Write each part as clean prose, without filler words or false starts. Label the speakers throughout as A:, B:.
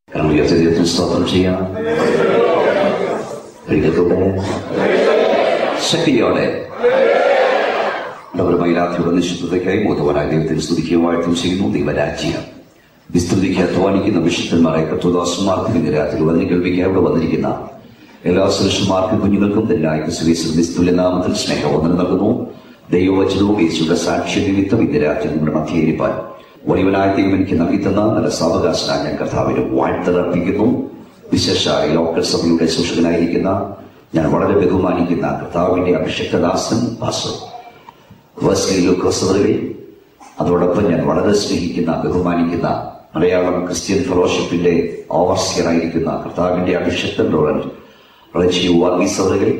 A: സ്തോത്രം ചെയ്യാം. ശക്തിയോടെ മൈരാധിയുടെ നിശ്ചിതതയ്ക്കായി ബോധവനായ ദൈവത്തിന് സ്തുതിക്കുവായിട്ടും ചെയ്യുന്നു. ദൈവരാജ്യം വിസ്തൃതിക്ക് അധ്വാനിക്കുന്ന വിശുദ്ധന്മാരെ കർത്തൃദാസന്മാർക്കും ഇന്ന് രാത്രി വചനം കേൾവിക്കാൻ ഇവിടെ വന്നിരിക്കുന്ന എല്ലാ സുരക്ഷന്മാർക്കും കുഞ്ഞുങ്ങൾക്കും നിസ്തുല്യനാമത്തിൽ സ്നേഹവന്ദനം നൽകുന്നു. ദൈവവചനവും യേശുവിന്റെ സാക്ഷ്യ നിമിത്തം ഇന്ന് രാത്രി നമ്മുടെ മധ്യയിരിക്കാൻ വലിയവനായ ദൈവം എനിക്ക് നൽകിത്തന്ന നല്ല സാവകാശനായി ഞാൻ കർത്താവിന് വാഴ്ത്തർപ്പിക്കുന്നു. വിശേഷായ ലോക്കൽ സഭയുടെ സൂക്ഷകനായിരിക്കുന്ന ഞാൻ വളരെ ബഹുമാനിക്കുന്ന കർത്താവിന്റെ അഭിഷക്തദാസൻ പാസ്റ്റർ വെസ്ലി ലൂക്കോസ് അവരുടെ, അതോടൊപ്പം ഞാൻ വളരെ സ്നേഹിക്കുന്ന ബഹുമാനിക്കുന്ന മലയാളം ക്രിസ്ത്യൻ ഫെലോഷിപ്പിന്റെ ഓവർസിയറായിരിക്കുന്ന കർത്താവിന്റെ അഭിഷക്തൻ റജി വർഗീസ് അവരുടെ,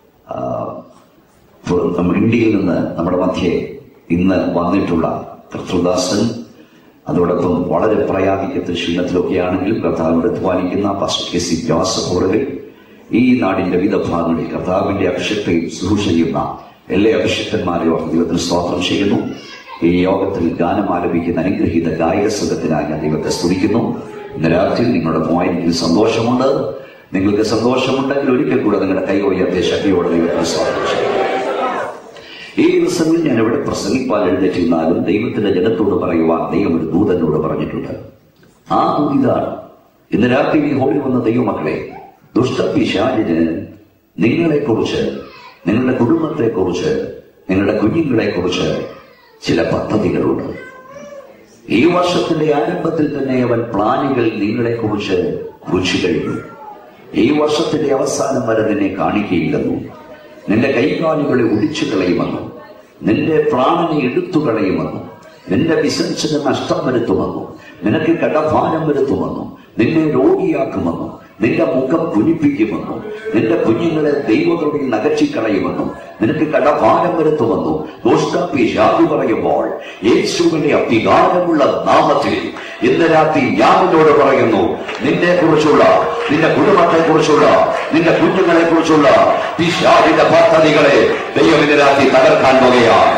A: ഇന്ത്യയിൽ നിന്ന് നമ്മുടെ മധ്യേ ഇന്ന് വന്നിട്ടുള്ള കർത്തൃദാസൻ, അതോടൊപ്പം വളരെ പ്രയാദിക്കത്തിൽ ക്ഷീണത്തിലൊക്കെയാണെങ്കിലും കർത്താവിനോട് അധ്വാനിക്കുന്ന പാസ്റ്റർ കെ സി ജോസഫ് അവരുടെ, ഈ നാടിന്റെ വിവിധ ഭാഗങ്ങളിൽ കർത്താവിന്റെ അഭിഷേകത്തെയും ശുശ്രൂഷ ചെയ്യുന്ന എല്ലാ അഭിഷേകന്മാരെയും ഓർത്ത് ദൈവത്തിന് സ്തോത്രം ചെയ്യുന്നു. ഈ യോഗത്തിൽ ഗാനം ആലപിക്കുന്ന അനുഗ്രഹീത ഗായക സംഘത്തിനായി ഞാൻ ദൈവത്തെ സ്തുതിക്കുന്നു. ഇന്ന് രാത്രി നിങ്ങളുടെ പോയിന്റിൽ സന്തോഷമുണ്ട്. നിങ്ങൾക്ക് സന്തോഷമുണ്ടെങ്കിൽ ഒരിക്കൽ കൂടെ നിങ്ങളുടെ കൈ ഉയർത്തിയ ശക്തിയോടെ ദൈവത്തിന് സ്തോത്രം ചെയ്യുന്നു. ഈ ദിവസങ്ങളിൽ ഞാൻ എവിടെ പ്രസംഗിപ്പാൻ എഴുന്നേറ്റിരുന്നാലും ദൈവത്തിന്റെ ജനത്തോട് പറയുവാൻ ദൈവം ഒരു ദൂതനോട് പറഞ്ഞിട്ടുണ്ട്. ആ ദൂതിതാണ് ഇന്ന് രാത്രി ഈ ഹോളിൽ വന്ന ദൈവമക്കളെ, ദുഷ്ടപിശാചിന് നിങ്ങളെക്കുറിച്ച്, നിങ്ങളുടെ കുടുംബത്തെക്കുറിച്ച്, നിങ്ങളുടെ കുഞ്ഞുങ്ങളെക്കുറിച്ച് ചില പദ്ധതികളുണ്ട്. ഈ വർഷത്തിന്റെ ആരംഭത്തിൽ തന്നെ അവൻ പ്ലാനുകൾ നിങ്ങളെക്കുറിച്ച് കുറിച്ചു കഴിഞ്ഞു. ഈ വർഷത്തിന്റെ അവസാനം വരെ നിന്നെ കാണിക്കുകയില്ലെന്നും, നിന്റെ കൈകാലുകളെ ഒടിച്ചു കളയുമെന്നും, നിന്റെ പ്രാണനെ എടുത്തു കളയുമെന്നും, നിന്റെ ബിസിനസ്സിന് നഷ്ടം വരുത്തുമെന്നും, നിനക്ക് കടഭാരം വരുത്തുമെന്നും, നിന്നെ രോഗിയാക്കുമെന്നും, നിന്റെ മുഖം കുനിപ്പിക്കുമെന്നും, നിന്റെ കുഞ്ഞുങ്ങളെ ദൈവത്തോടെ നകച്ചിക്കളയുമെന്നും, നിനക്ക് കടഭാരം വരുത്തുമെന്നും ദുഷ്ടപിശാച് പറയുമ്പോൾ യേശുവിന്റെ അധികാരമുള്ള നാമത്തിൽ ഇന്ന് രാത്രി ഞാൻ നിന്നോട് പറയുന്നു, നിന്നെ കുറിച്ചുള്ള, നിന്റെ കുടുംബത്തെ കുറിച്ചുള്ള, നിന്റെ കുഞ്ഞുങ്ങളെ കുറിച്ചുള്ള പിശാചിന്റെ പദ്ധതികളെ ദൈവം ഇന്ന് രാത്രി തകർക്കാൻ പോകുകയാണ്.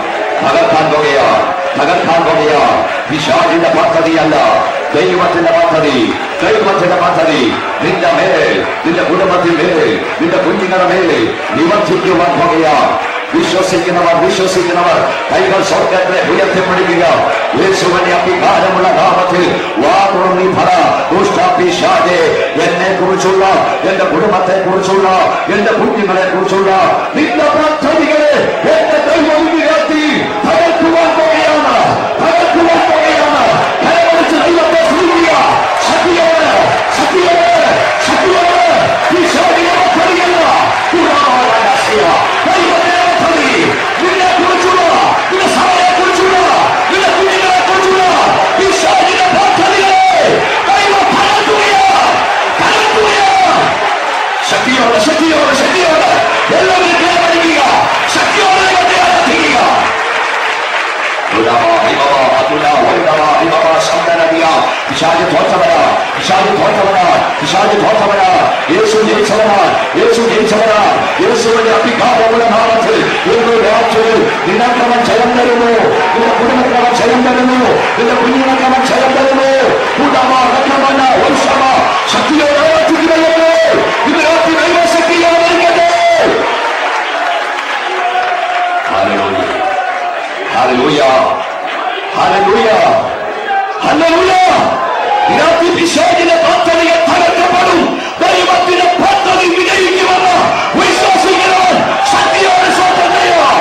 A: പിശാചിന്റെ പദ്ധതിയല്ല, ദൈവത്തിന്റെ പദ്ധതി. ദൈവത്തിന്റെ പദ്ധതി നിന്റെ മേൽ, നിന്റെ കുടുംബത്തിൽ മേൽ, നിന്റെ കുഞ്ഞുങ്ങളുടെ മേൽ നിവർത്തിക്കുവാൻ പോകുകയാണ്. വിശ്വസിക്കുന്നവർ കൈകൾ സ്വർഗ്ഗത്തെ ഉയർത്തിപ്പിടിക്കുക. യേശുവിന്റെ അധികാരമുള്ള നാമത്തിൽ വാ തുറന്ന് പറ, ദുഷ്ടപിശാചേ, എന്നെ കുറിച്ചുള്ള, എന്റെ കുടുംബത്തെ കുറിച്ചുള്ള, എന്റെ കുഞ്ഞുങ്ങളെ കുറിച്ചുള്ള നിന്റെ പദ്ധതികളെ എന്റെ ദൈവം ഉയർത്തി തകർക്കുവാൻ പോകുകയാണ്. ദൈവത്തെ സ്തുതിക്കുക. ശക്തിയോടെ പിശാചിനെ പദ്ധതിയല്ല, ശക്തിയോടെ എല്ലാവരും കേൾപ്പിക്കുക. ശക്തിയോടെ പിശാച് തോറ്റവനാ, യേശു ജയിച്ചവനാ. യേശുവിന്റെ അധികാരമുള്ള നാമത്തിൽ ഇന്ന് രാത്രിയിൽ നിനക്കവൻ ജയം തരുന്നു, നിന്റെ കുടുംബത്തിനവൻ ജയം തരുന്നു, നിന്റെ കുഞ്ഞുങ്ങൾക്കവൻ ജയം തരുന്നു. ശക്തിയോടെ ഇന്ന് രാത്രി ദൈവശക്തിയായിരിക്കട്ടെ. പിശാചിന്റെ പദ്ധതിയെ തകർക്കപ്പെടും. ദൈവത്തിന്റെ പദ്ധതി വിജയിക്കുമെന്ന് വിശ്വസിക്കുന്നവൻ ശക്തിയോടെ സ്വന്തം ചെയ്യുക.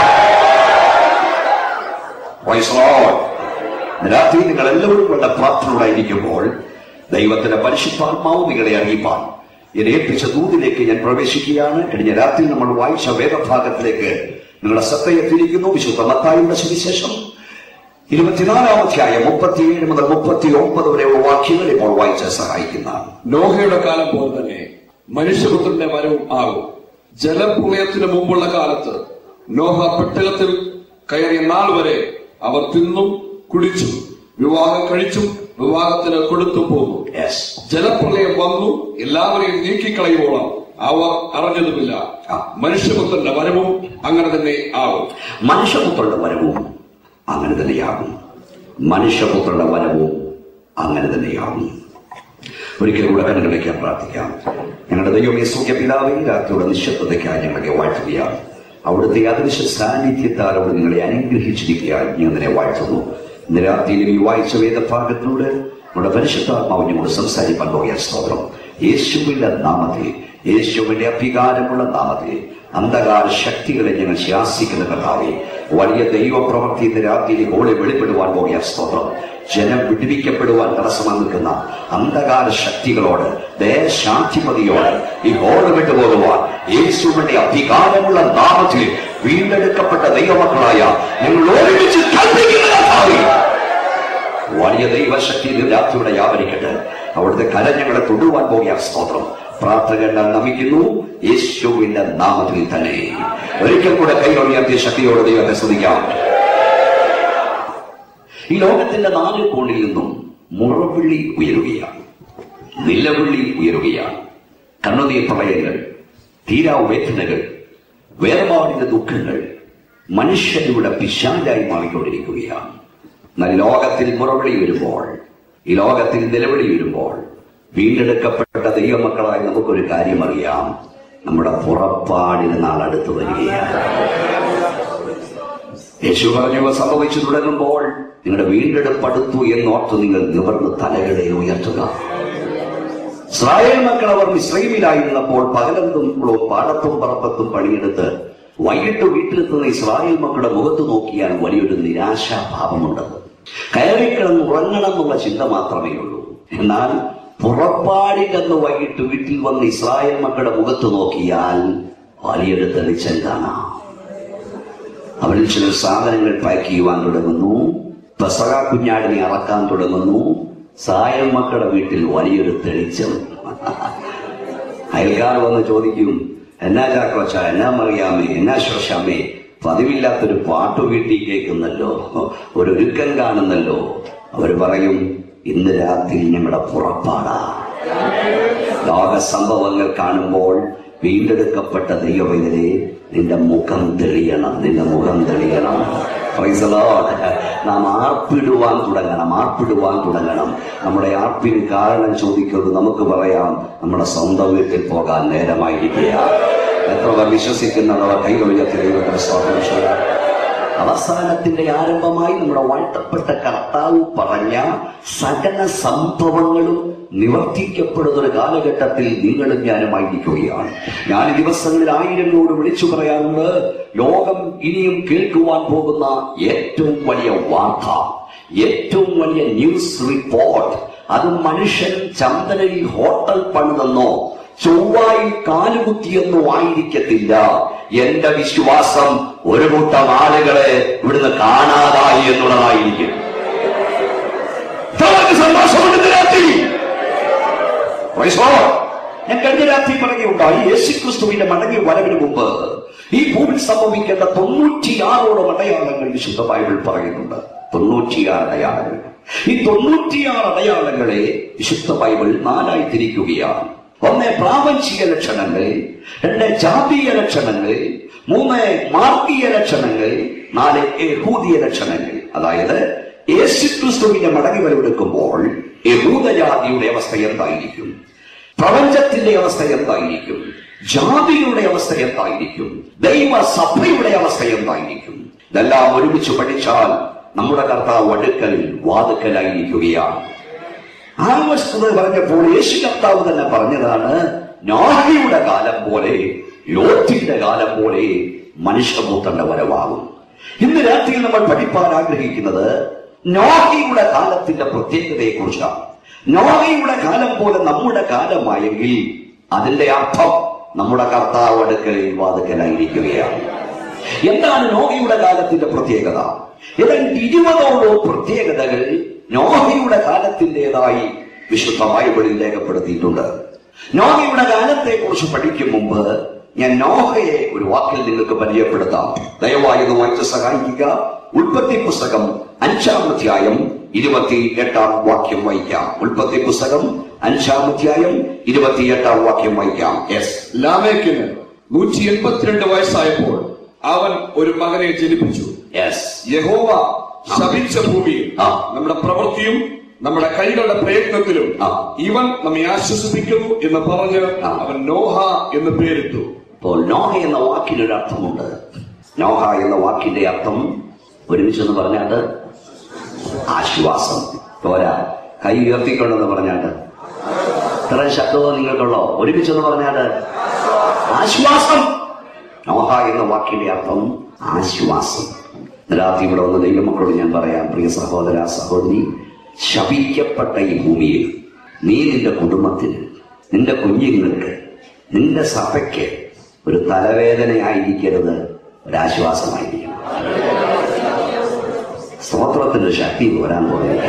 A: രാത്രി നിങ്ങൾ എല്ലാവരും കൊണ്ട പ്രാർത്ഥനയോടായിരിക്കുമ്പോൾ ദൈവത്തിന്റെ പരിശുദ്ധാത്മാവ് നിങ്ങളെ അറിയിപ്പാൻ എന്നെ ഏൽപ്പിച്ച ദൂതിലേക്ക് ഞാൻ പ്രവേശിക്കുകയാണ്. കഴിഞ്ഞ രാത്രി നമ്മൾ വായിച്ച വേദഭാഗത്തിലേക്ക് നിങ്ങളുടെ ശ്രദ്ധയെ തിരിക്കുന്നു. വിശുദ്ധ മത്തായിയുടെ സുവിശേഷം 24-ാം അധ്യായം 37 മുതൽ 39 വരെയുള്ള വാക്യങ്ങൾ ഇപ്പോൾ വായിച്ച് സഹായിക്കുന്നതാണ്.
B: നോഹയുടെ കാലം പോലെ തന്നെ മനുഷ്യപുത്രന്റെ വരവും ആകും. ജലപ്രളയത്തിന് മുമ്പുള്ള കാലത്ത് നോഹ പെട്ടകത്തിൽ കയറിയ നാൾ വരെ അവർ തിന്നും കുടിച്ചും വിവാഹം കഴിച്ചും വിവാഹത്തിന് കൊടുത്തും പോന്നു. ജലപ്രളയം വന്നു, എല്ലാവരെയും നീക്കിക്കളയുവോളം അവർ അറിഞ്ഞതുമില്ല. മനുഷ്യപുത്രന്റെ വരവും അങ്ങനെ തന്നെ ആകും.
A: മനുഷ്യപുത്രന്റെ വരവും അങ്ങനെ തന്നെയാകും. മനുഷ്യപുത്രന്റെ വരവും അങ്ങനെ തന്നെയാകും. ഒരിക്കൽ കൂടെ കണ്ണുകളിക്കാൻ പ്രാർത്ഥിക്കാം. ഞങ്ങളുടെ ദൈവമേ സ്വർഗ്ഗ പിതാവേ, രാത്രിയുടെ നിശ്ശബ്ദതയ്ക്കായി ഞങ്ങളെ വാഴ്ത്തുകയാണ്. അവിടുത്തെ അദൃശ്യ സാന്നിധ്യത്താൽ അവിടെ നിങ്ങളെ അനുഗ്രഹിച്ചിരിക്കുകയാൽ ഞാൻ നിന്നെ വാഴ്ത്തുന്നു. ഇന്ന് രാത്രിയിൽ ഈ വായിച്ച വേദഭാഗത്തിലൂടെ നമ്മുടെ പരിശുദ്ധാത്മാവ് ഞങ്ങളോട് സംസാരിക്കാൻ പോയ സ്തോത്രം. യേശുവിന്റെ നാമത്തിൽ, യേശുവിന്റെ അധികാരമുള്ള നാമത്തിൽ അന്ധകാര ശക്തികളെ ഞങ്ങൾ ശാസിക്കുന്ന കർത്താവേ, വലിയ ദൈവപ്രവൃത്തി ഇന്ന് രാത്രിയിൽ ഓളെ വെളിപ്പെടുവാൻ പോയ സ്തോത്രം. ജനം വിടുവിക്കപ്പെടുവാൻ തടസ്സമായി നിൽക്കുന്ന അന്ധകാര ശക്തികളോട്, ദേശാധിപതിയോട് ഈ ഓട് വിട്ടുപോകുവാൻ യേശുവിന്റെ അധികാരമുള്ള നാമത്തിൽ വീണ്ടെടുക്കപ്പെട്ട ദൈവമക്കളായ ഞങ്ങൾ ഒരുമിച്ച് കൽപ്പിക്കുന്ന വലിയ ദൈവശക്തി രാത്രിയുടെ വ്യാപരിക്കട്ടെ. അവിടുത്തെ കരം ഞങ്ങളെ തൊടുവാൻ പോയ സ്തോത്രം. പ്രാർത്ഥന നമിക്കുന്നു യേശുവിന്റെ നാമത്തിൽ തന്നെ. ഒരിക്കൽ കൂടെ കൈയൊഴിയാത്തിയ ശക്തിയോടെ ദൈവത്തെ സ്തുതിക്കാം. ഈ ലോകത്തിന്റെ 4 കോണിൽ നിന്നും മുറവിളി ഉയരുകയാണ്, നിലവിളി ഉയരുകയാണ്. കണ്ണുനീർ പ്രളയങ്ങൾ, തീരാവേദനകൾ, വേർപാടിന്റെ ദുഃഖങ്ങൾ മനുഷ്യരുടെ പിശാചായി മാറിക്കൊണ്ടിരിക്കുകയാണ്. എന്നാൽ ലോകത്തിൽ മുറവിളി വരുമ്പോൾ, ഈ ലോകത്തിൽ നിലവിളി വരുമ്പോൾ വീണ്ടെടുക്കപ്പെട്ട ദൈവമക്കളായി നമുക്കൊരു കാര്യം അറിയാം: നമ്മുടെ പുറപ്പാടിന് നാൾ അടുത്ത് വരികയാണ്. യേശു പറഞ്ഞു, സംഭവിച്ചു തുടങ്ങുമ്പോൾ നിങ്ങളുടെ വീണ്ടെടുപ്പെടുത്തു എന്നോർത്ത് നിങ്ങൾ നിവർന്ന് തലകളെ ഉയർത്തുക. ഇസ്രായേൽ മക്കൾ അവർ മിസ്രൈമിലായിരുന്നപ്പോൾ പകലന്തും പാടത്തും പറപ്പത്തും പണിയെടുത്ത് വൈകിട്ട് വീട്ടിലെത്തുന്ന ഇസ്രായേൽ മക്കളുടെ മുഖത്ത് നോക്കിയാൽ വലിയൊരു നിരാശാഭാവമുണ്ട്. കയറിക്കിടന്ന് ഉറങ്ങണം എന്നുള്ള ചിന്ത മാത്രമേ ഉള്ളൂ. എന്നാൽ പുറപ്പാടില്ലെന്ന് വൈകിട്ട് വീട്ടിൽ വന്ന് ഇസ്രായേൽ മക്കളുടെ മുഖത്ത് നോക്കിയാൽ വലിയൊരു തെളിച്ചം കാണാം. അവരിൽ ചില സാധനങ്ങൾ പാക്ക് ചെയ്യുവാൻ തുടങ്ങുന്നു, പെസഹ കുഞ്ഞാടിനെ അറക്കാൻ തുടങ്ങുന്നു. ഇസ്രായേൽ മക്കളുടെ വീട്ടിൽ വലിയൊരു തെളിച്ചം. അയൽക്കാർ വന്ന് ചോദിക്കും, എന്നാ ചാക്കോച്ച, എന്നാ മറിയാമേ, എന്നാ ശോശാമേ, പതിവില്ലാത്തൊരു പാട്ട് വീട്ടിൽ കേൾക്കുന്നല്ലോ, ഒരു ഒരുക്കം കാണുന്നല്ലോ. അവർ പറയും, ഇന്ന് രാത്രി ഞങ്ങളുടെ പുറപ്പാടാ. ലോക സംഭവങ്ങൾ കാണുമ്പോൾ വീണ്ടെടുക്കപ്പെട്ട ദൈവവേദനെ നിന്റെ മുഖം തെളിയണം, നിന്റെ മുഖം തെളിയണം. Price the Lord. നാം ആർപ്പിടുവാൻ തുടങ്ങണം. നമ്മുടെ ആർപ്പിന് കാരണം ചോദിക്കുന്നത് നമുക്ക് പറയാം, നമ്മുടെ സ്വന്തം വീട്ടിൽ പോകാൻ നേരമായിരിക്കുക. എത്ര പേർ വിശ്വസിക്കുന്നവർ കൈകൊള്ളിയത്തിൽ ദൈവത്തിന് സ്വാതന്ത്ര്യം. അവസാനത്തിന്റെ ആരംഭമായി നമ്മുടെ വാഴ്ത്തപ്പെട്ട കർത്താവ് പറഞ്ഞ സകല സംഭവങ്ങളും നിവർത്തിക്കപ്പെടുന്ന ഒരു കാലഘട്ടത്തിൽ നിങ്ങളും ഞാനുമായിരിക്കുകയാണ്. ഞാൻ ഈ ദിവസങ്ങളിൽ ആയിരങ്ങളോട് വിളിച്ചു പറയാറുണ്ട്, ലോകം ഇനിയും കേൾക്കുവാൻ പോകുന്ന ഏറ്റവും വലിയ വാർത്ത, ഏറ്റവും വലിയ ന്യൂസ് റിപ്പോർട്ട്, അത് മനുഷ്യൻ ചന്ദനയിൽ ഹോട്ടൽ പണിതെന്നോ ചൊവ്വായിൽ കാലുകുത്തിയെന്നോ ആയിരിക്കത്തില്ല. എന്റെ വിശ്വാസം ഒരു കൂട്ടം ആളുകളെ ഇവിടുന്ന് കാണാതായി എന്നുള്ളതായിരിക്കും. ഞാൻ കഴിഞ്ഞ രാത്രി പറയുകയുണ്ടായി, യേശുക്രിസ്തുവിന്റെ മടങ്ങി വരവിന് മുമ്പ് ഈ ഭൂമിയിൽ സംഭവിക്കേണ്ട 96 അടയാളങ്ങൾ വിശുദ്ധ ബൈബിൾ പറയുന്നുണ്ട്. 96 അടയാളങ്ങൾ. ഈ 96 അടയാളങ്ങളെ വിശുദ്ധ ബൈബിൾ 4ആയി തിരിക്കുകയാണ്. 1 പ്രാപഞ്ചിക ലക്ഷണങ്ങൾ, 2 ജാതീയ ലക്ഷണങ്ങൾ, 3 മാർഗീയ ലക്ഷണങ്ങൾ, 4 യഹൂദിയ ലക്ഷണങ്ങൾ. അതായത് യേശുക്രിസ്തുവിന്റെ മടങ്ങി വരവെടുക്കുമ്പോൾ യഹൂദജാതിയുടെ അവസ്ഥ എന്തായിരിക്കും, പ്രപഞ്ചത്തിന്റെ അവസ്ഥ എന്തായിരിക്കും, ജാതിയുടെ അവസ്ഥ എന്തായിരിക്കും, ദൈവസഭയുടെ അവസ്ഥ എന്തായിരിക്കും, ഇതെല്ലാം ഒരുമിച്ച് പഠിച്ചാൽ നമ്മുടെ കർത്താവ് അടുക്കൽ വാതുക്കലായിരിക്കുകയാണ്. ആ വസ്തുത പറഞ്ഞപ്പോൾ യേശു കർത്താവ് തന്നെ പറഞ്ഞതാണ്, നോഹയുടെ കാലം പോലെ, ലോത്തിന്റെ കാലം പോലെ മനുഷ്യപുത്രന്റെ വരവാകും. ഇന്ന് രാത്രിയിൽ നമ്മൾ പഠിപ്പാൻ ആഗ്രഹിക്കുന്നത് നോഹയുടെ കാലത്തിന്റെ പ്രത്യേകതയെ കുറിച്ചാണ്. നോഹയുടെ കാലം പോലെ നമ്മുടെ കാലമായെങ്കിൽ അതിന്റെ അർത്ഥം നമ്മുടെ കർത്താവ് അടുക്കൽ വാതുക്കലായിരിക്കുകയാണ്. എന്താണ് നോഹയുടെ കാലത്തിന്റെ പ്രത്യേകത? ഏതാണ്ട് 20ഓളം പ്രത്യേകതകൾ നോഹയുടെ കാലത്തിൻ്റെതായി വിശുദ്ധ ബൈബിളിൽ രേഖപ്പെടുത്തിയിട്ടുണ്ട്. നോഹയുടെ കാലത്തെ കുറിച്ച് പഠിക്കും മുമ്പ് ഞാൻ നോഹയെ ഒരു വാക്കിൽ നിങ്ങൾക്ക് പരിചയപ്പെടുത്താം. ദയവായി ഇത് വായിച്ച് സഹായിക്കുക. ഉൽപ്പത്തി പുസ്തകം 5-ാം അധ്യായം 28-ാം വാക്യം വായിക്കാം. ഉൽപ്പത്തി പുസ്തകം 5-ാം അധ്യായം 28-ാം വാക്യം വായിക്കാം.
B: ലാമേക്കിന് 182 വയസ്സായപ്പോൾ അവൻ ഒരു മകനെ ജനിപ്പിച്ചു. യഹോവ ശപിച്ച ഭൂമിയിൽ നമ്മുടെ പ്രവൃത്തിയും നമ്മുടെ കൈകളുടെ പ്രയത്നത്തിലും ഇവൻ നമ്മെ ആശ്വസിപ്പിക്കുന്നു എന്ന് പറഞ്ഞ് അവൻ നോഹ എന്ന് പേരിട്ടു.
A: അപ്പോൾ നോഹ എന്ന വാക്കിനൊരു അർത്ഥമുണ്ട്. നോഹ എന്ന വാക്കിന്റെ അർത്ഥം ഒരുമിച്ചെന്ന് പറഞ്ഞാട്ട് ആശ്വാസം. പോരാ, കൈ ഉയർത്തിക്കൊണ്ടെന്ന് പറഞ്ഞാട്ട് ഇത്ര ശബ്ദമോ നിങ്ങൾക്കുള്ളോ? ഒരുമിച്ചെന്ന് പറഞ്ഞാട്ട് ആശ്വാസം. നോഹ എന്ന വാക്കിന്റെ അർത്ഥം ആശ്വാസം. രാത്രി ഇവിടെ വന്ന ദൈവമക്കളോട് ഞാൻ പറയാം, പ്രിയ സഹോദര സഹോദരി, ശപിക്കപ്പെട്ട ഈ ഭൂമിയിൽ നീ നിന്റെ കുടുംബത്തിന്, നിന്റെ കുഞ്ഞുങ്ങൾക്ക്, നിന്റെ സഭയ്ക്ക് ഒരു തലവേദനയായിരിക്കരുത്, ഒരാശ്വാസമായിരിക്കണം. സ്തോത്രത്തിന്റെ ശക്തി വരാൻ പോകുന്നില്ല.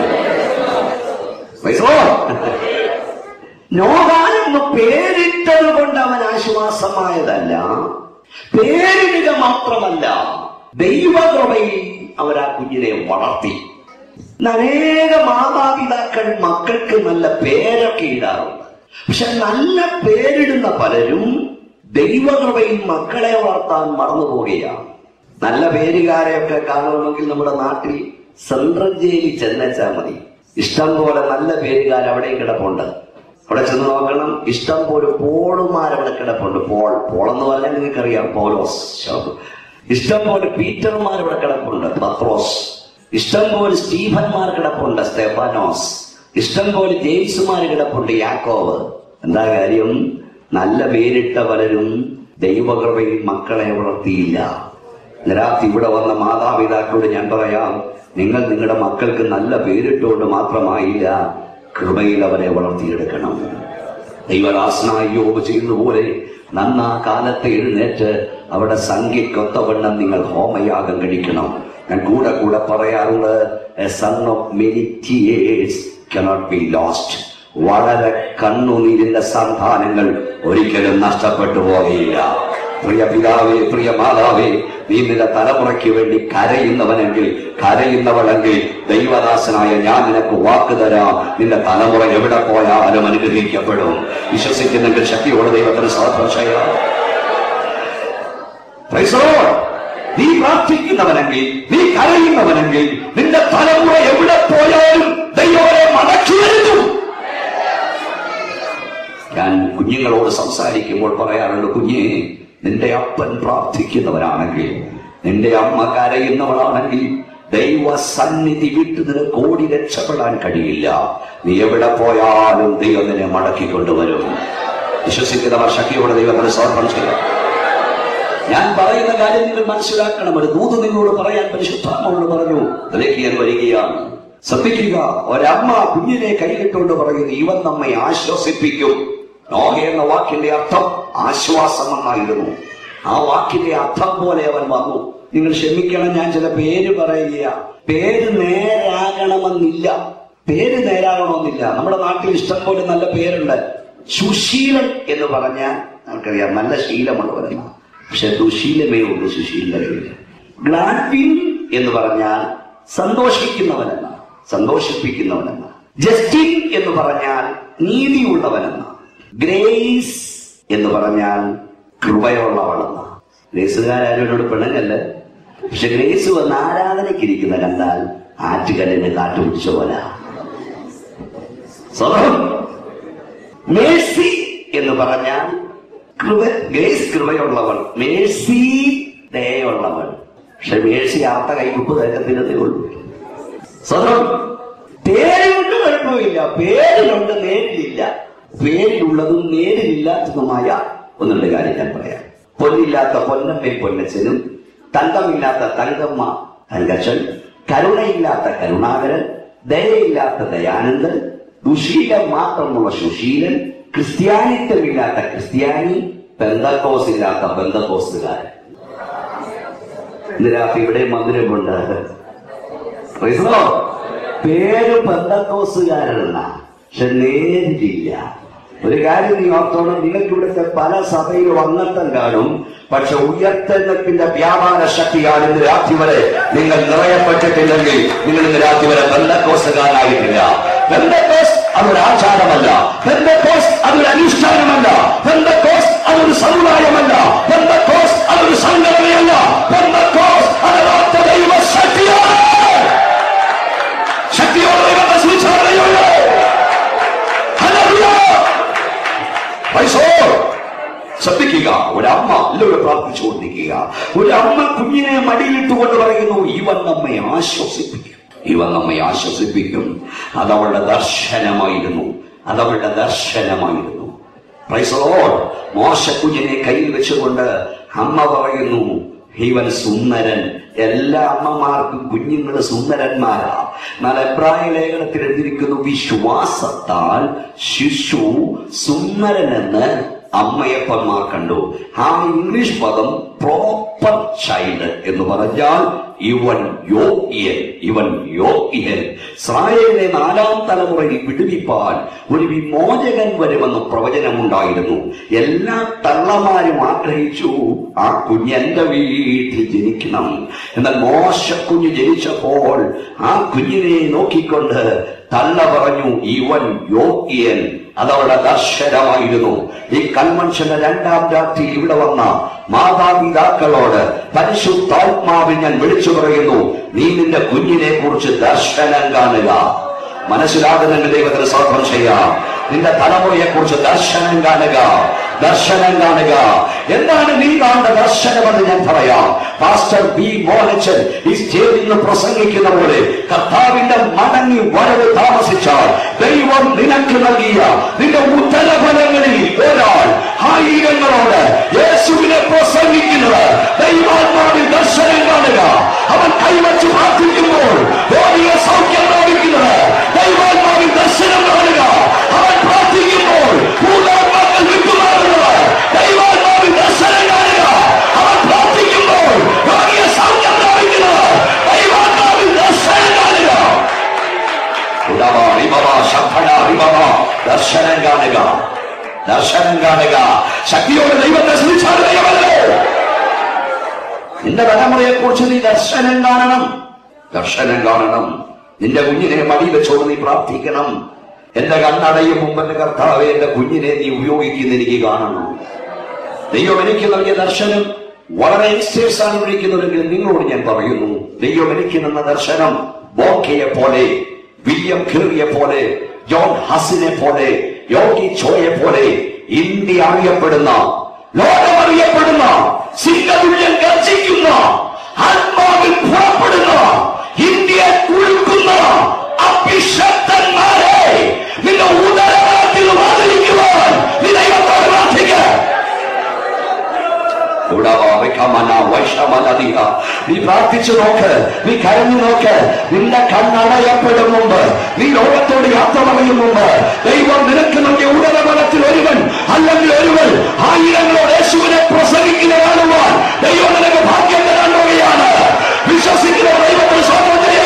A: നോഹാനെന്ന് പേരിട്ടത് കൊണ്ട് അവൻ ആശ്വാസമായതല്ല, പേരിടുക മാത്രമല്ല, ദൈവകൃപയിൽ അവർ ആ കുഞ്ഞിനെ വളർത്തി. അനേക മാതാപിതാക്കൾ മക്കൾക്ക് നല്ല പേരൊക്കെ ഇടാറുണ്ട്. പക്ഷെ നല്ല പേരിടുന്ന പലരും ദൈവകൃപയിൽ മക്കളെ വളർത്താൻ മറന്നുപോവുകയാണ്. നല്ല പേരുകാരെയൊക്കെ കാണണമെങ്കിൽ നമ്മുടെ നാട്ടിൽ സെൻട്രൽ ജയിലിൽ ചെന്നേച്ചാൽ മതി. ഇഷ്ടം പോലെ നല്ല പേരുകാർ അവിടെയും കിടപ്പുണ്ട്. അവിടെ ചെന്ന് നോക്കണം, ഇഷ്ടം പോലെ പോളുമാരവിടെ കിടപ്പുണ്ട്. പോളെന്ന് പറഞ്ഞാൽ നിങ്ങൾക്കറിയാം, പൗലോസ്. ഇഷ്ടം പോലെ പീറ്റർമാർ ഇവിടെ കിടപ്പുണ്ട്, പത്രോസ്. ഇഷ്ടം പോലെ സ്റ്റീഫന്മാർ കിടപ്പുണ്ട്, സ്തെഫാനോസ്. ഇഷ്ടം പോലെ ജെയിംസുമാർ കിടപ്പുണ്ട്, യാക്കോബ്. എന്താ കാര്യം? നല്ല പേരിട്ട പലരും ദൈവകൃപയിൽ മക്കളെ വളർത്തിയില്ല. രാത്രി ഇവിടെ വന്ന മാതാപിതാക്കളോട് ഞാൻ പറയാം, നിങ്ങൾ നിങ്ങളുടെ മക്കൾക്ക് നല്ല പേരിട്ടുകൊണ്ട് മാത്രമായില്ല, കൃപയിൽ അവരെ വളർത്തിയെടുക്കണം. ദൈവദാസനായ യോബ് ചെയ്യുന്നതുപോലെ നന്നാ കാലത്ത് എഴുന്നേറ്റ് അവിടെ സംഖ്യക്കൊത്തവണ്ണം നിങ്ങൾ ഹോമയാഗം കഴിക്കണം. ഞാൻ കൂടെ പറയാറുണ്ട്, a son of many tears cannot be lost. വളരെ കണ്ണുനീരിന്റെ സന്താനങ്ങൾ ഒരിക്കലും നഷ്ടപ്പെട്ടു പോവുകയില്ല. പ്രിയ പിതാവേ, പ്രിയ മാതാവേ, നീ നിന്റെ തലമുറയ്ക്ക് വേണ്ടി കരയുന്നവളെങ്കിൽ ദൈവദാസനായ ഞാൻ നിനക്ക് വാക്ക് തരാം, നിന്റെ തലമുറ എവിടെ പോയാലും അനുഗ്രഹിക്കപ്പെടും. വിശ്വസിക്കുന്നെങ്കിൽ ശക്തിയോടെ ദൈവത്തിന് സ്തോത്രം ചെയ്യാം. നീ പ്രാർത്ഥിക്കുന്നവനെങ്കിൽ, നീ കരയുന്നവനെങ്കിൽ നിന്റെ തലമുറ എവിടെ പോയാലും ദൈവത്തെ മടക്കി വരുന്നു. ഞാൻ കുഞ്ഞുങ്ങളോട് സംസാരിക്കുമ്പോൾ പറയാറുണ്ട്, കുഞ്ഞേ, നിന്റെ അപ്പൻ പ്രാർത്ഥിക്കുന്നവരാണെങ്കിൽ, നിന്റെ അമ്മ കരയുന്നവളാണെങ്കിൽ ദൈവസന്നിധി വിട്ട് നിനക്ക് ഓടി രക്ഷപ്പെടാൻ കഴിയില്ല. നീ എവിടെ പോയാലും ദൈവം നിന്നെ മടക്കിക്കൊണ്ടുവരും. വിശ്വസിക്കുന്നവർ ശക്തിയോടെ ദൈവത്തിന് സ്തോത്രം ചെയ്യാം. ഞാൻ പറയുന്ന കാര്യം നിങ്ങൾ മനസ്സിലാക്കണം. ഒരു ദൂത് നിങ്ങളോട് പറയാൻ പരിശുദ്ധാത്മാവോട് പറഞ്ഞു. അതിലേക്ക് ഞാൻ വരികയാണ്. ശ്രദ്ധിക്കുക. ഒരമ്മ കുഞ്ഞിനെ കൈയിട്ടുകൊണ്ട് പറയുന്നു, ഇവൻ നമ്മെ ആശ്വസിപ്പിക്കും. നോഹ എന്ന വാക്കിന്റെ അർത്ഥം ആശ്വാസം എന്നായിരുന്നു. ആ വാക്കിന്റെ അർത്ഥം പോലെ അവൻ വന്നു. നിങ്ങൾ ക്ഷമിക്കണം, ഞാൻ ചില പേര് പറയുക. പേര് നേരാകണമെന്നില്ല. നമ്മുടെ നാട്ടിൽ ഇഷ്ടം പോലെ നല്ല പേരുണ്ട്. സുശീലൻ എന്ന് പറഞ്ഞാൽ നമുക്കറിയാം, നല്ല ശീലമുള്ളവരെന്ന. പക്ഷെ ദുശീലമേ ഉള്ളൂ, സുശീലമില്ല. ഗ്ലാഡ്വിൻ എന്ന് പറഞ്ഞാൽ സന്തോഷിപ്പിക്കുന്നവനെന്ന. ജസ്റ്റിൻ എന്ന് പറഞ്ഞാൽ നീതിയുള്ളവനെന്ന. ഗ്രേസ് എന്ന് പറഞ്ഞാൽ കൃപയുള്ളവളെന്ന. ഗ്രേസുകാരോട് പെണ്ണുങ്ങല്ല. പക്ഷെ ഗ്രേസ് വന്ന് ആരാധനയ്ക്കിരിക്കുന്ന കണ്ടാൽ ആറ്റുകല്ലിന് കാറ്റുപിടിച്ച പോലെ. മേഴ്സി എന്ന് പറഞ്ഞാൽ ഗ്രേസ് കൃപയുള്ളവൾ, മേഴ്സി ദയുള്ളവൾ. പക്ഷെ മേഴ്സി ആർത്ത കൈകുപ്പ് തരത്തിലതേ ഉള്ളൂ. പേരുകൊണ്ട് കുഴപ്പമില്ല, പേരിലുണ്ട് നേരിലില്ല. പേരിലുള്ളതും നേരിലില്ലാത്തതുമായ ഒന്നുണ്ട് കാര്യം ഞാൻ പറയാം. പൊന്നില്ലാത്ത പൊന്നമ്മ പൊന്നച്ചനും, തങ്കമില്ലാത്ത തങ്കമ്മ തങ്കച്ചൻ, കരുണയില്ലാത്ത കരുണാകരൻ, ദയയില്ലാത്ത ദയാനന്ദൻ, ദുശീലം മാത്രമുള്ള സുശീലൻ, ക്രിസ്ത്യാനിത്വമില്ലാത്ത ക്രിസ്ത്യാനി, പെന്തക്കോസ് ഇല്ലാത്ത പെന്തക്കോസുകാരൻ. ഇന്ന് രാത്രി ഇവിടെ മന്ദിരമുണ്ട്. പേര് പെന്തക്കോസുകാരനെന്ന, പക്ഷെ നേരിട്ടില്ല. ഒരു കാര്യം നീ ഓർത്തോണം, നിങ്ങൾക്ക് ഇവിടുത്തെ പല സഭയിലും അംഗത്വം കാണും, പക്ഷെ ഉയർത്തെഴുന്നേൽപ്പിന്റെ വ്യാപാര ശക്തിയാണ് ഇന്ന് രാത്രി വരെ നിങ്ങൾ നിറയപ്പെട്ടിട്ടില്ലെങ്കിൽ നിങ്ങൾ ഇന്ന് രാത്രി വരെ പെന്തക്കോസുകാരനായിട്ടില്ല. പെന്തക്കോസ് അതൊരു ആചാരമല്ല. പെന്തക്കോസ് അതൊരു അനുഷ്ഠാനമല്ല. പെന്തക്കോസ് അതൊരു സമുദായമല്ല. പെന്തക്കോസ് അതൊരു സംഘടനയല്ല. പെന്തക്കോസ് അതൊരു ദൈവശക്തിയാണ്. ശക്തിയോടെ ശ്രദ്ധിക്കുക, ഒരമ്മ എല്ലാവരും പ്രാർത്ഥിച്ചുകൊണ്ടിരിക്കുക. ഒരമ്മ കുഞ്ഞിനെ മടിയിലിട്ടുകൊണ്ട് പറയുന്നു, ഇവൻ നമ്മെ ആശ്വസിപ്പിക്കും, ഇവൻ നമ്മെ ആശ്വസിപ്പിക്കും. അതവളുടെ ദർശനമായിരുന്നു, അതവളുടെ ദർശനമായിരുന്നു. Praise the Lord. മോശ കുഞ്ഞിനെ കയ്യിൽ വെച്ചുകൊണ്ട് അമ്മ പറയുന്നു, ഇവൻ സുന്ദരൻ. എല്ലാ അമ്മമാർക്കും കുഞ്ഞുങ്ങൾ സുന്ദരന്മാരാ. എന്നാൽ എബ്രായ ലേഖനത്തിൽ എഴുതിയിരിക്കുന്നു, വിശ്വാസത്താൽ ശിശു സുന്ദരനെന്ന് അമ്മയപ്പന്മാർ കണ്ടു. ആ ഇംഗ്ലീഷ് പദം പ്രോപ്പർ ചൈൽഡ് എന്ന് പറഞ്ഞാൽ ഇവൻ യോഗ്യൻ, ഇവൻ യോഗ്യൻ. ഇസ്രായേലിനെ 4ാം തലമുറയിൽ വിടുവിപ്പാൻ ഒരു വിമോചകൻ വരുമെന്ന് പ്രവചനമുണ്ടായിരുന്നു. എല്ലാ തള്ളമാരും ആഗ്രഹിച്ചു ആ കുഞ്ഞെന്റെ വീട്ടിൽ ജനിക്കണം. എന്നാൽ മോശ കുഞ്ഞ് ജനിച്ചപ്പോൾ ആ കുഞ്ഞിനെ നോക്കിക്കൊണ്ട് തള്ള പറഞ്ഞു, ഇവൻ യോഗ്യൻ. അതവളുടെ ദർശനമായിരുന്നു. ഈ കൺവെൻഷന്റെ 2ാം രാത്രി ഇവിടെ വന്ന മാതാപിതാക്കളോട് പരിശുദ്ധാത്മാവിൽ ഞാൻ വിളിച്ചു പറയുന്നു, നീ നിന്റെ കുഞ്ഞിനെ കുറിച്ച് ദർശനം കാണുക. മനസ്സിലാകുന്ന ദൈവത്തിന് സ്തോത്രം ചെയ്യാം. നിന്റെ തലമുറയെ കുറിച്ച് ദർശനം കാണുക, ദർശനം കാണുക. എന്താണ് നീ കാണുന്ന ദർശനമെന്ന് ഞാൻ പറയാം. പാസ്റ്റർ ബി മോഹനച്ചൻ ഈ സ്റ്റേജിൽ നിന്ന് പ്രസംഗിക്കുന്ന പോലെ കർത്താവിന്റെ മടങ്ങി വരവ് താമസിച്ചാൽ ദൈവം നിനക്ക് നൽകിയ നിന്റെ ഉത്തരഫലങ്ങളിൽ ഒരാൾ ആയിരങ്ങളോട് യേശുവിനെ പ്രസംഗിക്കുന്നത് ദൈവാത്മാവിൽ ദർശനം കാണുക. അവൻ കൈവച്ച് പ്രാർത്ഥിക്കുമ്പോൾ രോഗിയെ സൗഖ്യം ലഭിക്കുന്നത് ദൈവാത്മാവിൽ ദർശനം കാണുക. അവൻ പ്രാർത്ഥിക്കുമ്പോൾ ഭൂതാത്മാക്കൾ വിട്ടുമാറുന്നത് ദൈവാത്മാവിൽ ദർശനം കാണുക. അവൻ പ്രാർത്ഥിക്കുമ്പോൾ രോഗിയെ സൗഖ്യം ലഭിക്കുന്നത് ദൈവാത്മാവിൽ ദർശനം കാണുക. ദർശനം കാണുക, ദർശനം കാണുക. ശക്തിയോടെ ദൈവത്തെ സ്തുതിച്ചാൽ ദൈവമല്ലേ. നിന്റെ തലമുറയെ കുറിച്ച് നീ ദർശനം കാണണം, ദർശനം കാണണം. നിന്റെ കുഞ്ഞിനെ മടി വെച്ചോട് നീ പ്രാർത്ഥിക്കണം. എന്റെ കണ്ണടയും മുമ്പെന്റെ കർത്താവെ, എന്റെ കുഞ്ഞിനെ നീ ഉപയോഗിക്കുന്ന എനിക്ക് കാണണം. ദൈവം എനിക്ക് നൽകിയ ദർശനം വളരെ യങ്സ്റ്റേഴ്സാണ് വിളിക്കുന്നതെങ്കിൽ നിങ്ങളോട് ഞാൻ പറയുന്നു, ദൈവം എനിക്ക് തന്ന ദർശനം ബോക്കയെ പോലെ, വില്യം ഖിറിയെ പോലെ, ജോൺ ഹസിനെ പോലെ, യോഗി ചോയെ പോലെ ഇന്ത്യ അറിയപ്പെടുന്ന, ലോകമറിയപ്പെടുന്ന, സിംഹതുല്യം ഗർജിക്കുന്ന, ആത്മാവിൽ പുറപ്പെടുന്ന, ഇന്ത്യയെ കുഴുക്കുന്ന അഭിഷക്തന്മാരെ നിന്റെ ഉദരത്തിൽ വാതിലിക്കുവാൻ നീ ദൈവത്തോട് പ്രാർത്ഥിക്കുക. നീ പ്രാർത്ഥിച്ചു നോക്ക്, നീ കരഞ്ഞു നോക്ക്. നിന്റെ കണ്ണടയപ്പെടും മുമ്പ്, നീ ലോകത്തോട് യാത്ര പറയും മുമ്പ്, ദൈവം നിനക്ക് നൽകിയ ഉടനബലത്തിൽ ഒരുവൻ അല്ലെങ്കിൽ ഒരുവൻ ആയിരങ്ങളോട് യേശുവിനെ പ്രസംഗിക്കുന്ന കാണുവാൻ ദൈവം നിനക്ക് ഭാഗ്യം തരാൻ പോവുകയാണ്. വിശ്വസിക്കുന്ന ദൈവത്തിന് സ്തോത്രം ചെയ്യുക.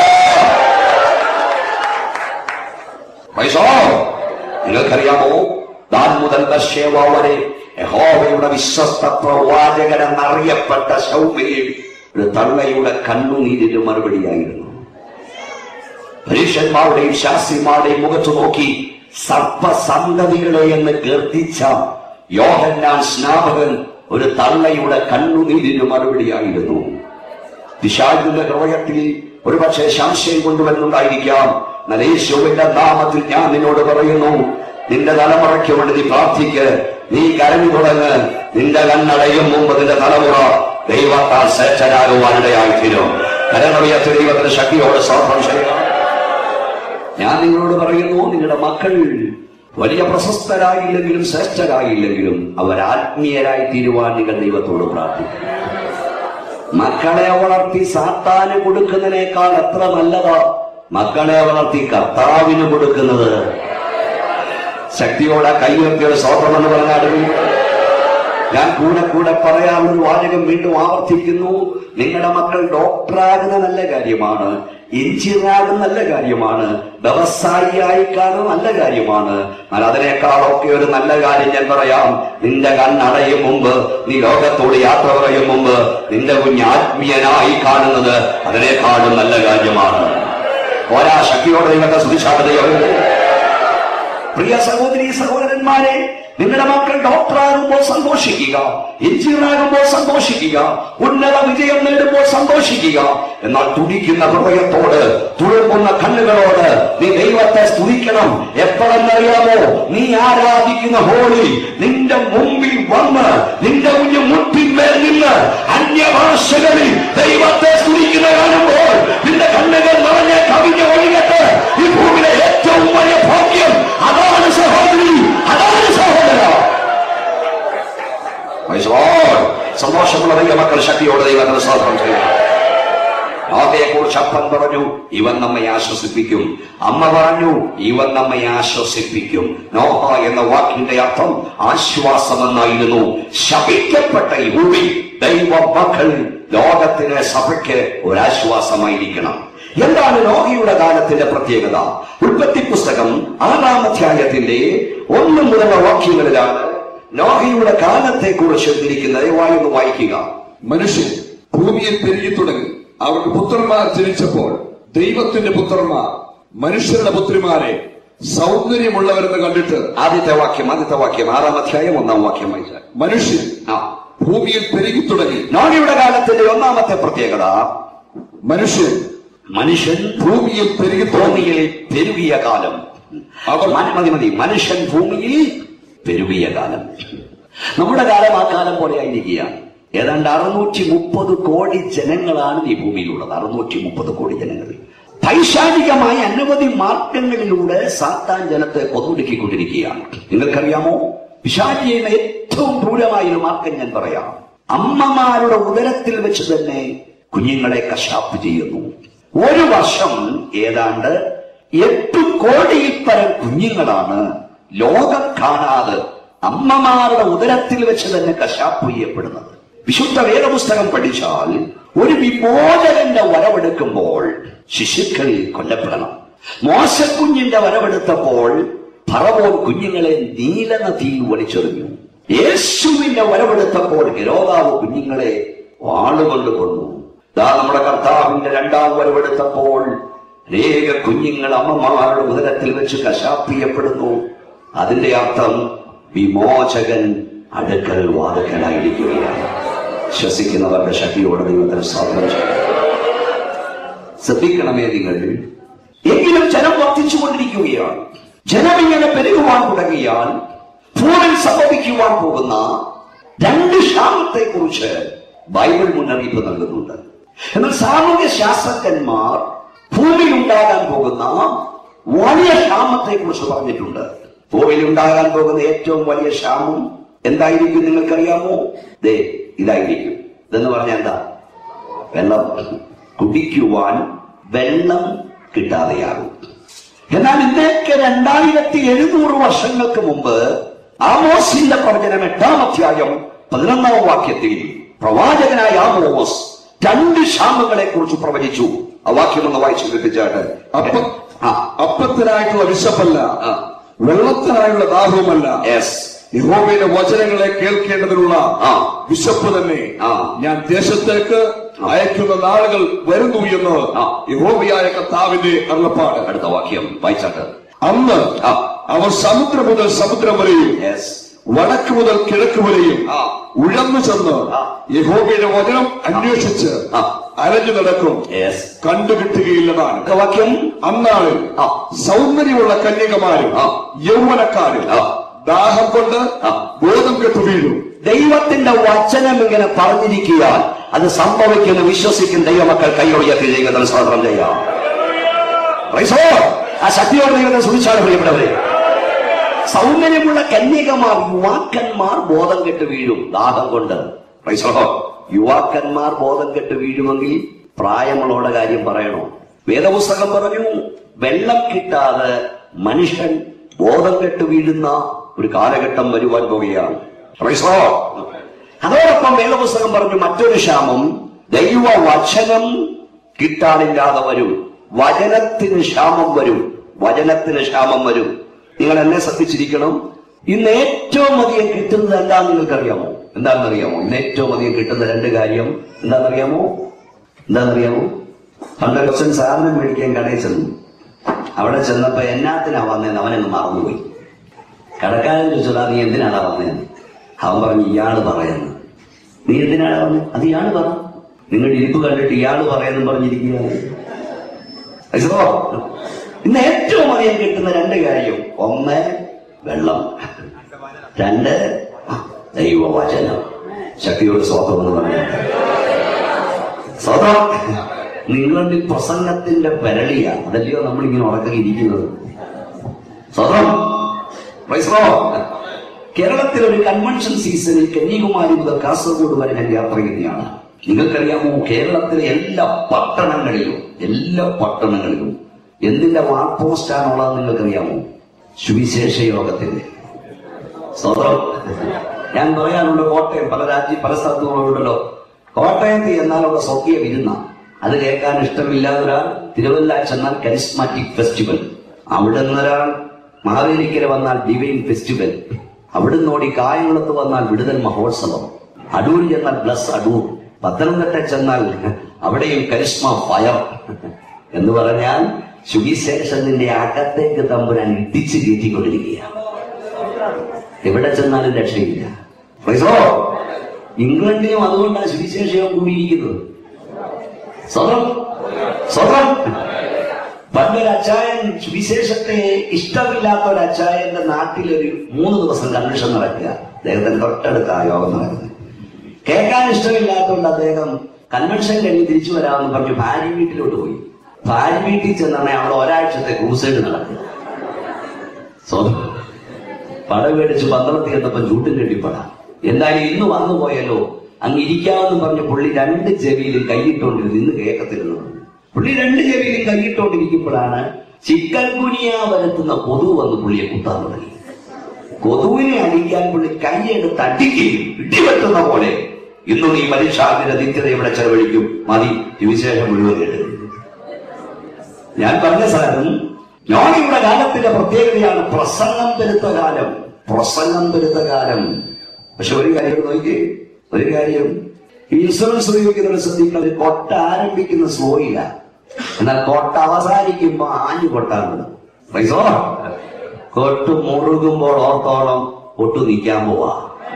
A: നിങ്ങൾക്കറിയാമോ, ദാൻ മുതൽ ബർശേവ വരെ യഹോവയുടെ വിശ്വസ്ത പ്രവാചകൻ എന്നറിയപ്പെട്ട ശൗമ്യയിൽ ഒരു തള്ളയുടെ കണ്ണുനീരിന് മറുപടിയായിരുന്നു. പരീക്ഷന്മാരുടെയും ശാസ്ത്രിമാരുടെയും മുഖത്ത് നോക്കി സർപ്പസന്തതികളെ എന്ന് ഗർദിച്ച യോഹന്നാൻ സ്നാപകൻ ഒരു തള്ളയുടെ കണ്ണുനീരിന് മറുപടിയായിരുന്നു. പിശാചിന്റെ ഹൃദയത്തിൽ ഒരുപക്ഷെ സംശയം കൊണ്ടുവരുന്നുണ്ടായിരിക്കാം. എന്നാൽ യേശുവിന്റെ നാമത്തിൽ ഞാൻ നിന്നോട് പറയുന്നു, നിന്റെ തലമുറയ്ക്ക് വേണ്ടി നീ പ്രാർത്ഥിക്ക്. നീ കരഞ്ഞു തുടങ്ങ്. നിന്റെ കണ്ണടയും മുമ്പ് നിന്റെ തലമുറ ദൈവത്താൽ ശ്രേഷ്ഠരാകുവാനിടയായിത്തീരും. കരനറിയാത്ത ദൈവത്തിന്റെ ശക്തിയോട് സ്തോത്രം ചെയ്യുക. ഞാൻ നിങ്ങളോട് പറയുന്നു, നിങ്ങളുടെ മക്കൾ വലിയ പ്രശസ്തരായില്ലെങ്കിലും ശ്രേഷ്ഠരായില്ലെങ്കിലും അവർ ആത്മീയരായി തീരുവാൻ നിങ്ങൾ ദൈവത്തോട് പ്രാർത്ഥിക്കും. മക്കളെ വളർത്തി സാത്താന് കൊടുക്കുന്നതിനേക്കാൾ എത്ര നല്ലതാ മക്കളെ വളർത്തി കർത്താവിന് കൊടുക്കുന്നത്. ശക്തിയോടെ കൈവെപ്പിയുടെ സ്തോത്രമെന്ന് പറഞ്ഞാലും ഞാൻ കൂടെ പറയാവുന്ന വാചകം വീണ്ടും ആവർത്തിക്കുന്നു. നിങ്ങളുടെ മക്കൾ ഡോക്ടറാകുന്ന നല്ല കാര്യമാണ്, എഞ്ചിനീയറാകുന്ന നല്ല കാര്യമാണ്, വ്യവസായിയായി കാണുന്ന നല്ല കാര്യമാണ്. എന്നാൽ അതിനേക്കാളൊക്കെ ഒരു നല്ല കാര്യം ഞാൻ പറയാം. നിന്റെ കണ്ണടയും മുമ്പ്, നീ ലോകത്തോട് യാത്ര പറയും മുമ്പ് നിന്റെ കുഞ്ഞ് ആത്മീയനായി കാണുന്നത് അതിനേക്കാളും നല്ല കാര്യമാണ്. ഓരാ ശക്തിയോടെ ദൈവത്തെ സ്തുതിച്ചാൽ. പ്രിയ സഹോദരി സഹോദരന്മാരെ, നിങ്ങളുടെ മക്കൾ ഡോക്ടറാകുമ്പോൾ സന്തോഷിക്കുക, എഞ്ചിനീയറാകുമ്പോൾ സന്തോഷിക്കുക, ഉന്നത വിജയം നേടുമ്പോൾ സന്തോഷിക്കുക. എന്നാൽ തുടിക്കുന്ന ഹൃദയത്തോട്, തുളുമ്പുന്ന കണ്ണുകളോട് നീ ദൈവത്തെ സ്തുതിക്കണം. എപ്പോഴെന്നറിയാമോ? നീ ആരാധിക്കുന്ന ഹോളിൽ നിന്റെ മുമ്പിൽ വന്ന് നിന്റെ കുഞ്ഞു മുട്ടിന്മേൽ നിന്ന് അന്യഭാഷകളിൽ ദൈവത്തെ സ്തുതിക്കുന്ന കാണുമ്പോൾ നിന്റെ കണ്ണുകൾ നിറഞ്ഞ് കവിഞ്ഞ് ഒഴുകട്ടെ. ഈ ഭൂമിയിലെ ഏറ്റവും വലിയ ഭാഗ്യം അതാണ് സഹോദരി, അതാണ് സഹോദര. സന്തോഷമുള്ള ദൈവമക്കൾ ശക്തിയോടെ ദൈവത്തിന് സ്തോത്രം ചെയ്യുക. നോഹയെക്കുറിച്ച് അപ്പൻ പറഞ്ഞു, ഇവൻ നമ്മെ ആശ്വസിപ്പിക്കും. അമ്മ പറഞ്ഞു, ഇവൻ നമ്മെ ആശ്വസിപ്പിക്കും. നോഹ എന്ന വാക്കിന്റെ അർത്ഥം ആശ്വാസമെന്നായിരുന്നു. ശപിക്കപ്പെട്ട ഈ ഭൂമി ദൈവ മക്കൾ ലോകത്തിന് സഭയ്ക്ക് ഒരാശ്വാസമായിരിക്കണം. എന്താണ് നോഹയുടെ കാലത്തിന്റെ പ്രത്യേകത? ഉൽപ്പത്തി പുസ്തകം 6-ാം അധ്യായത്തിന്റെ 1 മുതലുള്ള വാക്യങ്ങളിലാണ് നോഹയുടെ കാലത്തെ കുറിച്ച് എഴുതിയിരിക്കുന്നത്. ദയവായി വായിക്കുക.
B: മനുഷ്യൻ ഭൂമിയിൽ പെരുകി തുടങ്ങി. അവർക്ക് പുത്രന്മാർ ജനിച്ചപ്പോൾ ദൈവത്തിന്റെ പുത്രന്മാർ മനുഷ്യരുടെ പുത്രിമാരെ സൗന്ദര്യമുള്ളവരെന്ന് കണ്ടിട്ട്. ആദ്യത്തെ വാക്യം 6-ാം അധ്യായം 1-ാം വാക്യം വായിച്ചാൽ, മനുഷ്യൻ ഭൂമിയിൽ പെരുകി തുടങ്ങി. നോഹയുടെ കാലത്തിന്റെ 1-ാമത്തെ പ്രത്യേകത, മനുഷ്യൻ ഭൂമിയിൽ പെരുകിയ കാലം. മതി മനുഷ്യൻ ഭൂമിയിൽ പെരുകിയ കാലം. നമ്മുടെ കാലം ആ കാലം പോലെ ആയിരിക്കുകയാണ്. ഏതാണ്ട് 630 കോടി ജനങ്ങളാണ് ഈ ഭൂമിയിലുള്ളത്. 630 കോടി ജനങ്ങൾ. പൈശാചികമായ അനവധി മാർഗങ്ങളിലൂടെ സാത്താൻ ജനത്തെ കൊന്നൊടുക്കിക്കൊണ്ടിരിക്കുകയാണ്. നിങ്ങൾക്കറിയാമോ? പിശാചിയുടെ ഏറ്റവും ക്രൂരമായൊരു മാർഗം ഞാൻ പറയാം. അമ്മമാരുടെ ഉദരത്തിൽ വെച്ച് തന്നെ കുഞ്ഞുങ്ങളെ കശാപ്പ് ചെയ്യുന്നു. ഒരു വർഷം ഏതാണ്ട് 8 കോടിയിൽ പരം കുഞ്ഞുങ്ങളാണ് ലോകം കാണാതെ അമ്മമാരുടെ ഉദരത്തിൽ വെച്ച് തന്നെ കശാപ്പ് ചെയ്യപ്പെടുന്നത്. വിശുദ്ധ വേദപുസ്തകം പഠിച്ചാൽ ഒരു വിമോചകന്റെ വരവെടുക്കുമ്പോൾ ശിശുക്കൾ കൊല്ലപ്പെടണം. മോശക്കുഞ്ഞിന്റെ വരവെടുത്തപ്പോൾ ഫറവോൻ കുഞ്ഞുങ്ങളെ നീലനദിയിൽ വലിച്ചെറിഞ്ഞു. യേശുവിന്റെ വരവെടുത്തപ്പോൾ ഹെരോദാവ് കുഞ്ഞുങ്ങളെ വാളുകൊണ്ട് കൊന്നു. നമ്മുടെ കർത്താവിന്റെ 2ാം വരവെടുത്തപ്പോൾ അനേക കുഞ്ഞുങ്ങൾ അമ്മമാരുടെ ഉദരത്തിൽ വെച്ച് കശാപ്പ് ചെയ്യപ്പെടുന്നു. അതിന്റെ അർത്ഥം വിമോചകൻ അടുക്കൽ വാതിക്കലായിരിക്കുകയാണ്. ശ്വസിക്കുന്നവരുടെ ശക്തിയോടെ ദൈവത്തിന് സ്തോത്രം ചെയ്യുക. ശ്രദ്ധിക്കണമേ നിങ്ങൾ. എങ്കിലും ജനം വർദ്ധിച്ചുകൊണ്ടിരിക്കുകയാണ്. ജനം ഇങ്ങനെ പെരുകുവാൻ തുടങ്ങിയാൽ ഭൂമിയിൽ സംഭവിക്കുവാൻ പോകുന്ന 2 ക്ഷാമത്തെ കുറിച്ച് ബൈബിൾ മുന്നറിയിപ്പ് നൽകുന്നുണ്ട്. എന്നാൽ സാമൂഹ്യ ശാസ്ത്രജ്ഞന്മാർ ഭൂമിയിൽ ഉണ്ടാകാൻ പോകുന്ന വലിയ ക്ഷാമത്തെ കുറിച്ച് പറഞ്ഞിട്ടുണ്ട്. ഭൂമിയിൽ ഉണ്ടാകാൻ പോകുന്ന ഏറ്റവും വലിയ ക്ഷാമം എന്തായിരിക്കും നിങ്ങൾക്കറിയാമോ? ഇതായിരിക്കും. ഇതെന്ന് പറഞ്ഞാൽ എന്താ? വെള്ളം. കുടിക്കുവാൻ വെള്ളം കിട്ടാതെയാകും. എന്നാൽ ഇന്നേക്ക് 2700 വർഷങ്ങൾക്ക് മുമ്പ് ആമോസിന്റെ പ്രവചനം 8-ാം അധ്യായം 11-ാം വാക്യത്തിൽ പ്രവാചകനായ ആമോസ് 2 ക്ഷാമങ്ങളെ കുറിച്ച് പ്രവചിച്ചു. ആ വാക്യം ഒന്ന് വായിച്ചു കേൾപ്പിച്ചാട്ട്. അപ്പത്തിനായിട്ടുള്ള വിശപ്പല്ല, വെള്ളത്തിനായുള്ള ദാഹവുമല്ല, യഹോവയുടെ വചനങ്ങളെ കേൾക്കേണ്ടതിനുള്ള വിശപ്പ് തന്നെ ഞാൻ ദേശത്തേക്ക് അയക്കുന്ന നാളുകൾ വരുന്നു എന്ന് യഹോവയായ കർത്താവിന്റെ അരുളപ്പാട്.
A: അടുത്ത വാക്യം വായിച്ചാട്ട്.
B: അന്ന് അവർ സമുദ്രം മുതൽ സമുദ്രം വരെയും വടക്ക് മുതൽ കിഴക്ക് വരെയും ഉഴന്നു ചെന്ന് യഹോവയുടെ വചനം അന്വേഷിച്ച് അലഞ്ഞു നടക്കും, കണ്ടുകിട്ടുകയില്ലതാണ്.
A: വാക്യം.
B: അന്നാളിൽ സൗന്ദര്യമുള്ള കന്യകമാരും യൗവനക്കാരും ദാഹം കൊണ്ട് ബോധം കെട്ടു വീഴും.
A: ദൈവത്തിന്റെ വചനം ഇങ്ങനെ പറഞ്ഞിരിക്കുകയാൽ അത് സംഭവിക്കുന്ന വിശ്വസിക്കുന്ന ദൈവമക്കൾ കൈയൊഴിയത്തിൽ ദൈവത്തിന് സ്തോത്രം ചെയ്യാം. ആ ശക്തിയോടെ ദൈവത്തെ സൂക്ഷിച്ചാണ് പ്രിയപ്പെട്ടവരെ. സൗന്ദര്യമുള്ള കന്യകമാർ യുവാക്കന്മാർ ബോധം കെട്ട് വീഴും ദാഹം കൊണ്ട്. യുവാക്കന്മാർ ബോധം കെട്ട് വീഴുമെങ്കിൽ പ്രായമുള്ളവരുടെ കാര്യം പറയണോ? വേദപുസ്തകം പറഞ്ഞു വെള്ളം കിട്ടാതെ മനുഷ്യൻ ബോധം കെട്ട് വീഴുന്ന ഒരു കാലഘട്ടം വരുവാൻ പോവുകയാണ്. അതോടൊപ്പം വേദപുസ്തകം പറഞ്ഞു മറ്റൊരു ക്ഷാമം ദൈവ വചനം കിട്ടാനില്ലാതെ വരും. വചനത്തിന് ക്ഷാമം വരും. വചനത്തിന് ക്ഷാമം വരും. നിങ്ങൾ എന്നെ ശ്രദ്ധിച്ചിരിക്കണം. ഇന്ന് ഏറ്റവും അധികം കിട്ടുന്നത് എന്താണെന്ന് നിങ്ങൾക്കറിയാമോ? എന്താണെന്നറിയാമോ? ഇന്ന് ഏറ്റവും അധികം കിട്ടുന്ന 2 കാര്യം എന്താണെന്നറിയാമോ? പണ്ട് കുറച്ച് സാധനം മേടിക്കാൻ കടയിൽ ചെന്നു. അവിടെ ചെന്നപ്പോ എന്നാത്തിനാ വന്നേന്ന് അവനങ്ങ് മറന്നുപോയി. കടക്കാരൻ ചോദിച്ചതാ നീ എന്തിനാണ് വന്നേന്ന്. അവൻ പറഞ്ഞു ഇയാള് പറയുന്നു. നീ എന്തിനാണ് വന്നത്? അത് ഇയാള് പറ. നിങ്ങളുടെ ഇരിപ്പ് കണ്ടിട്ട് ഇയാള് പറയുന്നു പറഞ്ഞിരിക്കുകയാണ്. ഇന്ന് ഏറ്റവും അധികം കിട്ടുന്ന രണ്ട് കാര്യം, ഒന്ന് വെള്ളം, രണ്ട് ദൈവവചനം. ശക്തിയോട് സ്വതം എന്ന് പറഞ്ഞു. സ്വതം നിങ്ങളുടെ പ്രസംഗത്തിന്റെ പെരളിയാണ്. അതല്ലയോ നമ്മളിങ്ങനെ ഉറക്കിയിരിക്കുന്നത്. സ്വതം. കേരളത്തിൽ ഒരു കൺവെൻഷൻ സീസണിൽ കന്യാകുമാരി മുതൽ കാസർഗോഡ് വരെ ഞാൻ യാത്ര ചെയ്യുന്നതാണ്. നിങ്ങൾക്കറിയാമോ, കേരളത്തിലെ എല്ലാ പട്ടണങ്ങളിലും എന്തിന്റെ വാൾ പോസ്റ്റാണുള്ളത് നിങ്ങൾക്കറിയാമോ? സുവിശേഷ യോഗത്തിന്റെ. സ്വതം. ഞാൻ പറയാനുണ്ട്, കോട്ടയം പല സ്ഥലത്തുണ്ടല്ലോ. കോട്ടയത്ത് ചെന്നാലുള്ള സ്വർഗീയ വിരുന്ന. അത് കേൾക്കാൻ ഇഷ്ടമില്ലാതൊരാൾ തിരുവല്ല ചെന്നാൽ കരിസ്മാറ്റിക് ഫെസ്റ്റിവൽ, അവിടെ നിന്നൊരാൾ മാവേലിക്കര വന്നാൽ ഡിവൈൻ ഫെസ്റ്റിവൽ, അവിടുന്ന് ഓടി കായംകുളത്ത് വന്നാൽ വിടുതൽ മഹോത്സവം, അടൂർ ചെന്നാൽ ബ്ലസ് അടൂർ, പത്തനംതിട്ട ചെന്നാൽ അവിടെയും കരിസ്മ ഫയർ എന്ന് പറഞ്ഞാൽ സുവിശേഷത്തിന്റെ അകത്തേക്ക് തമ്പുരാൻ ഇടിച്ചു കയറ്റിക്കൊണ്ടിരിക്കുകയാണ്. എവിടെ ചെന്നാലും രക്ഷയില്ല. ഇംഗ്ലണ്ടിലും അതുകൊണ്ടാണ് സുവിശേഷം കൂടിയിരിക്കുന്നത്. സ്വതം. പണ്ടൊരു അച്ചായൻ, സുവിശേഷത്തെ ഇഷ്ടമില്ലാത്ത ഒരു അച്ചായന്റെ നാട്ടിലൊരു 3 ദിവസം കൺവെൻഷൻ നടക്കുക. അദ്ദേഹത്തിന് തൊട്ടടുത്ത ആ യോഗം നടക്കുന്നത്. കേൾക്കാൻ ഇഷ്ടമില്ലാത്തതുകൊണ്ട് അദ്ദേഹം കൺവെൻഷൻ കഴിഞ്ഞ് തിരിച്ചു വരാമെന്ന് പറഞ്ഞു ഭാര്യ വീട്ടിലോട്ട് പോയി. ഭാര്യ വീട്ടിൽ ചെന്നാണ് അവിടെ ഒരാഴ്ചത്തെ ക്രൂസൈഡ് നടക്കുക. പടം മേടിച്ച് പന്തളത്തിൽ എത്തപ്പം ചൂട്ടും കെട്ടിപ്പടാം. എന്തായാലും ഇന്ന് വന്നു പോയാലോ, അങ്ങ് ഇരിക്കാമെന്ന് പറഞ്ഞ് പുള്ളി 2 ചെവിയിലും കൈയിട്ടുകൊണ്ടിരുന്നു. ഇന്ന് കേൾക്കത്തിരുന്നു. പുള്ളി 2 ചെവിയിലും കൈയിട്ടുകൊണ്ടിരിക്കുമ്പോഴാണ് ചിക്കൻ ഗുനിയ വരുത്തുന്ന കൊതു വന്ന് പുള്ളിയെ കുത്താൻ തുടങ്ങി. കൊതുവിനെ അടിക്കാൻ പുള്ളി കൈയെടുത്ത് അടിക്കുകയും ഇടിവെട്ടുന്ന പോലെ, ഇന്നും ഈ മനുഷ്യാതിന്റെ നിത്യത ഇവിടെ ചെലവഴിക്കും, മതി വിശേഷം മുഴുവൻ കേട്ടത്. ഞാൻ പറഞ്ഞ സ്ഥലം ജ്ഞാനിയുടെ കാലത്തിന്റെ പ്രത്യേകതയാണ് പ്രസംഗം പെരുത്ത കാലം. പക്ഷെ ഒരു കാര്യം നോക്കിയേ, ഒരു കാര്യം, ഇൻഷുറൻസ് ഉപയോഗിക്കുന്നവരെ ശ്രദ്ധിക്കുന്നത്, കൊട്ട ആരംഭിക്കുന്ന സ്ലോയില്ല, എന്നാൽ കൊട്ട അവസാനിക്കുമ്പോ ആഞ്ഞു കൊട്ടാറുണ്ട്. പൈസോ കൊട്ട് മുറുകുമ്പോൾ ഓർത്തോളം കൊട്ടു നിൽക്കാൻ പോവാ.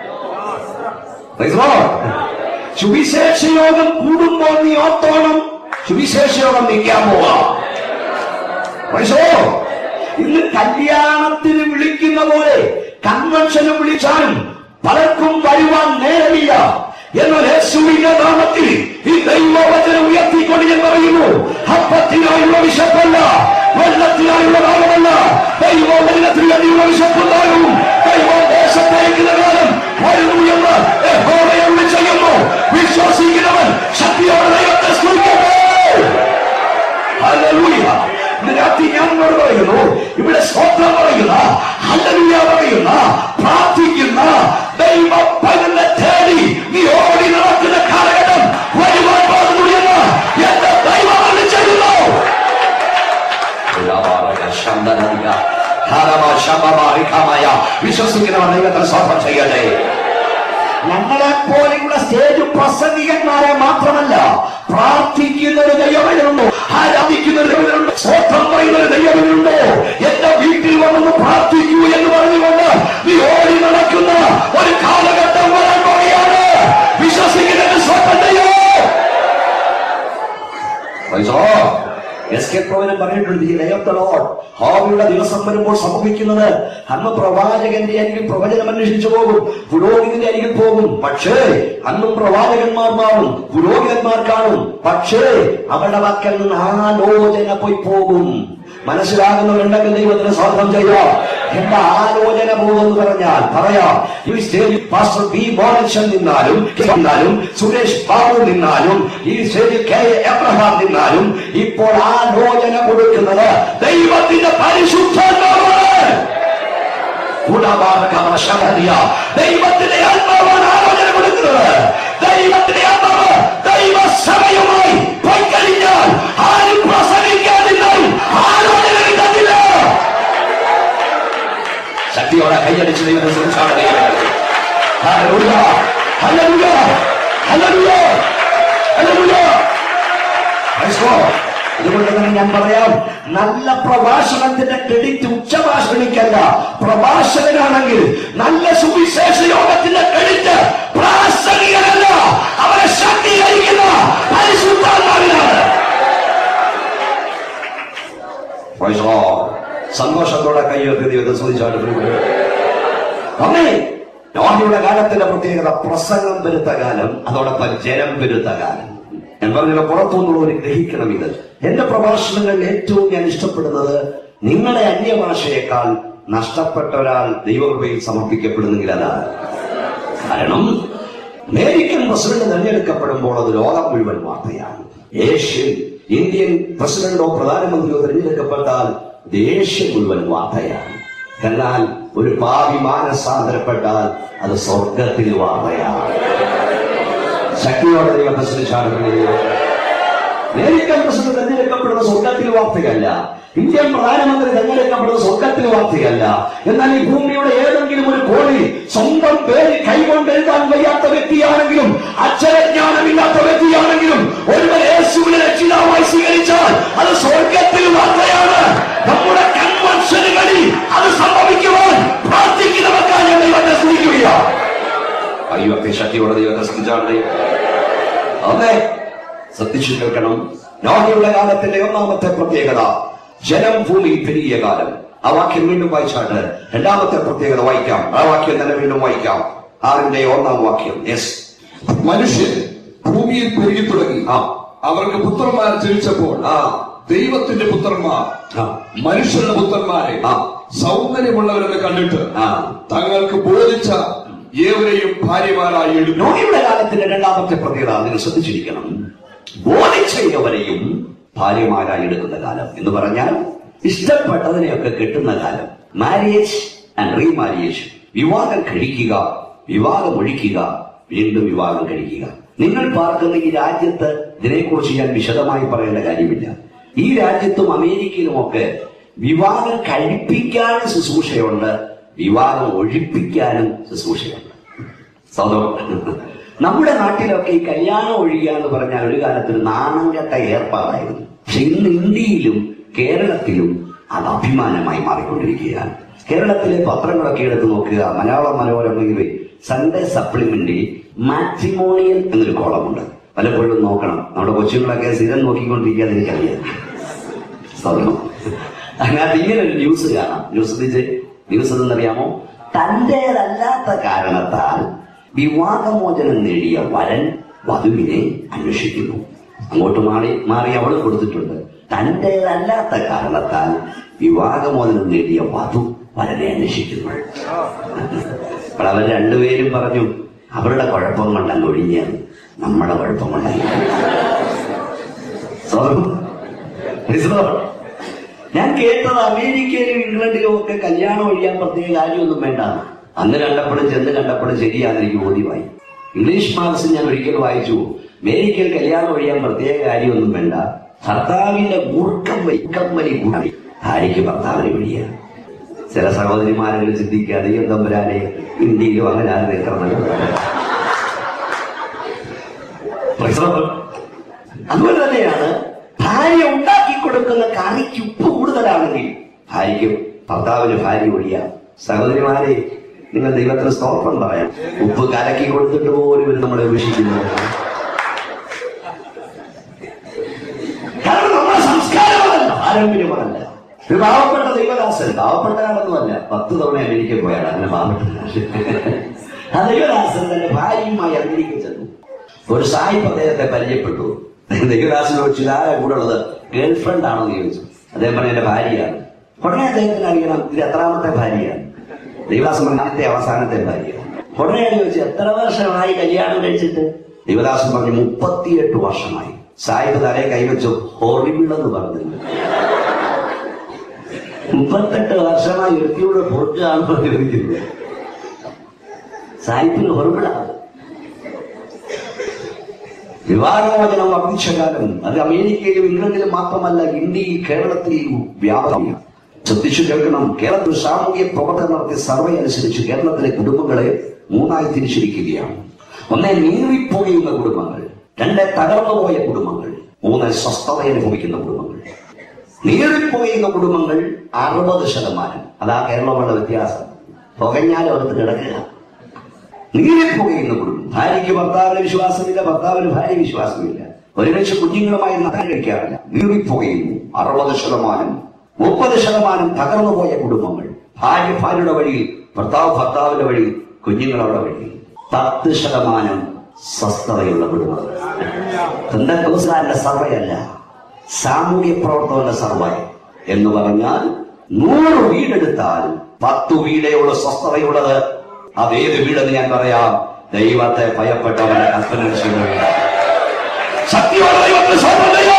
A: പൈസോ സുവിശേഷയോഗം കൂടുമ്പോൾ നീ ഓർത്തോളം സുവിശേഷയോഗം നിൽക്കാൻ പോവാ. പൈസോ ഇന്ന് കല്യാണത്തിന് വിളിക്കുന്ന പോലെ കൺവെൻഷന് വിളിച്ചാലും പലർക്കും വരുവാൻ നേരമില്ല. എന്നാൽ യേശുവിന്റെ നാമത്തിൽ ഈ ദൈവവചനം ഉയർത്തിക്കൊണ്ട് ഞാൻ പറയുന്നു, അപ്പത്തിനായുള്ള വിശപ്പല്ല, വെള്ളത്തിനായുള്ള ദാഹമല്ല, ദൈവവചനത്തിൽ അതിനുള്ള വിശപ്പുണ്ടാകും. ദൈവദേശത്തേക്കുന്ന കാലം വരുന്നു യഹോവയെ ചെയ്യുന്നു. വിശ്വസിക്കുന്നവൻ ശക്തിയോടെ ദൈവത്തെ സ്തുതിക്കട്ടെ. ഹല്ലേലൂയ. രാത്രി ഞാനോട് പറയുന്നു, ഇവിടെ സ്തോത്രം പറയുന്ന, ഹല്ലേലൂയ പറയുന്ന, പ്രാർത്ഥിക്കുന്ന ദൈവ പൈതലിനെ തേടി നീ ഓടി നടക്കുന്ന കാലഘട്ടം വരുവാൻ പോകുന്നു എന്ന് എന്റെ ദൈവം അറിയിച്ചിരുന്നു. വിശ്വസിക്കുന്നവർ ദൈവത്തെ സ്തോത്രം ചെയ്യട്ടെ. ഞങ്ങളെപ്പോലെയുള്ള സ്റ്റേജ് പ്രസംഗികന്മാരെ മാത്രമല്ല, പ്രാർത്ഥിക്കുന്നൊരു ദൈവമുണ്ടോ, ആരാധിക്കുന്നൊരു ദൈവമുണ്ടോ, സ്തോത്രം പറയുന്നൊരു ദൈവമുണ്ടോ. എന്റെ വീട്ടിൽ വന്നൊന്ന് പ്രാർത്ഥിക്കൂ എന്ന് പറഞ്ഞുകൊണ്ട് നീ ഓടി നടക്കുന്ന ഒരു കാലഘട്ടം വരാൻ പോവുകയാണ്. വിശ്വസിക്കുന്നതിന് സ്തോത്രം ചെയ്യൂ. എസ്കേപ്രോവിനെ പറഞ്ഞിട്ടുണ്ട്, ഈ ദൈവത്തോട് ഹോമിയുടെ ദിവസം വരുമ്പോൾ സംഭവിക്കുന്നത്, അന്ന് പ്രവാചകന്റെ അരികിൽ പ്രവചനം അന്വേഷിച്ചു പോകും, പുരോഹിതന്റെ അരികിൽ പോകും. പക്ഷേ അന്നും പ്രവാചകന്മാർ മാറും, പുരോഹിതന്മാർ കാണും. പക്ഷേ അവരുടെ പക്കൽ നിന്ന് ആലോചന പോയി പോകും. മനസ്സിലാകുന്നവരുണ്ടെങ്കിൽ ദൈവത്തിന് സ്വാഗതം ചെയ്യാം. എന്താ ആലോചന പോകുമെന്ന് പറഞ്ഞാൽ പറയാം. ഈ സ്റ്റേജിൽ പാസ്റ്റർ ബി മോഹൻ നിന്നാലും സുരേഷ് ബാബു നിന്നാലും ഈ സ്റ്റേജിൽ കെ എബ്രഹാം നിന്നാലും ഇപ്പോൾ ആലോചന കൊടുക്കുന്നത് ദൈവത്തിന്റെ പരിശുദ്ധാത്മാവാണ്. ദൈവത്തിന്റെ ആത്മാവാണ് ആലോചന കൊടുക്കുന്നത്. ദൈവത്തിന്റെ ആത്മാവ് ദൈവസഭയുമായി പോയി കഴിഞ്ഞാൽ ആരും പ്രസംഗിക്കാതിരുന്നാൽ ആലോചന കിട്ടത്തില്ല. ശക്തിയോടെ കൈയടിച്ച് ദൈവത്തെ കുറിച്ചാണ് ദൈവം. Hallelujah, hallelujah, hallelujah, hallelujah. അതുകൊണ്ട് തന്നെ ഞാൻ പറയാം, നല്ല പ്രഭാഷണത്തിന്റെ ക്രെഡിറ്റ് ഉച്ചഭാഷണിക്കല്ല. പ്രഭാഷകനാണെങ്കിൽ നല്ല സുവിശേഷ യോഗത്തിന്റെ ക്രെഡിറ്റ് പ്രാസംഗികനല്ല, അവരെ ശക്തീകരിക്കുന്ന പരിശുദ്ധാത്മാവിനാണ്. സന്തോഷത്തോടെ കയ്യൊക്കെ ദൈവത്തെ സ്തുതിച്ചാട്ട്. അമ്മേ, നോഹയുടെ കാലത്തിന്റെ പ്രത്യേകത പ്രസംഗം പെരുത്ത കാലം, അതോടൊപ്പം ജനം പെരുത്ത കാലം. ഞാൻ പറഞ്ഞ പുറത്തുനിന്നുള്ളവർ ഗ്രഹിക്കണം ഇത്. എന്റെ പ്രഭാഷണങ്ങളിൽ ഏറ്റവും ഞാൻ ഇഷ്ടപ്പെടുന്നത് നിങ്ങളുടെ അന്യഭാഷയേക്കാൾ നഷ്ടപ്പെട്ട ഒരാൾ ദൈവകൃപയിൽ സമർപ്പിക്കപ്പെടുന്നെങ്കിൽ അതാണ്. കാരണം അമേരിക്കൻ പ്രസിഡന്റ് തെരഞ്ഞെടുക്കപ്പെടുമ്പോൾ അത് ലോകം മുഴുവൻ വാർത്തയാണ്. ഇന്ത്യൻ പ്രസിഡന്റോ പ്രധാനമന്ത്രിയോ തെരഞ്ഞെടുക്കപ്പെട്ടാൽ ഇത് ഏഷ്യ മുഴുവൻ വാർത്തയാണ്. എന്നാൽ ഒരു പാപി മാനസാന്തരപ്പെട്ടാൽ അത് സ്വർഗത്തിൽ വാർത്തയാണ്. ശക്തിയോടെ ദൈവത്തെ സ്തുതിച്ചാടുകയോ. അമേരിക്കൻ പ്രസിഡന്റ് തെരഞ്ഞെടുക്കപ്പെടുന്ന സ്വർഗത്തിൽ വാർത്തയല്ല, ഇന്ത്യൻ പ്രധാനമന്ത്രി തെരഞ്ഞെടുക്കപ്പെടുന്ന സ്വർഗത്തിൽ വാർത്തയല്ല. എന്നാൽ ഈ ഭൂമിയുടെ ഏതെങ്കിലും ഒരു കോണിൽ സ്വന്തം പേര് കൈകൊണ്ട് എഴുതാൻ വയ്യാത്ത വ്യക്തിയാണെങ്കിലും അക്ഷരജ്ഞാനമില്ലാത്ത വ്യക്തിയാണെങ്കിലും ഒരുവൻ യേശുവിനെ രക്ഷിതാവായി സ്വീകരിച്ചാൽ അത് സ്വർഗത്തിൽ വാർത്തയാണ്. നമ്മുടെ കൺവെൻഷനുകളിൽ അത് സംഭവിക്കുവാൻ പ്രാർത്ഥിക്കുന്നവർക്കാണ് ഞാൻ ദൈവത്തെ സ്തുതിക്കുകയാണ്. അയ്യോ, ശക്തിയോടെ ദൈവത്തെ സ്തുതിച്ചാടേ. അതെ, ശ്രദ്ധിച്ചു കേൾക്കണം. നോഹയുടെ കാലത്തിന്റെ ഒന്നാമത്തെ പ്രത്യേകത ജനം ഭൂമിയിൽ പെരുകിയ കാലം. ആ വാക്യം വീണ്ടും വായിച്ചാട്ട് രണ്ടാമത്തെ പ്രത്യേകത വായിക്കാം. ആ വാക്യം തന്നെ വീണ്ടും വായിക്കാം. 6-ാം വാക്യം.
B: മനുഷ്യൻ ഭൂമിയിൽ പെരുകി തുടങ്ങി. അവർക്ക് പുത്രന്മാർ ജനിച്ചപ്പോൾ ദൈവത്തിന്റെ പുത്രന്മാർ മനുഷ്യരുടെ പുത്രന്മാരെ സൗന്ദര്യമുള്ളവരെന്ന് കണ്ടിട്ട് തങ്ങൾക്ക് ബോധിച്ച ഏവരെയും ഭാര്യമാരായി എടുത്തു.
A: നോഹയുടെ കാലത്തിന്റെ രണ്ടാമത്തെ പ്രത്യേകത നിങ്ങൾ ശ്രദ്ധിച്ചിരിക്കണം. ബോധിച്ച ഏവരെയും ഭാര്യമാരായി എടുക്കുന്ന കാലം എന്ന് പറഞ്ഞാൽ ഇഷ്ടപ്പെട്ടതിനെയൊക്കെ കെട്ടുന്ന കാലം. Marriage and remarriage. വിവാഹം കഴിക്കുക, വിവാഹം ഒഴിക്കുക, വീണ്ടും വിവാഹം കഴിക്കുക. നിങ്ങൾ പാർക്കുന്ന ഈ രാജ്യത്ത് ഇതിനെക്കുറിച്ച് ഞാൻ വിശദമായി പറയേണ്ട കാര്യമില്ല. ഈ രാജ്യത്തും അമേരിക്കയിലുമൊക്കെ വിവാഹം കഴിപ്പിക്കാനും ശുശ്രൂഷയുണ്ട്, വിവാഹം ഒഴിപ്പിക്കാനും ശുശ്രൂഷയുണ്ട്. നമ്മുടെ നാട്ടിലൊക്കെ ഈ കല്യാണം ഒഴിയുക എന്ന് പറഞ്ഞാൽ ഒരു കാലത്ത് ഒരു നാണം കെട്ട ഏർപ്പാടായിരുന്നു. പക്ഷെ ഇന്ന് ഇന്ത്യയിലും കേരളത്തിലും അത് അഭിമാനമായി മാറിക്കൊണ്ടിരിക്കുകയാണ്. കേരളത്തിലെ പത്രങ്ങളൊക്കെ എടുത്ത് നോക്കുക. മലയാളം മനോരമയിലെ സൺഡേ സപ്ലിമെന്റിൽ മാട്രിമോണിയൽ എന്നൊരു കോളമുണ്ട്. പലപ്പോഴും നോക്കണം. നമ്മുടെ കൊച്ചുങ്ങളൊക്കെ സ്ഥിരം നോക്കിക്കൊണ്ടിരിക്കാതെ എനിക്കറിയാം. അതിനകത്ത് ഇങ്ങനൊരു ന്യൂസ് കാണാം. ന്യൂസ് എന്തെന്നറിയാമോ? തന്റേതല്ലാത്ത കാരണത്താൽ വിവാഹമോചനം നേടിയ വരൻ വധുവിനെ അന്വേഷിക്കുന്നു. അങ്ങോട്ട് മാറി അവൾ കൊടുത്തിട്ടുണ്ട്. തന്റേതല്ലാത്ത കാരണത്താൽ വിവാഹമോചനം നേടിയ വധു വരനെ അന്വേഷിക്കുന്നു. അപ്പോൾ അവർ രണ്ടുപേരും പറഞ്ഞു അവരുടെ കുഴപ്പം കൊണ്ടങ്ങ് ഒഴിഞ്ഞാൽ നമ്മുടെ കുഴപ്പം കൊണ്ടല്ല. ഞാൻ കേട്ടത് അമേരിക്കയിലും ഇംഗ്ലണ്ടിലും ഒക്കെ കല്യാണം ഒഴിയാൻ പ്രത്യേക കാര്യമൊന്നും വേണ്ട. അന്ന് കണ്ടപ്പോഴും ചെന്ന് കണ്ടപ്പോഴും ശരിയാണെന്ന് എനിക്ക് ബോധ്യമായി. ഇംഗ്ലീഷ് മാഗസിൻ ഞാൻ ഒരിക്കൽ വായിച്ചു. അമേരിക്കയിൽ കല്യാണം ഒഴിയാൻ പ്രത്യേക കാര്യമൊന്നും വേണ്ട, ഭർത്താവിന്റെ മൂർക്കം വലി കൂടി ഭാര്യയ്ക്ക് ഭർത്താവിനെ വിളിയ. ചില സഹോദരിമാരെങ്കിലും ചിന്തിക്കാതെ ഈ തമ്പുരാനെ ഇന്ത്യയിലും അങ്ങനെ ആരും നിൽക്കുന്നത്. അതുപോലെ തന്നെയാണ് ഭാര്യ ഉണ്ടാക്കി കൊടുക്കുന്ന കറിക്ക് ഉപ്പ് കൂടുതലാണെങ്കിൽ ഭാര്യയ്ക്ക് ഭർത്താവിന് ഭാര്യ ഒഴിയാം. സഹോദരിമാരെ, നിങ്ങൾ ദൈവത്തിന് സ്തോത്രം പറയാം. ഉപ്പ് കലക്കി കൊടുത്തിട്ട് പോലും ഇവർ നമ്മളെ വീക്ഷിക്കുന്നത്. കാരണം നമ്മുടെ സംസ്കാരമല്ല, പാരമ്പര്യമല്ല. ഒരു പാവപ്പെട്ട ദൈവദാസൻ, പാവപ്പെട്ടയാളൊന്നുമല്ല, 10 തവണ അമേരിക്ക പോയാണ്. അങ്ങനെ പാവപ്പെട്ട ആ ദൈവദാസൻ തന്റെ ഭാര്യയുമായി അമേരിക്ക ചെന്നു. ഒരു സായിപ്പ് അദ്ദേഹത്തെ പരിചയപ്പെട്ടു. ദൈവദാസനോട് ചിലാരെ കൂടെ ഉള്ളത് ഗേൾ ഫ്രണ്ട് ആണെന്ന് ചോദിച്ചു. അദ്ദേഹം പറഞ്ഞ എന്റെ ഭാര്യയാണ്. ഉടനെ അദ്ദേഹത്തിന് അറിയണം ഇത് എത്രാമത്തെ ഭാര്യയാണ്. ദൈവദാസൻ പറഞ്ഞ അവസാനത്തെ ഭാര്യയാണ്. ഉടനെ ചോദിച്ചു എത്ര വർഷമായി കല്യാണം കഴിച്ചിട്ട്? ദൈവദാസൻ പറഞ്ഞു 38 വർഷമായി. സായിപ്പ് തലയെ കൈവച്ചു. ഹോറിബിളെന്ന് പറഞ്ഞില്ല. 38 വർഷമായി വ്യക്തിയുടെ പൊറുക്കാണെന്ന് ചോദിക്കുന്നത്. സായിപ്പിന് ഹോറിബിളാണ്. വിവാഹമോചനം വർദ്ധിച്ച കാലം അത് അമേരിക്കയിലും ഇംഗ്ലണ്ടിലും മാത്രമല്ല, ഇന്ത്യയിൽ കേരളത്തിൽ വ്യാപകമാണ്. ശ്രദ്ധിച്ചു കേൾക്കണം. കേരളത്തിൽ സാമൂഹ്യ പ്രവർത്തനം നടത്തിയ സർവേ അനുസരിച്ച് കേരളത്തിലെ കുടുംബങ്ങളെ 3ആയി തിരിച്ചിരിക്കുകയാണ്. 1 നീറിപ്പോകുന്ന കുടുംബങ്ങൾ, 2 തകർന്നുപോയ കുടുംബങ്ങൾ, 3 സ്വസ്ഥത അനുഭവിക്കുന്ന കുടുംബങ്ങൾ. നീറിപ്പോകുന്ന കുടുംബങ്ങൾ 60%. അതാ കേരളമുള്ള വ്യത്യാസം. പുകഞ്ഞാലും അടുത്ത് കിടക്കുക. നീറിപ്പോകുന്ന കുടുംബം, ഭാര്യയ്ക്ക് ഭർത്താവിന് വിശ്വാസമില്ല, ഭർത്താവിന് ഭാര്യ വിശ്വാസമില്ല, ഒരുമിച്ച് കുഞ്ഞുങ്ങളുമായി നടക്കാൻ കഴിക്കാറില്ല. നീറിപ്പോകുന്നു 60%. 30% തകർന്നു പോയ കുടുംബങ്ങൾ. ഭാര്യ ഭാര്യയുടെ വഴി, ഭർത്താവ് ഭർത്താവിന്റെ വഴി, കുഞ്ഞുങ്ങളുടെ വഴി. 10% സ്വസ്ഥതയുള്ള കുടുംബങ്ങൾ. പെന്തക്കോസ്തുകാരുടെ സർവ്വയല്ല, സാമൂഹ്യ പ്രവർത്തകന്റെ സർവ്വ എന്ന് പറഞ്ഞാൽ 100 വീടെടുത്താൽ 10 വീടേയുള്ള സ്വസ്ഥതയുള്ളത്. അതേത് വീടെന്ന് ഞാൻ പറയാം. ദൈവത്തെ ഭയപ്പെട്ടവന്റെ കൽപ്പന സത്യമാണ്. ദൈവത്തിന് സ്വന്തം ദൈവം.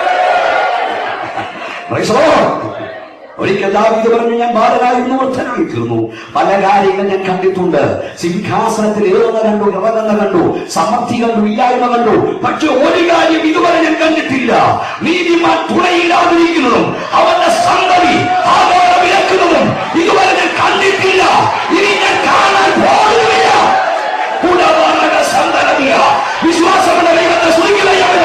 A: ഒരിക്കൽ ദാവീദ് പറഞ്ഞു, ഞാൻ ബാലനായിരുന്നു വൃദ്ധനായി തീർന്നു. പല കാര്യങ്ങൾ ഞാൻ കണ്ടിട്ടുണ്ട്. സിംഹാസനത്തിൽ ഏറുന്ന കണ്ടു, ഇറങ്ങുന്ന കണ്ടു, സമൃദ്ധി കണ്ടു, ഇല്ലായ്മ കണ്ടു. പക്ഷെ ഒരു കാര്യം ഇതുവരെ ഞാൻ കണ്ടിട്ടില്ല. നീതിമാൻ തുണയില്ലാതിരിക്കുന്നതും അവന്റെ സന്തതി ആദായം വിലക്കുന്നതും ഇതുവരെ ഞാൻ കണ്ടിട്ടില്ല. ഇനി ഞാൻ കാണാൻ പോകുന്നില്ല. സന്തതിയ വിശ്വാസങ്ങളുടെ ദൈവത്തെ സ്തുതിക്കുകയാണ്.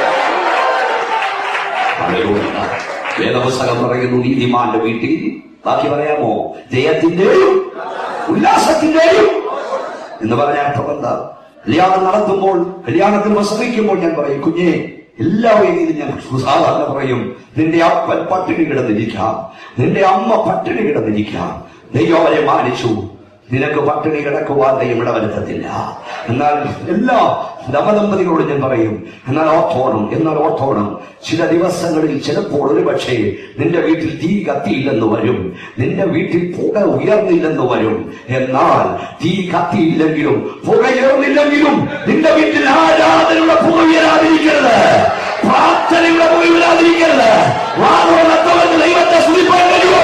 A: വേദപുസ്തകം പറയുന്നു, നീതിമാന്റെ വീട്ടിൽ, ബാക്കി പറയാമോ, ജയത്തിന്റെയും ഉല്ലാസത്തിന്റെയും എന്ന് പറഞ്ഞ അർത്ഥം എന്താ? കല്യാണം നടത്തുമ്പോൾ, കല്യാണത്തിൽ പ്രസവിക്കുമ്പോൾ ഞാൻ പറയും, കുഞ്ഞെ, എല്ലാ വേദിയിലും ഞാൻ സാധാരണ പറയും, നിന്റെ അപ്പൻ പട്ടിണി കിടന്നിരിക്കാം, നിന്റെ അമ്മ പട്ടിണി കിടന്നിരിക്കാം, ദൈവം അവരെ മാനിച്ചു, നിനക്ക് പട്ടിണി കിടക്കുവാൻ ദൈവം ഇടവരുത്തത്തില്ല. എന്നാൽ എല്ലാ നവദമ്പതികളോട് ഞാൻ പറയും, എന്നാൽ ഓർത്തോണം, ചില ദിവസങ്ങളിൽ ചിലപ്പോൾ ഒരു പക്ഷേ നിന്റെ വീട്ടിൽ തീ കത്തിയില്ലെന്ന് വരും, നിന്റെ വീട്ടിൽ പുക ഉയർന്നില്ലെന്ന് വരും. എന്നാൽ തീ കത്തിയില്ലെങ്കിലും പുകയുയർന്നില്ലെങ്കിലും നിന്റെ വീട്ടിൽ ആരാധനയുടെ പുക ഉയരാതിരിക്കരുത്, പ്രാർത്ഥനയുടെ പുക ഉയരാതിരിക്കരുത്. വാദോടത്തവർക്ക് ദൈവത്തെ സ്തുതിപ്പാൻ കഴിയുമോ?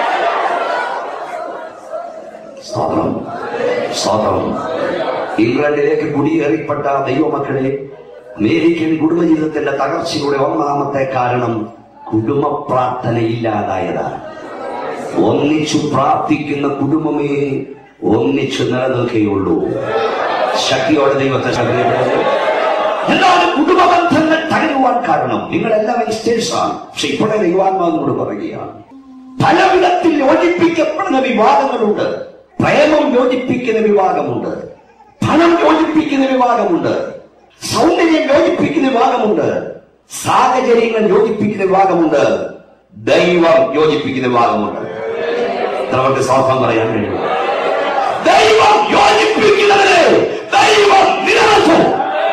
A: സ്തോത്രം. ഇംഗ്ലണ്ടിലേക്ക് കുടിയേറിപ്പെട്ട ദൈവമക്കളെ, അമേരിക്കൻ കുടുംബജീവിതത്തിന്റെ തകർച്ചയുടെ ഒന്നാമത്തെ കാരണം കുടുംബ പ്രാർത്ഥനയില്ലാതായതാണ്. ഒന്നിച്ചു പ്രാർത്ഥിക്കുന്ന കുടുംബമേ ഒന്നിച്ചു നിലനിൽക്കുകയുള്ളൂ. ശക്തിയോടെ ദൈവത്തെ ശക്തിപ്പെടുന്നു. എന്നാലും കുടുംബ ബന്ധങ്ങൾ തകരുവാൻ കാരണം നിങ്ങളെല്ലാം യങ്സ്റ്റേഴ്സാണ്. പക്ഷെ ഇപ്പോഴെ ദൈവാത്മാവിനോട് പറയുകയാണ്, പല വിധത്തിൽ യോജിപ്പിക്കപ്പെടുന്ന വിവാദങ്ങളുണ്ട്. പ്രേമം യോജിപ്പിക്കുന്ന വിഭാഗമുണ്ട്, പണം യോജിപ്പിക്കുന്ന വിഭാഗമുണ്ട്, സൗന്ദര്യം യോജിപ്പിക്കുന്ന വിഭാഗമുണ്ട്, സാഹചര്യങ്ങൾ യോജിപ്പിക്കുന്ന വിഭാഗമുണ്ട്, ദൈവം യോജിപ്പിക്കുന്ന വിഭാഗമുണ്ട്. നമുക്ക് സ്വാർത്ഥം പറയാൻ കഴിയും. ദൈവം യോജിപ്പിക്കുന്നതിന് ദൈവം നിലനിർത്തും.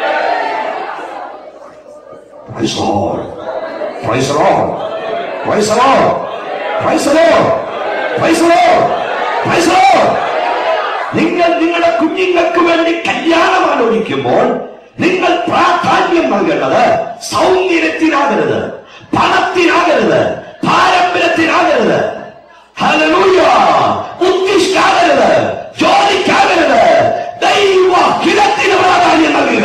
A: നിങ്ങൾ നിങ്ങളുടെ കുഞ്ഞുങ്ങൾക്ക് വേണ്ടി കല്യാണം ആലോചിക്കുമ്പോൾ നിങ്ങൾ പ്രാധാന്യം നൽകേണ്ടത് സൗന്ദര്യത്തിനാകരുത്, പണത്തിനാകരുത്, പാരമ്പര്യത്തിനാകരുത്, ഹല്ലേലൂയ, ഉദ്ദിഷ്ടാകരുത്, ജോലിക്കാകരുത്. ദൈവ ഹിതത്തിന് പ്രാധാന്യം നൽകുക.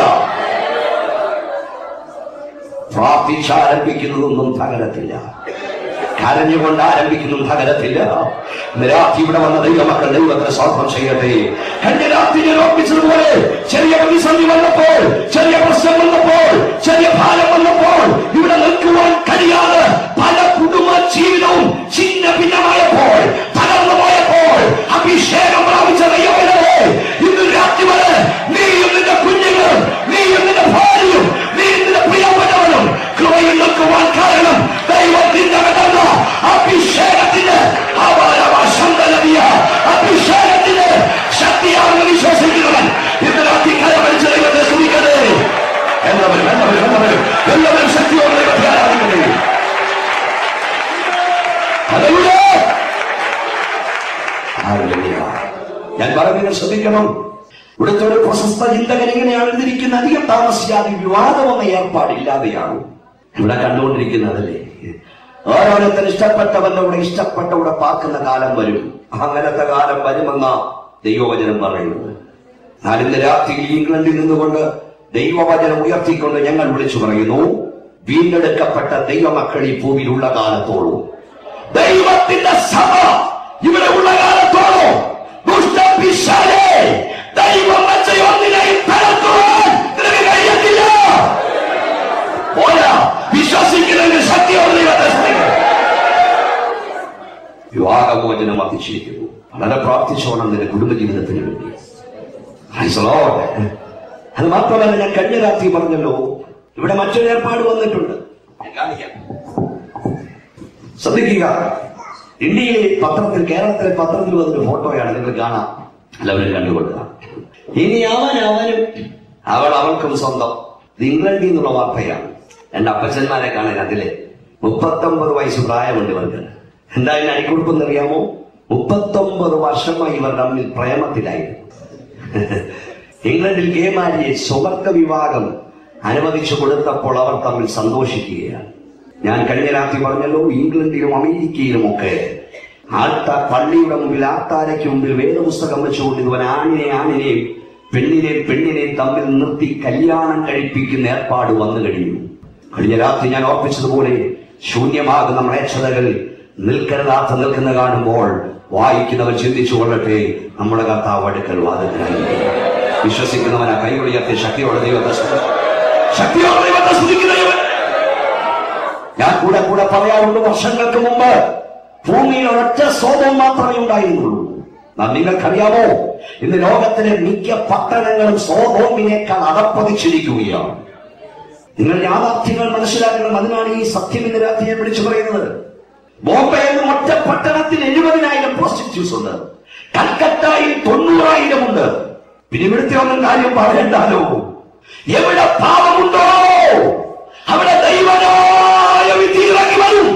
A: പ്രാർത്ഥിച്ചാരംഭിക്കുന്നതൊന്നും തകരത്തില്ല, കരഞ്ഞുകൊണ്ട് ആരംഭിക്കുന്നു തകരത്തില്ല. രാത്രി ഇവിടെ വന്ന ദൈവമക്കൾ ദൈവത്തെ സ്വാഗതം ചെയ്യട്ടെ. കഴിഞ്ഞ രാത്രി ഞാൻ ഓർപ്പിച്ചതുപോലെ ചെറിയ പ്രതിസന്ധി വന്നപ്പോൾ, ചെറിയ പ്രശ്നം വന്നപ്പോൾ, ചെറിയ ഭാരം വന്നപ്പോൾ ഇവിടെ നിൽക്കുവാൻ കഴിയാതെ പല കുടുംബ ജീവിതവും ചിന്ന ഭിന്നമായപ്പോൾ, തകർന്നു പോയപ്പോൾ അഭിഷേകം പ്രാപിച്ച ദൈവമേ, ഇന്ന് രാത്രി വരെ നീയും നിന്റെ കുഞ്ഞുങ്ങളും, നീയും നിന്റെ ഭാര്യയും, നീയും നിന്റെ പ്രിയപ്പെട്ടവനും കൃപയിൽ നിൽക്കുവാൻ കാരണം ദൈവത്തിന്റെ അഭിഷേകത്തിന് അഭിഷേകത്തിന് ശക്തിയാണെന്ന് വിശ്വസിക്കുന്നവൻ ഇന്ന് രാത്രി കരമടിച്ച് ദൈവത്തെ സ്തുതിക്കട്ടെ. എല്ലാവരും ശക്തിയോടെ ദൈവത്തെ ആരാധിക്കട്ടെ. ഞാൻ പറയുന്നത് ശ്രദ്ധിക്കണം. ഇവിടുത്തെ ഒരു പ്രശസ്ത ചിന്തകൻ ഇങ്ങനെയാണ് എഴുതിയിരിക്കുന്നത്, അധികം താമസിയാതെ വിവാദമെന്ന ഏർപ്പാടില്ലാതെയാണ് ഇവിടെ കണ്ടുകൊണ്ടിരിക്കുന്നതല്ലേ. ഓരോരുത്തർ ഇഷ്ടപ്പെട്ടവരുടെ ഇഷ്ടപ്പെട്ടവിടെ പാക്കുന്ന കാലം വരും. അങ്ങനത്തെ കാലം വരുമെന്ന ദൈവവചനം പറയുന്നത്. എന്നാൽ ഇന്ന് രാത്രി ഇംഗ്ലണ്ടിൽ നിന്നുകൊണ്ട് ദൈവവചനം ഉയർത്തിക്കൊണ്ട് ഞങ്ങൾ വിളിച്ചു പറയുന്നു, വീണ്ടെടുക്കപ്പെട്ട ദൈവമക്കൾ ഈ ഭൂമിയിലുള്ള കാലത്തോളം, ദൈവത്തിന്റെ സഭ ഇവിടെ ഉള്ള കാലത്തോളം ദുഷ്ടപിശാചേ ദൈവം വെച്ച ഒന്നിനെയും തകർക്കുവാൻ നിനക്ക് കഴിയത്തില്ല. പോരാ, വിശ്വസിക്കുന്നതിന് ശക്തിയോടെ ദൈവത്തെ സ്തുതിക്കുക. വിവാഹമോചനം അതിശയിക്കുന്നു. വളരെ പ്രാർത്ഥിച്ചോണം നിന്റെ കുടുംബജീവിതത്തിന് വേണ്ടി. അത് മാത്രമല്ല, ഞാൻ കഴിഞ്ഞ രാത്രി പറഞ്ഞല്ലോ, ഇവിടെ മറ്റൊരു ഏർപ്പാട് വന്നിട്ടുണ്ട്. ശ്രദ്ധിക്കുക, ഇന്ത്യയിലെ പത്രത്തിൽ, കേരളത്തിലെ പത്രത്തിൽ വന്നൊരു ഫോട്ടോയാണ്, നിങ്ങൾ കാണാം, എല്ലാവരും കണ്ടുകൊള്ളുക. ഇനി അവൾക്കും സ്വന്തം. ഇത് ഇംഗ്ലണ്ടിൽ നിന്നുള്ള വാർത്തയാണ്. എന്റെ അപ്പച്ചന്മാരെ കാണാൻ അതിലെ 39 വയസ്സ് പ്രായമുണ്ട് ഇവർക്ക്. എന്തായാലും അടിക്കുറിപ്പെന്നറിയാമോ? 39 വർഷമായി ഇവർ തമ്മിൽ പ്രേമത്തിലായിരുന്നു. ഇംഗ്ലണ്ടിൽ ഗേ മാരേജ്, സ്വവർഗ വിവാഹം അനുവദിച്ചു കൊടുത്തപ്പോൾ അവർ തമ്മിൽ സന്തോഷിക്കുകയാണ്. ഞാൻ കഴിഞ്ഞ രാത്രി പറഞ്ഞല്ലോ, ഇംഗ്ലണ്ടിലും അമേരിക്കയിലുമൊക്കെ പള്ളിയുടെ മുമ്പിൽ, ആത്താരയ്ക്ക് മുമ്പിൽ വേദപുസ്തകം വെച്ചുകൊണ്ട് ഇവൻ ആണിനെയും പെണ്ണിനെയും തമ്മിൽ നിർത്തി കല്യാണം കഴിപ്പിക്കുന്ന ഏർപ്പാട് വന്നു കഴിഞ്ഞു. കഴിഞ്ഞ രാത്രി ഞാൻ ഓർപ്പിച്ചതുപോലെ ശൂന്യമാകുന്ന മ്ലേച്ഛതകൾ നിൽക്കുന്ന കാണുമ്പോൾ വായിക്കുന്നവർ ചിന്തിച്ചു കൊള്ളട്ടെ, നമ്മുടെ കർത്താവ് അടുക്കൽ വാതിൽക്കലായി. വിശ്വസിക്കുന്നവൻ ആ കൈവളിയത്തെ ശക്തിയോടെ ദൈവത്തെ സ്തുതിക്കുന്നവൻ. ഞാൻ കൂടെ പറയാറുണ്ട്, വർഷങ്ങൾക്ക് മുമ്പ് ഭൂമിയിൽ ഒരൊറ്റ സോദം മാത്രമേ ഉണ്ടായിരുന്നുള്ളൂ. നിങ്ങൾക്കറിയാമോ, ഇന്ന് ലോകത്തിലെ മിക്ക പട്ടണങ്ങളും സോദോമിനേക്കാൾ അടപ്പതിച്ചിരിക്കുകയാണ്. നിങ്ങൾ യാഥാർത്ഥ്യങ്ങൾ മനസ്സിലാക്കണം. അതിനാണ് ഈ സത്യം ഇന്ന് രാത്രി ഞാൻ വിളിച്ചു പറയുന്നത്. ബോംബെയിൽ ഒറ്റ പട്ടണത്തിൽ 70,000 പ്രോസ്റ്റിറ്റ്യൂട്ട്സ് ഉണ്ട്. കൽക്കട്ടയിൽ 90,000 ഉണ്ട്. പിന്നെ ഇവിടുത്തെ ഒന്നും കാര്യം പറയണ്ടാലോ. എവിടെ പാപമുണ്ടോ അവിടെ ദൈവമായ വിധി ഇറങ്ങി വരും.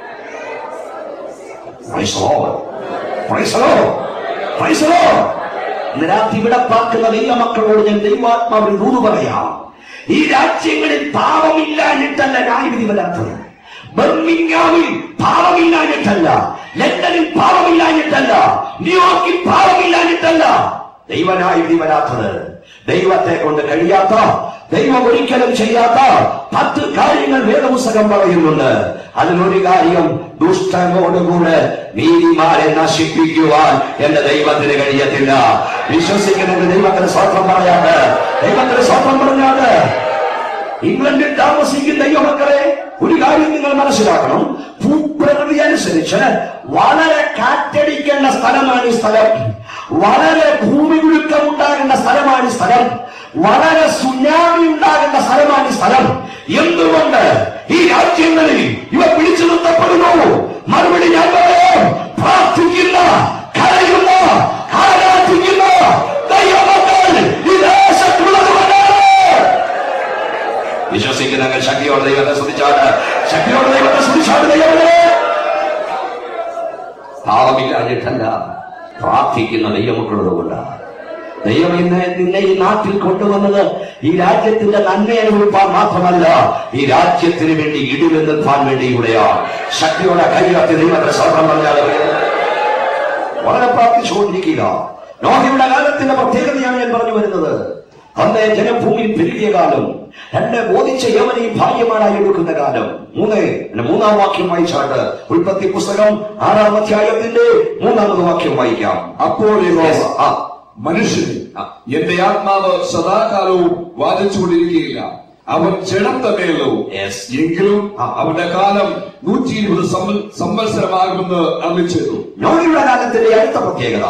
A: ഇന്ന് രാത്രി ഇവിടെ പാർക്കുന്ന ദൈവമക്കളോട് ഞാൻ ദൈവാത്മാവിൽ ദൂത് പറയാം. ഈ രാജ്യങ്ങളിൽ പാവമില്ലാഞ്ഞിട്ടല്ല ന്യായവിധി വരാത്തത്. ബർമിംഗാമിൽ പാവമില്ലാഞ്ഞിട്ടല്ല, ലണ്ടനിൽ പാവമില്ലാഞ്ഞിട്ടല്ല, ന്യൂയോർക്കിൽ പാവമില്ലാഞ്ഞിട്ടല്ല ദൈവന്യായവിധി വരാത്തത്. ദൈവത്തെ കൊണ്ട് കഴിയാത്ത, ദൈവം ഒരിക്കലും ചെയ്യാത്ത 10 കാര്യങ്ങൾ വേദപുസ്തകം പറയുന്നുണ്ട്. അതിലൊരു കാര്യം, ദുഷ്ടനോടുകൂടെ നീതിമാരെ നശിപ്പിക്കുവാൻ എന്റെ ദൈവത്തിന് കഴിയത്തില്ല. വിശ്വസിക്കുന്ന ദൈവത്തിന് സ്വപ്നം പറയാതെ, ദൈവത്തിന് സ്വപ്നം പറഞ്ഞാല് ഇംഗ്ലണ്ടിൽ താമസിക്കുന്ന ദൈവമക്കളെ ഒരു കാര്യം നിങ്ങൾ മനസ്സിലാക്കണം. ഭൂപ്രകൃതി അനുസരിച്ച് വളരെ കാറ്റടിക്കേണ്ട സ്ഥലമാണ് ഈ സ്ഥലം, വളരെ ഭൂമി കുലുക്കം ഉണ്ടാകേണ്ട സ്ഥലമാണ് ഈ സ്ഥലം, വളരെ സുനാമി ഉണ്ടാകേണ്ട സ്ഥലമാണ് ഈ സ്ഥലം. എന്തുകൊണ്ട് ഈ രാജ്യങ്ങളിൽ ഇവ പിടിച്ചു നിർത്തപ്പെടുന്നു? മറുപടി ഞാൻ പറയാം. പ്രാർത്ഥിക്കുന്ന, കരയുന്ന, ആരാധിക്കുന്ന ദൈവമക്കൾ ഈ ദേശത്തുള്ളതുകൊണ്ടാണ്. വിശ്വസിക്കുന്ന ശക്തിയോടെ ദൈവത്തെ സ്തുതിച്ചാണ്, ശക്തിയോടെ ദൈവത്തെ സ്തുതിച്ചാണ്. ദൈവമേ, പാവമില്ലാഞ്ഞിട്ടല്ല, പ്രാർത്ഥിക്കുന്ന ദൈവമക്കളുള്ളതുകൊണ്ടാണ്. ദൈവം നിന്നെ ഈ നാട്ടിൽ കൊണ്ടുവന്നത് ഈ രാജ്യത്തിന്റെ നന്മ അനുഭവിപ്പാൻ മാത്രമല്ല, ഈ രാജ്യത്തിന് വേണ്ടി ഇടിവ് നിൽപ്പാൻ വേണ്ടി ഇവിടെയാണ്. ശക്തിയോടെ കൈകത്തി ദൈവത്തെ സ്വപ്നം പറഞ്ഞാൽ വളരെ പ്രാർത്ഥിച്ചുകൊണ്ടിരിക്കുക. നോഹയുടെ കാലത്തിന്റെ പ്രത്യേകതയാണ് ഞാൻ പറഞ്ഞു വരുന്നത്. അന്ന് ജനഭൂമിയിൽ പെരുകിയ കാലം, എന്നെ ബോധിച്ച യവനെയും ഭാര്യമാരായി എടുക്കുന്ന കാലം. 3-ാം വാക്യം വായിച്ചാട്ട് ഉൽപ്പത്തി പുസ്തകം 6-ാം അധ്യായത്തിന്റെ 3-ാമത് വാക്യം വായിക്കാം.
B: അപ്പോൾ മനുഷ്യൻ എന്റെ ആത്മാവ് സദാകാലവും വാദിച്ചുകൊണ്ടിരിക്കുകയില്ല, അവൻ ജഡം തന്നെയല്ലോ, എങ്കിലും അവന്റെ കാലം 120 സംവത്സരമാകുമെന്ന് അരുളിച്ചെയ്തു.
A: നോഹയുടെ കാലത്തിന്റെ അടുത്ത പ്രത്യേകത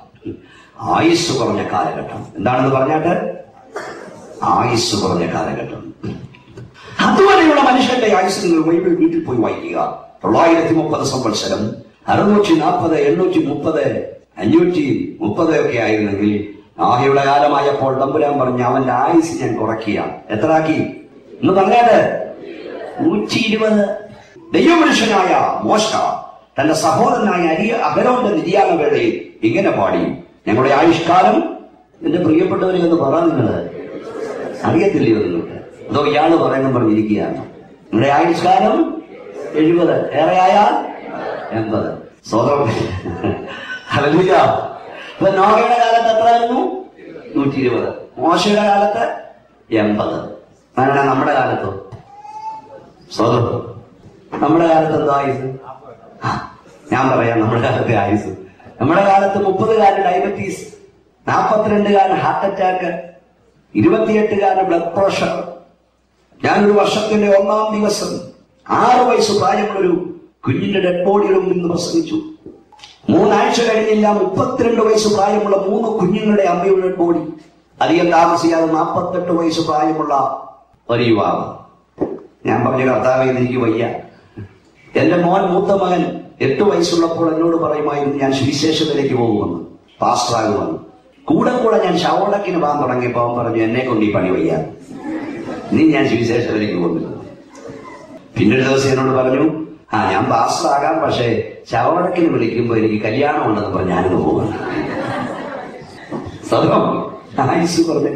A: ആയുസ് കുറഞ്ഞ കാലഘട്ടം. എന്താണെന്ന് പറഞ്ഞാട്ട് ആയുസ് കുറഞ്ഞ കാലഘട്ടം. അതുവരെയുള്ള മനുഷ്യന്റെ ആയുസ് നിങ്ങൾ ബൈബിൾ വീട്ടിൽ പോയി വായിക്കുക. 930 സംവത്സരം, 640, 830, 530 ഒക്കെ ആയിരുന്നെങ്കിൽ നോഹയുടെ കാലമായപ്പോൾ തമ്പുരാൻ പറഞ്ഞ അവന്റെ ആയുസ് ഞാൻ കുറയ്ക്കുക. എത്ര ആക്കി എന്ന് പറഞ്ഞാല് 120. ദൈവമനുഷ്യനായ മോശ തന്റെ സഹോദരനായ അഹരോന്റെ നിര്യാണ വേളയിൽ ഇങ്ങനെ പാടി, ഞങ്ങളുടെ ആയുഷ്കാലം, എന്റെ പ്രിയപ്പെട്ടവരെ എന്ന് പറയാൻ നിങ്ങള് അറിയത്തില്ലയോ നിങ്ങൾക്ക്? അതോ ഇയാള് പറയുന്നു പറഞ്ഞിരിക്കുകയാണ്. നിങ്ങളുടെ ആയുഷ്കാലം 70, ഏറെയായാൽ 80. സ്വതം ഹല്ലേലൂയ. ഇപ്പൊ നോഹയുടെ കാലത്ത് എത്രയായിരുന്നു? 120. മോശയുടെ കാലത്ത് 80. അങ്ങനെ നമ്മുടെ കാലത്തോ? സ്വതം നമ്മുടെ കാലത്ത് എന്താ ആയുസ്? ഞാൻ പറയാം നമ്മുടെ കാലത്തെ ആയുസ്. നമ്മുടെ കാലത്ത് 30-കാരന് ഡയബറ്റീസ്, 42-കാരന് ഹാർട്ട് അറ്റാക്ക്, 28-കാരന് ബ്ലഡ് പ്രഷർ. ഞാനൊരു വർഷത്തിന്റെ 1-ാം ദിവസം 6 വയസ്സ് പ്രായമുള്ളൊരു കുഞ്ഞിന്റെ ഡെഡ് ബോഡിയുടെ മുമ്പിൽ നിന്ന് പ്രസംഗിച്ചു. 3 ആഴ്ച കഴിഞ്ഞില്ല 32 വയസ്സ് പ്രായമുള്ള 3 കുഞ്ഞുങ്ങളുടെ അമ്മയുടെ ഡെഡ് ബോഡി. അധികം താമസിയാതെ 48 വയസ്സ് പ്രായമുള്ള ഒരു യുവാവ്. ഞാൻ പറഞ്ഞ കർത്താവേ, എനിക്ക് വയ്യ, എന്റെ മോൻ മൂത്ത മകൻ 8 വയസ്സുള്ളപ്പോൾ എന്നോട് പറയുമായിരുന്നു, ഞാൻ സുവിശേഷത്തിലേക്ക് പോകുമെന്ന്, പാസ്റ്ററാകുമെന്ന്. കൂടെ കൂടെ ഞാൻ ശവടക്കിന് പോകാൻ തുടങ്ങിയപ്പോൾ അവൻ പറഞ്ഞു, എന്നെ കൊണ്ട് ഈ പണി വയ്യ, നീ ഞാൻ സുവിശേഷത്തിലേക്ക് പോകുന്നില്ല. പിന്നൊരു ദിവസം എന്നോട് പറഞ്ഞു, ഞാൻ പാസ്റ്ററാകാം, പക്ഷേ ശവടക്കിന് വിളിക്കുമ്പോ എനിക്ക് കല്യാണം ഉണ്ടെന്ന് പറഞ്ഞ് ഞാനിന്ന് പോകാം. സത്യം. ആയുസ് കുറഞ്ഞ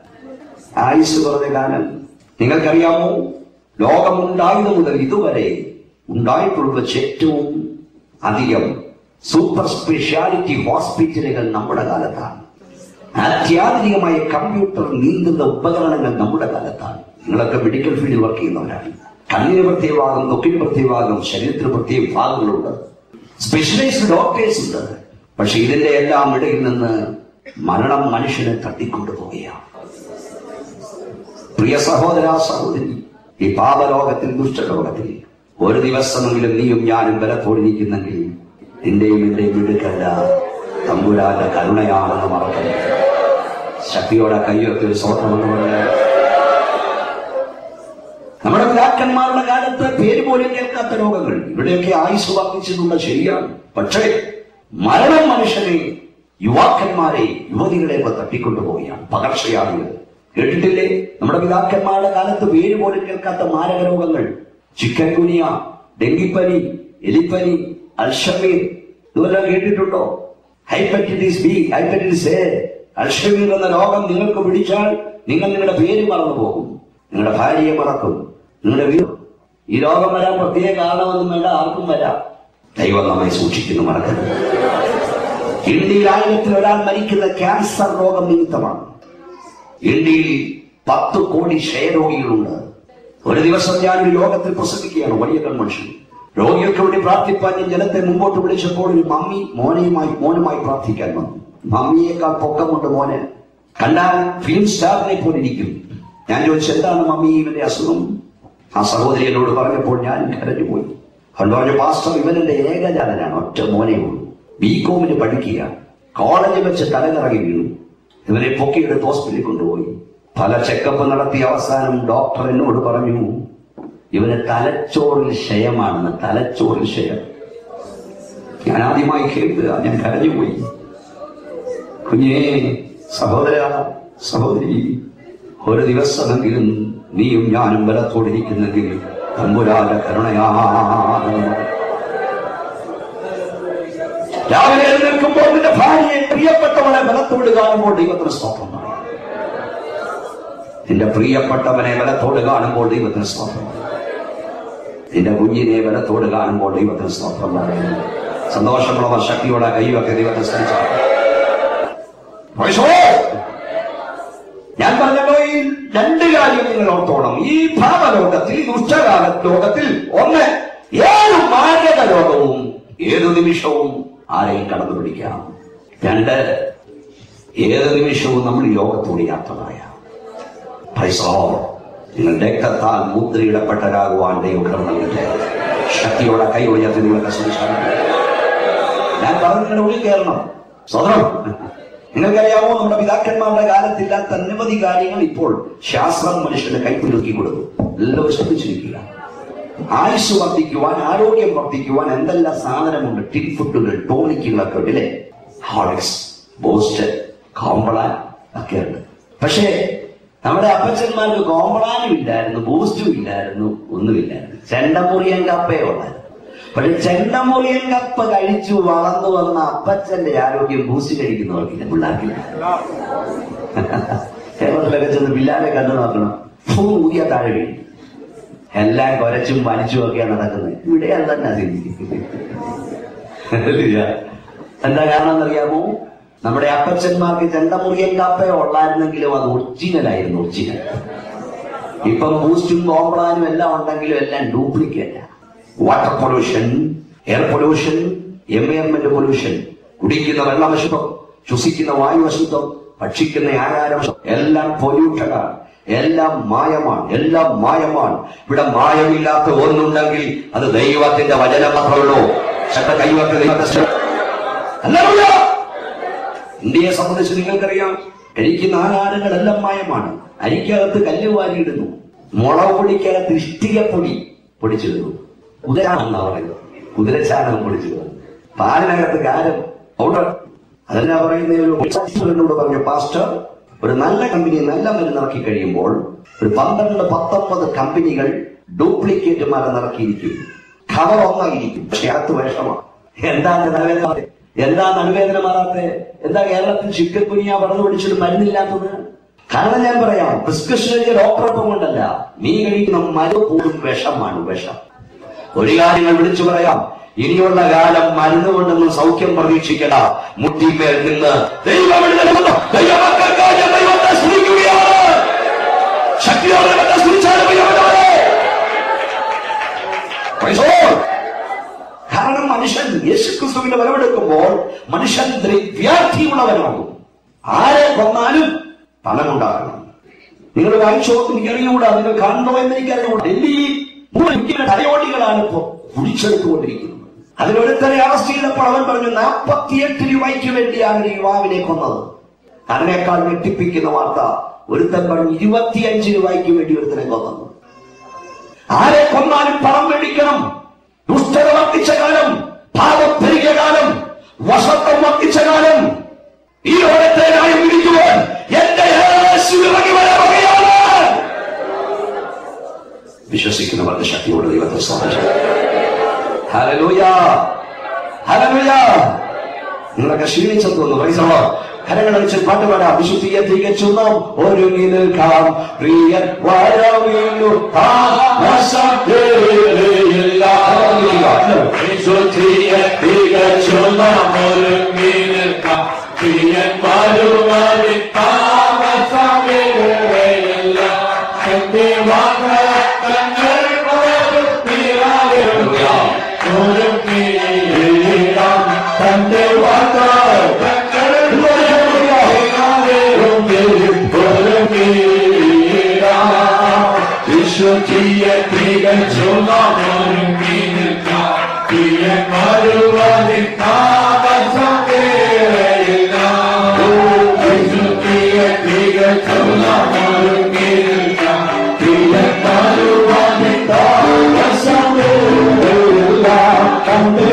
A: കാലം. നിങ്ങൾക്കറിയാമോ, ലോകമുണ്ടായത് മുതൽ ഇതുവരെ ഉണ്ടായിട്ടുള്ള വെച്ച് ഏറ്റവും അധികം സൂപ്പർ സ്പെഷ്യാലിറ്റി ഹോസ്പിറ്റലുകൾ നമ്മുടെ കാലത്താണ്. അത്യാധുനികമായ കമ്പ്യൂട്ടർ നീന്തുന്ന ഉപകരണങ്ങൾ നമ്മുടെ കാലത്താണ്. നിങ്ങളൊക്കെ മെഡിക്കൽ ഫീൽഡിൽ വർക്ക് ചെയ്യുന്നവരാണ്. കണ്ണിന് പ്രത്യേക ഭാഗം, തൊക്കിന് പ്രത്യേക ഭാഗം, ശരീരത്തിന് പ്രത്യേക ഭാഗങ്ങളുണ്ട്, സ്പെഷ്യലൈസ്ഡ് ഡോക്ടേഴ്സ് ഉണ്ട്. പക്ഷെ ഇതിന്റെ എല്ലാം ഇടയിൽ നിന്ന് മരണം മനുഷ്യനെ തട്ടിക്കൊണ്ടുപോവുകയാണ്. പ്രിയ സഹോദര സഹോദരി, ഈ പാപലോകത്തിൽ, ദുഷ്ടലോകത്തിൽ ഒരു ദിവസമെങ്കിലും നീയും ഞാനും ബലത്തോടിരിക്കുന്നെങ്കിൽ നിന്റെയും എന്റെയും മിടുക്കല്ല, തമ്പുരാന്റെ കരുണയാണെന്ന് മറക്കരുത്. ശക്തിയോടെ കയ്യൊക്കെ ഒരു സ്വന്തമെന്ന് പറഞ്ഞാൽ, നമ്മുടെ പിതാക്കന്മാരുടെ കാലത്ത് പേര് പോലും കേൾക്കാത്ത രോഗങ്ങൾ, ഇവിടെയൊക്കെ ആയുസ് വർദ്ധിച്ചിട്ടുണ്ട്, ശരിയാണ്. പക്ഷേ മരണം മനുഷ്യനെ, യുവാക്കന്മാരെ, യുവതികളെ തട്ടിക്കൊണ്ടുപോവുകയാണ്. പകർച്ചവ്യാധികൾ കേട്ടിട്ടില്ലേ? നമ്മുടെ പിതാക്കന്മാരുടെ കാലത്ത് പേര് പോലും കേൾക്കാത്ത മാരക രോഗങ്ങൾ, ചിക്കൻ ഗുനിയ, ഡെങ്കിപ്പനി, എലിപ്പനി, അൽഷമീർ, ഇതെല്ലാം കേട്ടിട്ടുണ്ടോ? Hepatitis B, hepatitis A, Alzheimer എന്ന രോഗം നിങ്ങൾക്ക് പിടിച്ചാൽ നിങ്ങൾ നിങ്ങളുടെ പേര് മറന്നു പോകും, നിങ്ങളുടെ ഭാര്യയെ മറക്കും, നിങ്ങളുടെ വീട്. ഈ രോഗം വരാൻ പ്രത്യേക കാരണമൊന്നും വേണ്ട, ആർക്കും വരാം. ദൈവം നമ്മെ സൂക്ഷിക്കുന്നു, മറക്കരുത്. ഇന്ത്യയിൽ 1000-ൽ ഒരാൾ മരിക്കുന്ന ക്യാൻസർ രോഗം നിമിത്തമാണ്. ഇന്ത്യയിൽ 10 കോടി ക്ഷയരോഗികളുണ്ട്. ഒരു ദിവസം ഞാനൊരു യോഗത്തിൽ പ്രസംഗിക്കുകയാണ്, വലിയ കൺവെൻഷൻ. രോഗികൾക്ക് വേണ്ടി പ്രാർത്ഥിപ്പാൻ ഞാൻ ജനത്തെ മുമ്പോട്ട് വിളിച്ചപ്പോൾ ഒരു മമ്മി മോനുമായി പ്രാർത്ഥിക്കാൻ വന്നു. മമ്മിയേക്കാൾ പൊക്കമുണ്ട് മോന്, കണ്ടാൽ ഫിലിം സ്റ്റാറിനെ പോലെ ഇരിക്കും. ഞാൻ ചോദിച്ചു, എന്താണ് മമ്മി ഇവന്റെ അസുഖം? ആ സഹോദരി എന്നോട് പറഞ്ഞപ്പോൾ ഞാൻ കരഞ്ഞുപോയി. അവൻ പറഞ്ഞു, പാസ്റ്റർ, ഇവനെന്റെ ഏകജാതനാണ്, ഒറ്റ മോനേ ഉള്ളൂ, ബികോമിന് പഠിക്കുക, കോളേജിൽ വെച്ച് തലകറങ്ങി വീണു. ഇവനെ പൊക്കിയെടുത്ത് ഹോസ്പിറ്റലിൽ കൊണ്ടുപോയി. പല ചെക്കപ്പ് നടത്തിയ അവസാനം ഡോക്ടർ എന്നോട് പറഞ്ഞു, ഇവന് തലച്ചോറിൽ ക്ഷയമാണെന്ന്. തലച്ചോറിൽ ക്ഷയം. ഞാൻ ആദ്യമായി കേൾക്കുക, ഞാൻ കരഞ്ഞുപോയി. കുഞ്ഞേ, സഹോദര സഹോദരി, ഒരു ദിവസമെങ്കിലും നീയും ഞാനും ബലത്തോടിരിക്കുന്നെങ്കിൽ തമ്പുരാന്റെ കരുണയാണ്. രാവിലെ എഴുന്നേൽക്കുമ്പോൾ നിന്റെ ഭാര്യയെ, പ്രിയപ്പെട്ടവളെ ബലത്തോട് കാണുമ്പോൾ ദൈവത്തിന് സ്തോത്രം പറയും. നിന്റെ പ്രിയപ്പെട്ടവനെ ബലത്തോട് കാണുമ്പോൾ ദൈവത്തിന് സ്തോത്രം പറയും. നിന്റെ കുഞ്ഞിനെ ബലത്തോട് കാണുമ്പോൾ ദൈവത്തിന് സ്തോത്രം പറയും. സന്തോഷമുള്ളവർ ശക്തിയോടെ കൈവൊക്കെ ദൈവത്തെ സ്മരിച്ചാൽ. ഞാൻ പറഞ്ഞല്ലോ, ഈ 2 കാര്യം നിങ്ങൾ ഓർത്തോണം. ഈ ഭാവലോകത്തിൽ, ദുഷ്ടകാല ലോകത്തിൽ, ഒന്ന്, ഏത് മാരക രോഗവും ഏതു നിമിഷവും ആരെയും കടന്നു പിടിക്കാം. 2, ഏത് നിമിഷവും നമ്മൾ ഈ ലോകത്തോട് യാത്രയായ. നിങ്ങൾ രക്തത്താൽ മുദ്രയിടപ്പെട്ടവരാകുവാൻ ദൈവം കൃപ നൽകട്ടെ. ശക്തിയോടെ കൈ ഉയർത്തി നിങ്ങളൊക്കെ സംസാരിക്കും. ഞാൻ പറഞ്ഞു, നിങ്ങളുടെ ഉള്ളിൽ കയറണം. സ്വതന്ത്രം. നിങ്ങൾക്കറിയാമോ, നമ്മുടെ പിതാക്കന്മാരുടെ കാലത്തില്ലാത്ത അനവധി കാര്യങ്ങൾ ഇപ്പോൾ ശാസ്ത്രം മനുഷ്യന്റെ കൈപ്പിലുക്കി കൊടുത്തു. എല്ലാവരും ശ്രദ്ധിച്ചിരിക്കുക. ആയുസ് വർദ്ധിക്കുവാൻ, ആരോഗ്യം വർദ്ധിക്കുവാൻ എന്തെല്ലാം സാധനമുണ്ട്. ടിൻ ഫുഡുകൾ, ടോണിക്കുകളൊക്കെ ഉണ്ട്, അല്ലേ? ഹോർലിക്സ്, ബൂസ്റ്റ്, കോംപ്ലാൻ ഒക്കെ ഉണ്ട്. പക്ഷേ നമ്മുടെ അപ്പച്ചന്മാർക്ക് കോംപ്ലാനും ഇല്ലായിരുന്നു, ബൂസ്റ്റും ഇല്ലായിരുന്നു, ഒന്നുമില്ലായിരുന്നു. ചെണ്ടമുറിയൻ കപ്പേ ഉള്ളായിരുന്നു. പക്ഷെ ചെണ്ടമുറിയൻ കപ്പ കഴിച്ചു വളർന്നു വന്ന അപ്പച്ചന്റെ ആരോഗ്യം ബൂസ്റ്റ് കഴിക്കുന്നവർക്കില്ല, പിള്ളേർക്കില്ല. കേരളത്തിലൊക്കെ ചെന്ന് പിള്ളേരെ കണ്ടു നോക്കണം, ഊതിയ താഴെ വീഴും. എല്ലാം കുരച്ചും വലിച്ചും ഒക്കെയാണ് നടക്കുന്നത്. ഇവിടെ അതന്നെ എന്താ കാരണം എന്നറിയാമോ? നമ്മുടെ അപ്പച്ചന്മാർക്ക് ചെണ്ടമുറിയൻ കാപ്പയോ ഉള്ളായിരുന്നെങ്കിലും അത് ഒറിജിനലായിരുന്നു, ഒറിജിനൽ. ഇപ്പം ബൂസ്റ്റും കോംപ്ലാനും എല്ലാം ഉണ്ടെങ്കിലും എല്ലാം ഡ്യൂപ്ലിക്കേറ്റാ. Water pollution, air pollution, environment pollution, കുടിക്കുന്ന വെള്ളം അശുദ്ധം, ശ്വസിക്കുന്ന വായു അശുദ്ധം, ഭക്ഷിക്കുന്ന ആഹാരം എല്ലാം പൊല്യൂട്ടഡാണ്, എല്ലാം മായമാണ്, എല്ലാം മായമാണ്. ഇവിടെ മായമില്ലാത്ത ഒന്നുണ്ടെങ്കിൽ അത് ദൈവത്തിന്റെ വചനം മാത്രമേ. ശക്ത കൈവർക്ക് ദൈവത്തെ. ഇന്ത്യയെ സംബന്ധിച്ച് നിങ്ങൾക്കറിയാം, കഴിക്കുന്ന ആഹാരങ്ങളെല്ലാം മായമാണ്. അരിക്കകത്ത് കല്ലുവാരിയിടുന്നു, മുളക് പൊടിക്കകത്ത് ഇഷ്ടികപ്പൊടി പൊടിച്ചിടുന്നു. കുതിരാണെന്നാ പറയുന്നത്. കുതിരച്ചാണം കുടിച്ചത് പാലിനകത്ത് കാരം ഔട്ടർ. അതെന്നാ പറയുന്നതിനോട് പറഞ്ഞു, പാസ്റ്റർ, ഒരു നല്ല കമ്പനി നല്ല മരുന്ന് ഇറക്കി കഴിയുമ്പോൾ ഒരു 12-19 കമ്പനികൾ ഡ്യൂപ്ലിക്കേറ്റ് മരം ഇറക്കിയിരിക്കും. ഖബർ ഒന്നായിരിക്കും, പക്ഷെ അകത്ത് വിഷമാണ്. എന്താ നടുവേദന മാറാത്തെ? എന്താ കേരളത്തിൽ ചിക്കൻ കുനിയ വളർന്നു പിടിച്ചിട്ട് മരുന്നില്ലാത്തത്? കാരണം ഞാൻ പറയാം, പ്രിസ്ക്രിപ്ഷൻ എഴുതിയ ഡോക്ടറൊപ്പം കൊണ്ടല്ല, നീ കഴിക്കുന്ന മരുന്ന് പോലും വിഷമാണ്, വിഷം. ഒരു കാര്യങ്ങൾ വിളിച്ചു പറയാം, ഇനിയുള്ള കാലം മരുന്ന് കൊണ്ടൊന്നും സൗഖ്യം പ്രതീക്ഷിക്കണ്ട. മുട്ടിമേൽ നിന്ന് കാരണം മനുഷ്യൻ യേശുക്രിസ്തുവിന്റെ വരവെടുക്കുമ്പോൾ മനുഷ്യൻ ദ്രവ്യാർത്ഥിയുള്ളവനാകും. ആരെ കൊന്നാലും പണമുണ്ടാക്കണം. നിങ്ങൾ വായിച്ചോ, എനിക്കറിയൂടാ, നിങ്ങൾ കാണണോ എന്ന് എനിക്കറിയൂടാ. ഡൽഹിയിൽ തലയോടികളാണ് ഇപ്പോ കുടിച്ചെടുത്തുകൊണ്ടിരിക്കുന്നത്. അതിലൊരുത്തരെ അറസ്റ്റ് ചെയ്തപ്പോൾ അവൻ പറഞ്ഞു 48 രൂപയ്ക്ക് വേണ്ടിയാണ് ഒരു യുവാവിനെ കൊന്നത്. അതിനേക്കാൾ ഞെട്ടിപ്പിക്കുന്ന വാർത്ത, ഒരുത്തൻ പറഞ്ഞു 25 രൂപയ്ക്ക് വേണ്ടി ഒരുത്തനെ കൊന്നത്. ആരെ കൊന്നാലും പണം മേടിക്കണം. ദുഷ്ടത വർദ്ധിച്ച കാലം, പാപം പെരുകിയ കാലം, വസന്തം വർദ്ധിച്ച കാലം. ഈ ലോകത്തെ ന്യായം വിധിക്കുവാൻ എന്റെ യേശു ഇറങ്ങി വരികയാണ്. വിശ്വസിക്കുന്നവർക്ക് ശക്തിയോടെ ദൈവത്തെ സ്തോത്രം. Hallelujah, hallelujah. നിങ്ങളൊക്കെ ക്ഷീണിച്ചെന്ന് തോന്നുന്നു. കരങ്ങൾ വെച്ച് പാട്ടുപാടാം. വിശുദ്ധിയെ തികച്ചു നാം ഒരുങ്ങി നിൽക്കാം. പ്രിയൻ വരവിന്നു വിശുദ്ധിയെ തികച്ചു നാം ഒരുങ്ങി നിൽക്കാം. പ്രിയൻ വരുവാനി താമസമില്ല. തന്റെ വിശുദ്ധിയെ തികച്ചു നാം ഒരുങ്ങി നിൽക്കാം. പ്രിയൻ വരുവാനി താമസമില്ല. വിശുദ്ധിയെ തികച്ചു നാം ഒരുങ്ങി നിൽക്കാം. പ്രിയൻ വരുവാനി താമസമില്ല. തന്റെ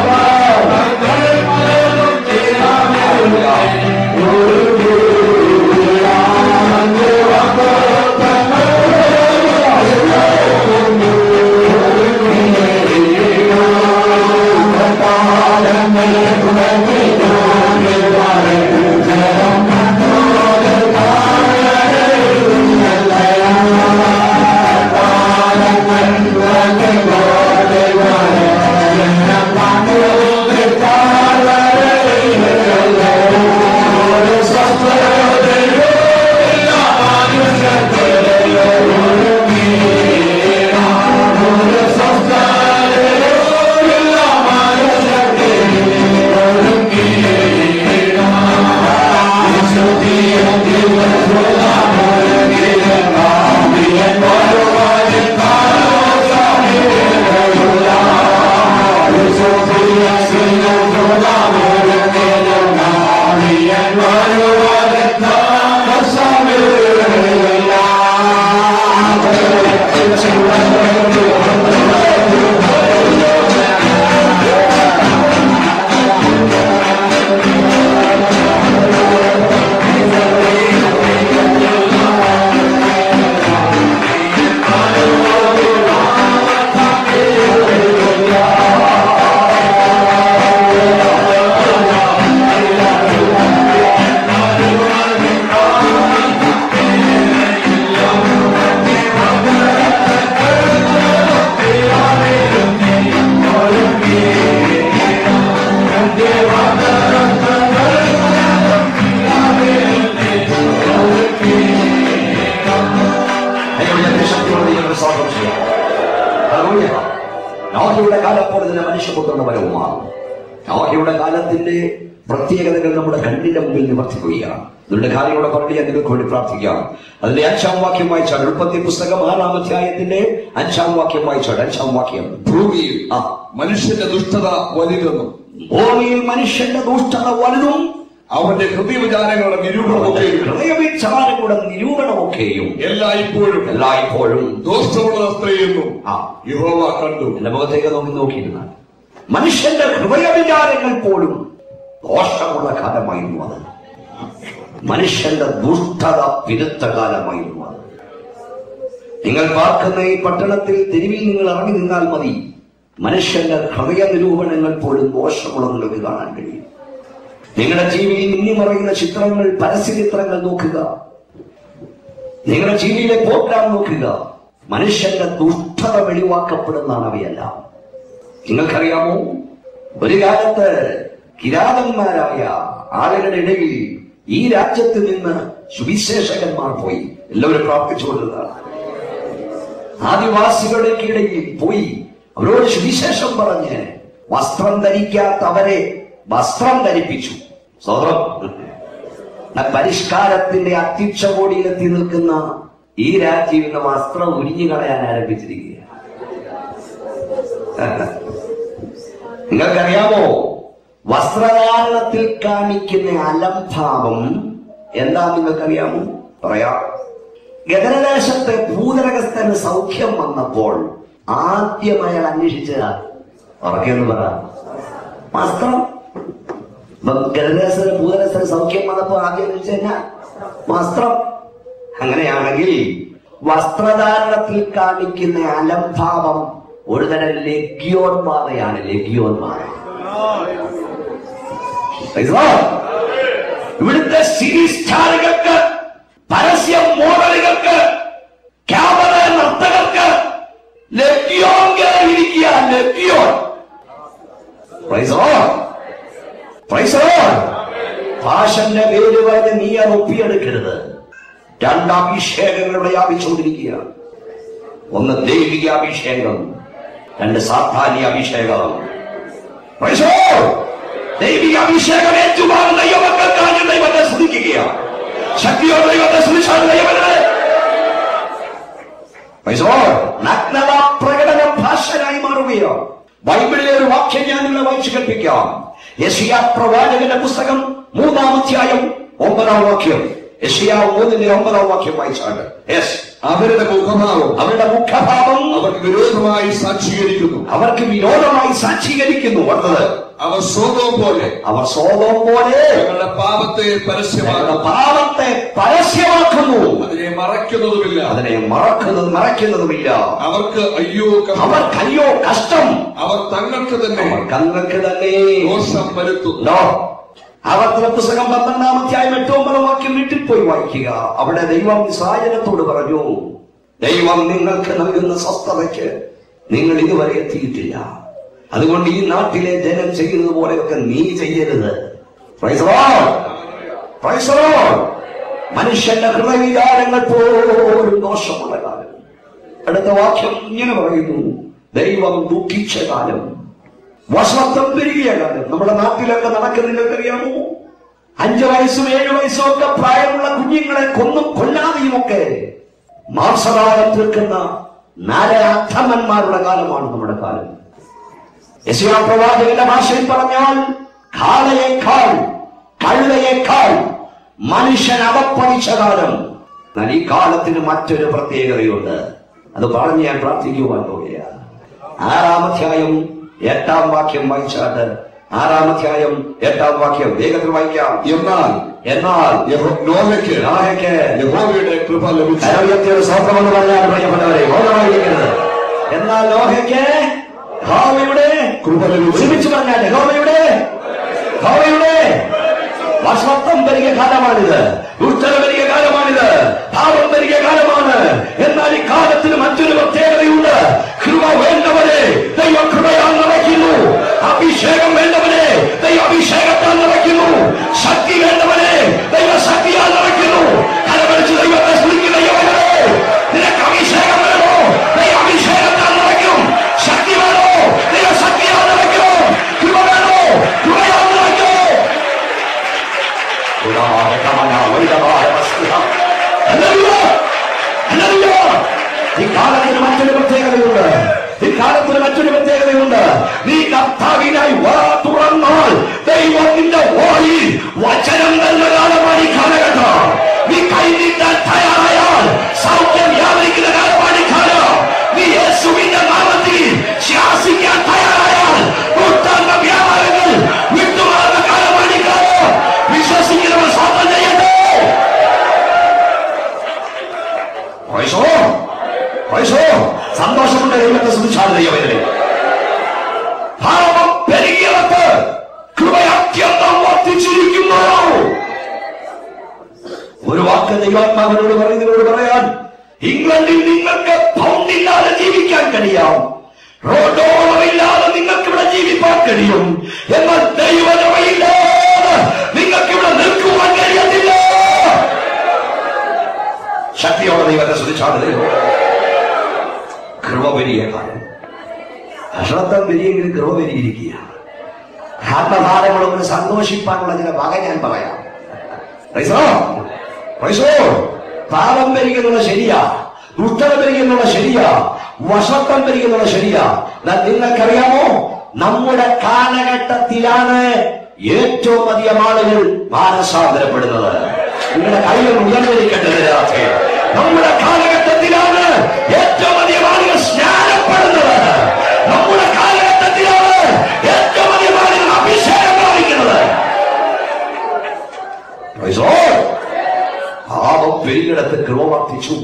A: നോഹയുടെ കാലം പോലെ തന്നെ മനുഷ്യപുത്രന്റെ വരവുമാണ്. നോഹയുടെ കാലത്തിന്റെ പ്രത്യേകതകൾ നമ്മുടെ കണ്ണിന്റെ മുമ്പിൽ നിവർത്തിക്കുകയാണ്. നിങ്ങളുടെ കാര്യങ്ങളുടെ പറഞ്ഞ് ഞാൻ നിങ്ങൾക്ക് വേണ്ടി പ്രാർത്ഥിക്കാം. അതിന്റെ 5-ാം വാക്യം വായിച്ചാൽ, ഉൽപ്പത്തി പുസ്തകം 6-ാം അധ്യായത്തിന്റെ 5-ാം വാക്യം വായിച്ചാൽ, 5-ാം വാക്യം, ഭൂമിയിൽ മനുഷ്യന്റെ ദുഷ്ടത വലുതെന്നും ഭൂമിയിൽ മനുഷ്യന്റെ ദുഷ്ടത വലുതും
B: അവന്റെ ഹൃദയവിചാരങ്ങളുടെ
A: നിരൂപണമൊക്കെയും
B: എല്ലായ്പ്പോഴും ദോഷമുള്ളതെന്നും യഹോവ കണ്ടു.
A: എന്റെ മുഖത്തേക്ക് നോക്കിയിരുന്നാൽ മനുഷ്യന്റെ ഹൃദയവിചാരങ്ങൾ പോലും ദോഷമുള്ള കാലമായിരുന്നു അത്. മനുഷ്യന്റെ ദുഷ്ടത പിരുത്ത കാലമായിരുന്നു അത്. നിങ്ങൾ പാർക്കുന്ന ഈ പട്ടണത്തിൽ തെരുവിൽ നിങ്ങൾ ഇറങ്ങി നിന്നാൽ മതി, മനുഷ്യന്റെ ഹൃദയ നിരൂപണങ്ങൾ പോലും ദോഷമുള്ള നിങ്ങൾക്ക് കാണാൻ കഴിയും. നിങ്ങളുടെ ടിവിയിൽ മിന്നിമറയുന്ന ചിത്രങ്ങൾ, പരസ്യചിത്രങ്ങൾ നോക്കുക, നിങ്ങളുടെ ടിവിയിലെ പ്രോഗ്രാം നോക്കുക, മനുഷ്യന്റെ ദുഷ്ടത വെളിവാക്കപ്പെടുന്നതാണ് അവയെല്ലാം. നിങ്ങൾക്കറിയാമോ, ഒരു കാലത്ത് കിരാതന്മാരായ ആളുകളുടെ ഇടയിൽ ഈ രാജ്യത്ത് നിന്ന് സുവിശേഷകന്മാർ പോയി. എല്ലാവരും പ്രാർത്ഥിച്ചുകൊണ്ടതാണ്. ആദിവാസികളുടെ ഇടയിൽ പോയി അവരോട് സുവിശേഷം പറഞ്ഞ് വസ്ത്രം ധരിക്കാത്ത അവരെ വസ്ത്രം ധരിപ്പിച്ചു. സ്വതന്ത്രം പരിഷ്കാരത്തിന്റെ അത്യുച്ചകോടിയിലെത്തി നിൽക്കുന്ന ഈ രാജ്യം ഇന്ന് വസ്ത്രം ഉരിഞ്ഞു കളയാൻ ആരംഭിച്ചിരിക്കുകയാണ്. നിങ്ങൾക്കറിയാമോ, വസ്ത്രധാരണത്തിൽ കാണിക്കുന്ന അലംഭാവം എന്താ നിങ്ങൾക്കറിയാമോ? പറയാം. ഗദരദേശത്തെ ഭൂതരകസ്ഥന് സൗഖ്യം വന്നപ്പോൾ ആദ്യം അയാൾ അന്വേഷിച്ച ഉറക്കെന്ന് പറ വസ്ത്രം. ഗദരദേശത്തിന് ഭൂതരകസ്ഥന് സൗഖ്യം വന്നപ്പോൾ ആദ്യം അന്വേഷിച്ച വസ്ത്രം. അങ്ങനെയാണെങ്കിൽ വസ്ത്രധാരണത്തിൽ കാണിക്കുന്ന അലംഭാവം ഒരുതരം ലഗ്യോന്മാതയാണ്. ലഗ്യോന്മാത ഇവിടുത്തെ സീരീസ് സ്റ്റാറുകൾക്ക്, പരസ്യ മോഡലുകൾക്ക്, ക്യാമറ നർത്തകർക്ക് ലഗ്യോൻ കയറിയിരിക്കുക. ലഗ്യോൻ. ഭാഷന്റെ പേര് പറഞ്ഞ് നീ അത് ഒപ്പിയെടുക്കരുത്. രണ്ടഭിഷേകങ്ങളുടെ വ്യാപിച്ചുകൊണ്ടിരിക്കുകയാണ്. ഒന്ന് ദൈവിക അഭിഷേകം, രണ്ട് സാധാന്യ അഭിഷേകം. ദൈവിക അഭിഷേകം ഏറ്റുവാങ്ങുന്ന ദൈവമക്കൾക്കാണ് ദൈവത്തെ സ്തുതിക്കുകയാണ്. ശക്തിയോടെ ദൈവത്തെ സ്തുതിച്ചാൽ ദൈവമേ. നഗ്നത പ്രകടനം ഭാഷനായി മാറുകയോ. ബൈബിളിലെ ഒരു വാക്യം ഞാൻ നിങ്ങളെ വായിച്ചു കേൾപ്പിക്കാം. യെശയ്യാ പ്രവാചകന്റെ പുസ്തകം 3-ാം അധ്യായം 9-ാം വാക്യം. യെശയ്യാ 3-ന്റെ 9-ാം വായിച്ചാണ്.
B: അവരുടെ മുഖഭാവം അവർക്ക് വിരോധമായി സാക്ഷീകരിക്കുന്നു. അവർ സ്വതവും പോലെ ഞങ്ങളുടെ പാപത്തെ പരസ്യമാക്കുന്നു. അതിനെ മറയ്ക്കുന്നതുമില്ല. അവർക്ക് അയ്യോ കഷ്ടം. അവർ തങ്ങൾക്ക് തന്നെ ദോഷം വരുത്തുന്നു.
A: ആവർത്തന പുസ്തകം 12-ാം അധ്യായം 8-9 വാക്യം വീട്ടിൽ പോയി വായിക്കുക. അവിടെ ദൈവം ഇസ്രായേലിനോട് പറഞ്ഞു, ദൈവം നിങ്ങൾക്ക് നൽകുന്ന സ്വസ്ഥതയ്ക്ക് നിങ്ങൾ ഇതുവരെ എത്തിയിട്ടില്ല. അതുകൊണ്ട് ഈ നാട്ടിലെ ജനം ചെയ്യുന്നത് പോലെയൊക്കെ നീ ചെയ്യരുത്. മനുഷ്യന്റെ ഹൃദയവിചാരങ്ങൾ പോലും ദോഷമുള്ള കാലം. അടുത്ത വാക്യം ഇങ്ങനെ പറയുന്നു, ദൈവം ദുഃഖിച്ച കാലം, വഷളത്വം പെരുകിയ കാലം. നമ്മുടെ നാട്ടിലൊക്കെ നടക്കുന്നില്ലെന്നറിയാമോ? 5 വയസ്സും 7 വയസ്സും ഒക്കെ പ്രായമുള്ള കുഞ്ഞുങ്ങളെ കൊന്നും കൊല്ലാതെയുമൊക്കെ മാംസദാനം തീർക്കുന്ന 4 അധമന്മാരുടെ കാലമാണ് നമ്മുടെ കാലം. യെശയ്യാ പ്രവാചകന്റെ ഭാഷയിൽ പറഞ്ഞാൽ കാളയേക്കാൾ കഴുതയേക്കാൾ മനുഷ്യൻ അകപ്പതിച്ച കാലം. എന്നാൽ ഈ കാലത്തിന് മറ്റൊരു പ്രത്യേകതയുണ്ട്. അത് പറഞ്ഞ് ഞാൻ പ്രാർത്ഥിക്കുവാൻ പോവുകയാണ്. 6-ാം അധ്യായം 8-ാം വാക്യം വായിച്ചാട്ട്. 6-ാം അധ്യായം 8-ാം വാക്യം വേഗത്തിൽ വായിക്കാം. എന്നാൽ നോഹയ്ക്ക് യഹോവയുടെ കൃപ ലഭിച്ചു. സ്വപ്നമെന്ന് പറഞ്ഞാൽ പ്രിയപ്പെട്ടവരെ ഗൗരവമായിരിക്കുന്നത്. എന്നാൽ നോഹയ്ക്ക് യഹോവയുടെ കൃപ ലഭിച്ചു. ഒരുമിച്ച് പറഞ്ഞാൽ യഹോവയുടെ വഷളത്വം പെരുകിയ കാലമാണിത്. ദുഷ്ടത പെരുകിയ കാലമാണിത്. പാപം പെരുകിയ കാലമാണ്. എന്നാൽ ഈ കാലത്തിന് മറ്റൊരു പ്രത്യേകതയുണ്ട്. കൃപ വേണ്ടവരെ ദൈവ കൃപയാൽ നിറയ്ക്കുന്നു. അഭിഷേകം വേണ്ടവരെ ദൈവ അഭിഷേകത്താൽ നിറയ്ക്കുന്നു. ശക്തി വേണ്ടവരെ ദൈവ ശക്തിയാൽ നിറയ്ക്കുന്നു. കലവരിച്ച് ദൈവത്തെ സ്തുതിക്കുന്ന ദൈവമേ, നിനക്ക് അഭിഷേകം വേണോ? ദൈവ അഭിഷേകത്താൽ നിറയ്ക്കും. ശക്തി വേണോ? ദൈവ ശക്തിയാൽ നിറയ്ക്കും. കൃപ വേണോ? കൃപയാൽ നിറയ്ക്കും. ദൈവാത്മാവിനോട് പറയുന്നവരോട് പറയാൻ, ഇംഗ്ലണ്ടിൽ നിങ്ങൾക്ക് പൗണ്ടില്ലാതെ ജീവിക്കാൻ കഴിയാം, ഡോളറില്ലാതെ നിങ്ങൾക്ക് ഇവിടെ ജീവിക്കാൻ കഴിയും, എന്നാൽ ദൈവജനമില്ലാതെ നിങ്ങൾക്ക് ഇവിടെ നിൽക്കുവാൻ കഴിയത്തില്ല. ശക്തിയോടെ ദൈവത്തെ സ്തുതിച്ചാണ്. കൃപ വലിയ കാലം, അശ്രദ്ധം വലിയെങ്കിലും കൃപ വലിയിരിക്കുകയാണ്. ആത്മഭാരങ്ങളൊന്ന് സന്തോഷിപ്പാനുള്ള ചില വക ഞാൻ പറയാം. പാപം ഭരിക്കുന്നത് ശരിയാ, ദുഷ്ടത ഭരിക്കുന്നത് ശരിയാ, വശത്വം ഭരിക്കുന്നത് ശരിയാ. നിങ്ങൾക്കറിയാമോ, നമ്മുടെ കാലഘട്ടത്തിലാണ് ഏറ്റവും അധികം ആളുകൾ മാനസാന്തരപ്പെടുന്നത്. നിങ്ങളുടെ കൈകൾ ഉയർന്നിരിക്കേണ്ടത്. നമ്മുടെ കാലഘട്ടത്തിലാണ് ഏറ്റവും അധികം ആളുകൾ സ്നാനപ്പെടുന്നത്. നമ്മുടെ കാലഘട്ടത്തിലാണ് ഏറ്റവും അധികം ആളുകൾ അഭിഷേകം പ്രാപിക്കുന്നത്. പാപം പെരുകിടത്ത് കൃപ വർദ്ധിച്ചു.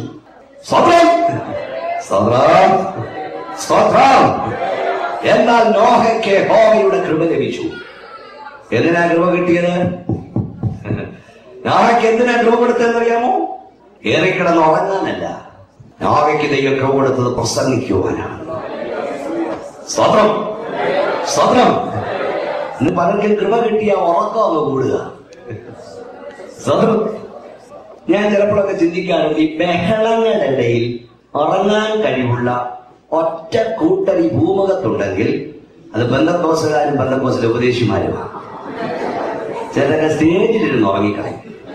A: എന്നാൽ നോഹയ്ക്ക് യഹോവയുടെ കൃപ ലഭിച്ചു. എന്തിനാ കൃപ കിട്ടിയത്? നോഹയ്ക്ക് എന്തിനാ കൃപ കൊടുത്തതെന്നറിയാമോ? ഏറിക്കിടന്ന് ഉറങ്ങാനല്ല. നോഹയ്ക്ക് ദൈവം കൃപ കൊടുത്തത് പ്രസംഗിക്കുവാനാണ്. സ്വതന്ത്രം സ്വതന്ത്രം. ഇന്ന് പലർക്കും കൃപ കിട്ടിയ ഉറക്കമൊക്കെ കൂടുക. സ്വതന്ത്രം. ഞാൻ ചിലപ്പോഴൊക്കെ ചിന്തിക്കാറുണ്ട്, ഈ ബഹളങ്ങളുടെ ഇടയിൽ ഉറങ്ങാൻ കഴിവുള്ള ഒറ്റ കൂട്ടർ ഈ ഭൂമുഖത്തുണ്ടെങ്കിൽ അത് പെന്തക്കോസുകാരും പെന്തക്കോസിലെ ഉപദേശിമാരുമാണ്. ചിലരൊക്കെ സ്റ്റേജിലിരുന്ന് ഉറങ്ങിക്കളയും.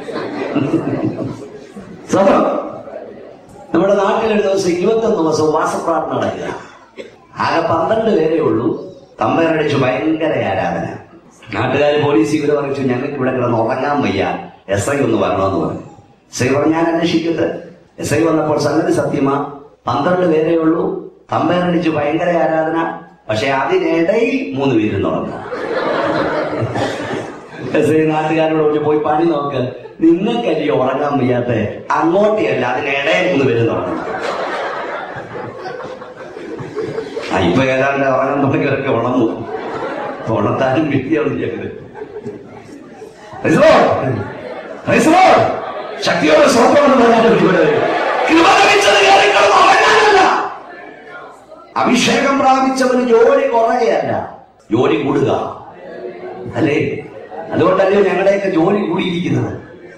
A: സ്വതന്ത്രം. നമ്മുടെ നാട്ടിലൊരു ദിവസം 21 ദിവസം മാസപ്രാർത്ഥന നടക്കുക. ആകെ 12 പേരേ ഉള്ളൂ. തമ്പേരടിച്ചു ഭയങ്കര ആരാധന. നാട്ടുകാർ പോലീസ് ഇവരെ പറഞ്ഞു, ഞങ്ങൾക്ക് ഇവിടെ കിടന്ന് ഉറങ്ങാൻ വയ്യ, SI ഒന്ന് വരണമെന്ന് പറഞ്ഞു. SI പറഞ്ഞു, ഞാൻ അന്വേഷിക്കട്ടെ. SI വന്നപ്പോൾ സംഗതി സത്യമാ, 12 പേരേ ഉള്ളൂ, തമ്പേരടിച്ചു ഭയങ്കര ആരാധന, പക്ഷെ അതിനിടയിൽ 3 പേരും തുടങ്ങുക. SI നാട്ടുകാരോട് പോയി പണി നോക്ക്, നിങ്ങൾക്കല്ലേ ഉറങ്ങാൻ വയ്യാത്ത, അങ്ങോട്ടേയല്ല അതിനിടയിൽ 3 പേരും തുടങ്ങുക. ഇപ്പൊ ഏതാണ്ട് ഉറങ്ങാൻ തുടങ്ങിയവരൊക്കെ ഉണർന്നു. ഉണർത്താനും വിദ്യയാണ്. ശക്തിയോടെ സ്വന്തമെന്ന് അഭിഷേകം പ്രാപിച്ചവന് ജോലി കുറയുകയല്ല, ജോലി കൂടുക. അല്ലേ? അതുകൊണ്ടല്ലേ ഞങ്ങളുടെയൊക്കെ ജോലി കൂടിയിരിക്കുന്നത്.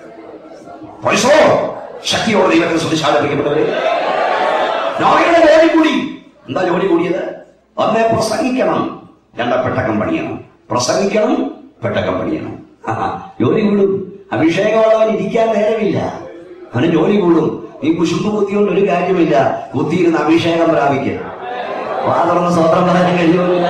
A: ശക്തിയോടെ ദൈവത്തെ സുവിശേഷിക്കപ്പെട്ടവരെ, നോഹയുടെ ജോലി കൂടി. എന്താ ജോലി കൂടിയത്? ഒന്നേ പ്രസംഗിക്കണം, 2 പെട്ടകം പണിയണം. പ്രസംഗിക്കണം, പെട്ടകം പണിയണം. ജോലി കൂടും. അഭിഷേകമുള്ളവൻ ഇരിക്കാൻ നേരമില്ല, അവന് ജോലി കൂടും. നീ കുശുമ്പ് കുത്തിയോണ്ട് ഒരു കാര്യമില്ല, കുത്തിയിരുന്ന് അഭിഷേകം പ്രാപിക്കുക. വാതർന്ന് സ്വതന്ത്രം പറയാൻ കഴിയുമില്ല.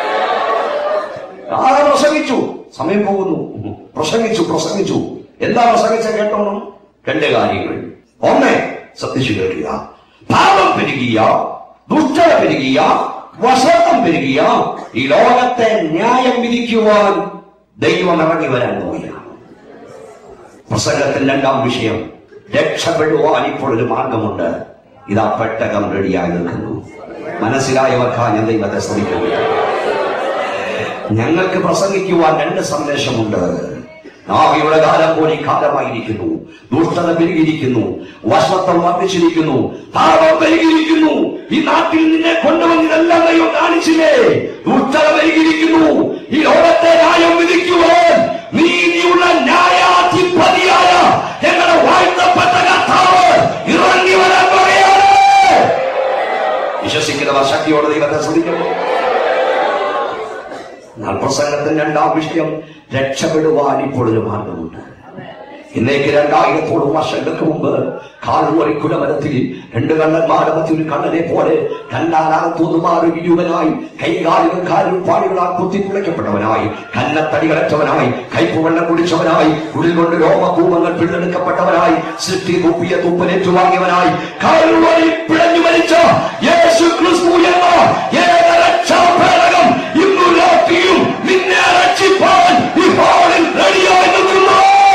A: പ്രസംഗിച്ചു, സമയം പോകുന്നു. പ്രസംഗിച്ചു. എന്താ പ്രസംഗിച്ച കേട്ടോണം? 2 കാര്യങ്ങൾ. ഒന്ന്, ശ്രദ്ധിച്ചു കേൾക്കുക. പാപം പെരുകിയ, ദുഷ്ടത പെരുകിയ, വശത്വം പെരുകിയ ഈ ലോകത്തെ ന്യായം വിധിക്കുവാൻ ദൈവം ഇറങ്ങി വരാൻ പോവുകയാണ്. പ്രസംഗത്തിൽ 2ാം വിഷയം, രക്ഷപ്പെടുവാൻ ഇപ്പോൾ ഒരു മാർഗമുണ്ട്. ഇതാ പെട്ടകം റെഡിയായി നിൽക്കുന്നു. മനസ്സിലായവർക്കാ ഞാൻ ദൈവത്തെ ശ്രമിക്കുന്നു. ഞങ്ങൾക്ക് പ്രസംഗിക്കുവാൻ 2 സന്ദേശമുണ്ട്. നോഹയുടെ കാലം പോലെ കാലമായിരിക്കുന്നു. ദുഷ്ടത പെരുകിയിരിക്കുന്നു, വശത്വം വർദ്ധിച്ചിരിക്കുന്നു, പാപം പെരുകിയിരിക്കുന്നു. ഈ നാട്ടിൽ നിന്നെ കൊണ്ടുവന്നിതെല്ലാം ദൈവം കാണിച്ചില്ലേ? ദുഷ്ടത പെരുകിയിരിക്കുന്നു. ഈ ലോകത്തെ ന്യായം വിധിക്കുവാൻ നീതിയുള്ള ന്യായാധിപതിയായ ഞങ്ങളുടെ വാഴ്ത്തപ്പെട്ട കർത്താവ് ഇറങ്ങി വരാൻ പറയാണ്. വിശ്വസിക്കുന്നവർ ശക്തിയോടെ ദൈവത്തെ ശ്രദ്ധിക്കുന്നു. എന്നാൽ പ്രസംഗത്തിൽ 2ാം വിഷയം, രക്ഷപ്പെടുവാൻ ഇപ്പോൾ ഒരു മാർഗമുണ്ട്. ഇന്നേക്ക് 2000 വർഷങ്ങൾക്ക് മുമ്പ് കാൽവറിക്കുലമരത്തിൽ 2 കണ്ണന്മാരുടെ മധ്യ ഒരു കണ്ണനെ പോലെ കണ്ടാലാകത്തോന്നുമാറി വിരൂപനായി, കൈകാലുകൾ കാലുപാടുകളാൽ കുത്തിക്കുളയ്ക്കപ്പെട്ടവനായി, കന്നത്തടികളറ്റവനായി, കൈപ്പുവെള്ളം കുടിച്ചവനായി, ഉള്ളിൽ കൊണ്ട് രോമകൂപങ്ങൾ പിഴുതെടുക്കപ്പെട്ടവനായി, സൃഷ്ടി തുപ്പിയ തുപ്പലേറ്റുവാങ്ങിയവനായി, കാൽവറിയിൽ പിഴഞ്ഞു മരിച്ച യേശു ക്രിസ്തു എന്ന ഏകരക്ഷാഭേദകം ഇന്നു രാത്രിയും നിന്നെ രക്ഷിപ്പാൻ ഈ ഹാളിൽ റെഡിയായി നിൽക്കുന്നു.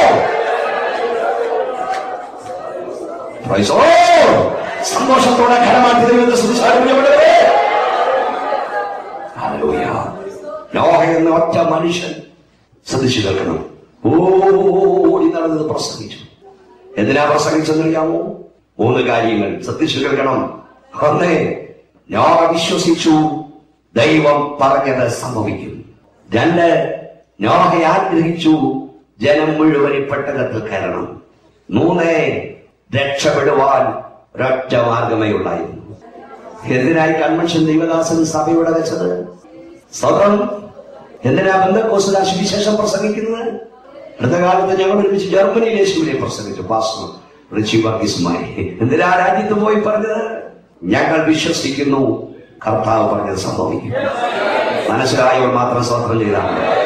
A: സന്തോഷത്തോടെ കരമാറ്റി ദൈവത്തെ സ്തുതിച്ചാടുന്നവരെ, ഹല്ലേലൂയ. നോഹ എന്ന ഒറ്റ മനുഷ്യൻ ശ്രദ്ധിച്ചു കേൾക്കണം. ഓടി നടന്നത് പ്രസംഗിച്ചു. എന്തിനാ പ്രസംഗിച്ചെന്നറിയാമോ? 3 കാര്യങ്ങൾ ശ്രദ്ധിച്ചു കേൾക്കണം. 1, നോഹ വിശ്വസിച്ചു, ദൈവം പറഞ്ഞത് സംഭവിക്കും. 2, നോഹയെ ആഗ്രഹിച്ചു, ജനം മുഴുവൻ പെട്ടകത്തിൽ കയറണം. 3, രക്ഷപ്പെടുവാൻ ഒരൊറ്റ മാർഗമേ ഉള്ളായിരുന്നു. എന്തിനായി കൺവെൻഷൻ ദൈവദാസൻ സഭയോടെ വെച്ചത്? സ്വതം എന്തിനാ ബന്ധക്കോസ്തുകാർ സുവിശേഷം പ്രസംഗിക്കുന്നത്? അടുത്ത കാലത്ത് ഞങ്ങൾ ഒരുമിച്ച് ജർമ്മനിയിൽ യേശുവിനെ പ്രസംഗിച്ചു. പാസ്റ്റർ റിച്ചി വർഗീസുമായി. എന്തിനാ രാജ്യത്ത് പോയി പറഞ്ഞത്? ഞങ്ങൾ വിശ്വസിക്കുന്നു, കർത്താവ് പറഞ്ഞത് സംഭവിക്കും. മനസ്സിലായവർ മാത്രം സ്വതന്ത്രം ചെയ്താൽ.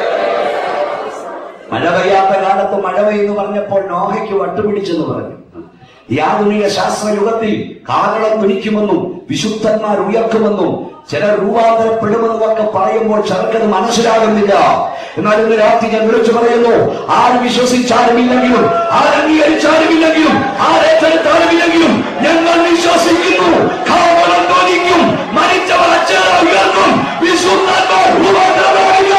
A: മഴ പെയ്യാത്ത കാലത്ത് മഴ പെയ്യുന്നു പറഞ്ഞപ്പോൾ നോഹയ്ക്ക് വട്ടുപിടിച്ചെന്ന് പറഞ്ഞു. ഈ ആധുനിക ശാസ്ത്രയുഗത്തിൽ കാലളം പിടിക്കുമെന്നും വിശുദ്ധന്മാർ ഉയർക്കുമെന്നും ചിലർ രൂപാന്തരപ്പെടുമെന്നൊക്കെ പറയുമ്പോൾ ചിലർക്കത് മനസ്സിലാകുന്നില്ല. എന്നാൽ ഇന്ന് രാത്രി ഞാൻ വിളിച്ചു പറയുന്നു, ആര് വിശ്വസിച്ചാലുമില്ലെങ്കിലും, ആരംഗീകരിച്ചാലുമില്ലെങ്കിലും, ആരേറ്റെടുത്താലുമില്ലെങ്കിലും ഞങ്ങൾ വിശ്വസിക്കുന്നു, കാവലം തോന്നിക്കും, മരിച്ചവർ അച്ഛനാ ഉയർന്നും, വിശുദ്ധന്മാർ രൂപാന്തരപ്പെടുകയോ.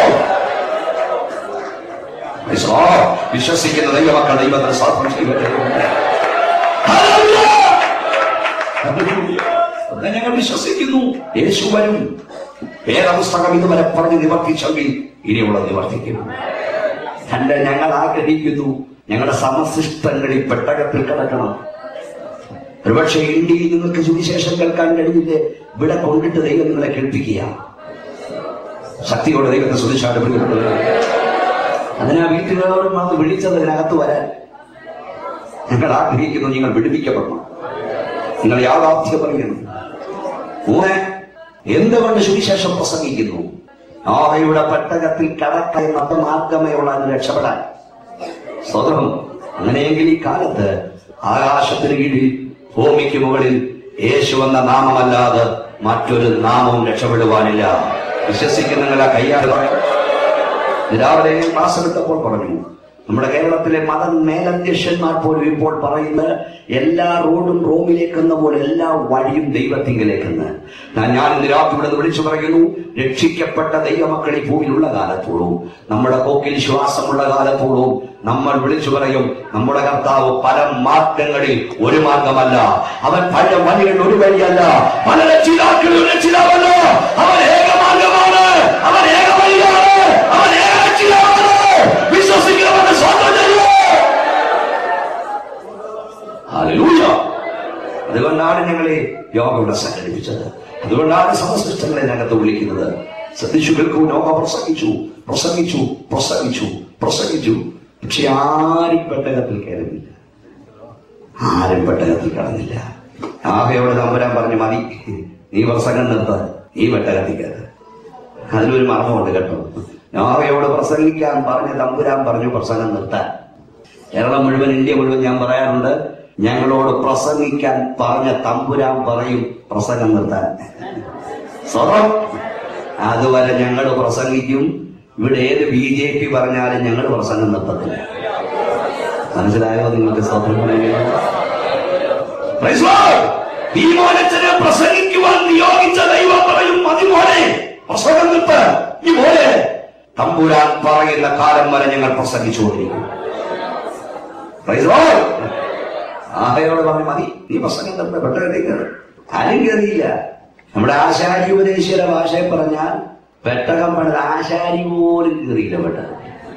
A: വിശ്വസിക്കുന്ന ദൈവമക്കൾ ദൈവത്തിന് സ്വാതന്ത്ര്യം ചെയ്യട്ടെ. ഞങ്ങൾ വിശ്വസിക്കുന്നു, യേശു വരും. വേദപുസ്തകം ഇതുവരെ പറഞ്ഞ് നിവർത്തിച്ചെങ്കിൽ ഇനിയുള്ള നിവർത്തിക്കും. 2, ഞങ്ങൾ ആഗ്രഹിക്കുന്നു, ഞങ്ങളുടെ സമശിഷ്ടങ്ങളിൽ പെട്ടകത്തിൽ കിടക്കണം. ഒരുപക്ഷെ ഇന്ത്യയിൽ നിങ്ങൾക്ക് സുവിശേഷം കേൾക്കാൻ കഴിഞ്ഞില്ലേ? ഇവിടെ കൊണ്ടിട്ട് ദൈവം നിങ്ങളെ കേൾപ്പിക്കുക. ശക്തിയോടെ ദൈവത്തെ സ്തുതിച്ചാണ് പ്രിയപ്പെട്ടത്. അതിനാ വീട്ടുകാരോടും അത് വിളിച്ചതിനകത്ത് വരാൻ. ഞങ്ങൾ ആഗ്രഹിക്കുന്നു, നിങ്ങൾ വിടുവിക്കപ്പെടണം, നിങ്ങൾ യാഥാർത്ഥ്യം പറയുന്നു. 3, എന്തുകൊണ്ട് സുവിശേഷം പ്രസംഗിക്കുന്നു? നോഹയുടെ പെട്ടകത്തിൽ കടക്കായി മാർഗമേ ഉള്ള രക്ഷപ്പെടാൻ. സ്വതം അങ്ങനെയെങ്കിൽ ഈ കാലത്ത് ആകാശത്തിന് കീഴിൽ ഭൂമിക്ക് മുകളിൽ യേശു എന്ന നാമമല്ലാതെ മറ്റൊരു നാമവും രക്ഷപ്പെടുവാനില്ല. വിശ്വസിക്കുന്ന കയ്യാൽ പറയാം. രാവിലെ ക്ലാസ് എടുത്തപ്പോൾ പറഞ്ഞു, നമ്മുടെ കേരളത്തിലെ മത മേലധ്യക്ഷന്മാർ പോലും ഇപ്പോൾ പറയുന്നത് എല്ലാ റോഡും റോമിലേക്കെന്ന പോലെ എല്ലാ വഴിയും ദൈവത്തിങ്കിലേക്കെന്ന്. ഞാൻ ഇന്ന് രാത്രി ഇവിടെ വിളിച്ചു പറയുന്നു, രക്ഷിക്കപ്പെട്ട ദൈവമക്കൾ ഈ ഭൂമിയിലുള്ള കാലത്തോളം, നമ്മുടെ കോക്കിൽ ശ്വാസമുള്ള കാലത്തോളം നമ്മൾ വിളിച്ചു പറയും, നമ്മുടെ കർത്താവ് പല മാർഗങ്ങളിൽ ഒരു മാർഗമല്ല, അവൻ പല വഴികളിൽ ഒരു വഴിയല്ല, പല രക്ഷിതാക്കളിൽ ഒരു രക്ഷിതാവല്ല, അവൻ ഏകമാർഗമാണ്, അവൻ ഏകവഴിയാണ്, അവൻ ഏകരക്ഷിതാവാണ്. വിശ്വസിക്കുന്നവരുടെ സ്വാതന്ത്ര്യം. ഹല്ലേലൂയ. അതുകൊണ്ടാണ് ഞങ്ങളെ യോഗയുടെ സംഘടിപ്പിച്ചത്. അതുകൊണ്ടാണ് സമസൃഷ്ടങ്ങളെ ഞങ്ങൾക്ക് വിളിക്കുന്നത്. ശ്രദ്ധിച്ചു കേൾക്കൂ. നോഹ പ്രസംഗിച്ചു പ്രസംഗിച്ചു പ്രസംഗിച്ചു പ്രസംഗിച്ചു. പക്ഷെ ആരും പെട്ടകത്തിൽ കയറുന്നില്ല, ആരും പെട്ടകത്തിൽ കടന്നില്ല. നോഹയോട് തമ്പുരാൻ പറഞ്ഞു, മതി, നീ പ്രസംഗം നിർത്ത, നീ പെട്ടകത്തിൽ കയറ്. അതിലൊരു മർമ്മമുണ്ട് കേട്ടോ. നോഹയോട് പ്രസംഗിക്കാൻ പറഞ്ഞ തമ്പുരാൻ പറഞ്ഞു പ്രസംഗം നിർത്താൻ. കേരളം മുഴുവൻ, ഇന്ത്യ മുഴുവൻ ഞാൻ പറയാറുണ്ട്, ഞങ്ങളോട് പ്രസംഗിക്കാൻ പറഞ്ഞ തമ്പുരാൻ പറയും പ്രസംഗം നിർത്താൻ. സ്വതം അതുവരെ ഞങ്ങൾ പ്രസംഗിക്കും. ഇവിടെ ഏത് BJP പറഞ്ഞാലും ഞങ്ങൾ പ്രസംഗം നിർത്തത്തില്ല. മനസ്സിലായോ നിങ്ങൾക്ക്? ഈ മോനച്ചനെ പ്രസംഗിക്കുവാൻ നിയോഗിച്ച ദൈവം പറയും, മതി മോനെ, പ്രസംഗം നിർത്ത. ഈ പോലെ തമ്പുരാൻ പറയുന്ന കാലം വരെ ഞങ്ങൾ പ്രസംഗിച്ചുകൊണ്ടിരിക്കും. ആഹയോട് പറഞ്ഞു, മതി, നീ പ്രസംഗം നിർത്ത, പെട്ടകത്തേക്ക് ആരും കയറിയില്ല. നമ്മുടെ ആശാരി ഉപദേശിയുടെ ഭാഷയിൽ പറഞ്ഞാൽ പെട്ടകം പണിത് ആശാരി പോലും കയറിയില്ല പെട്ടകം.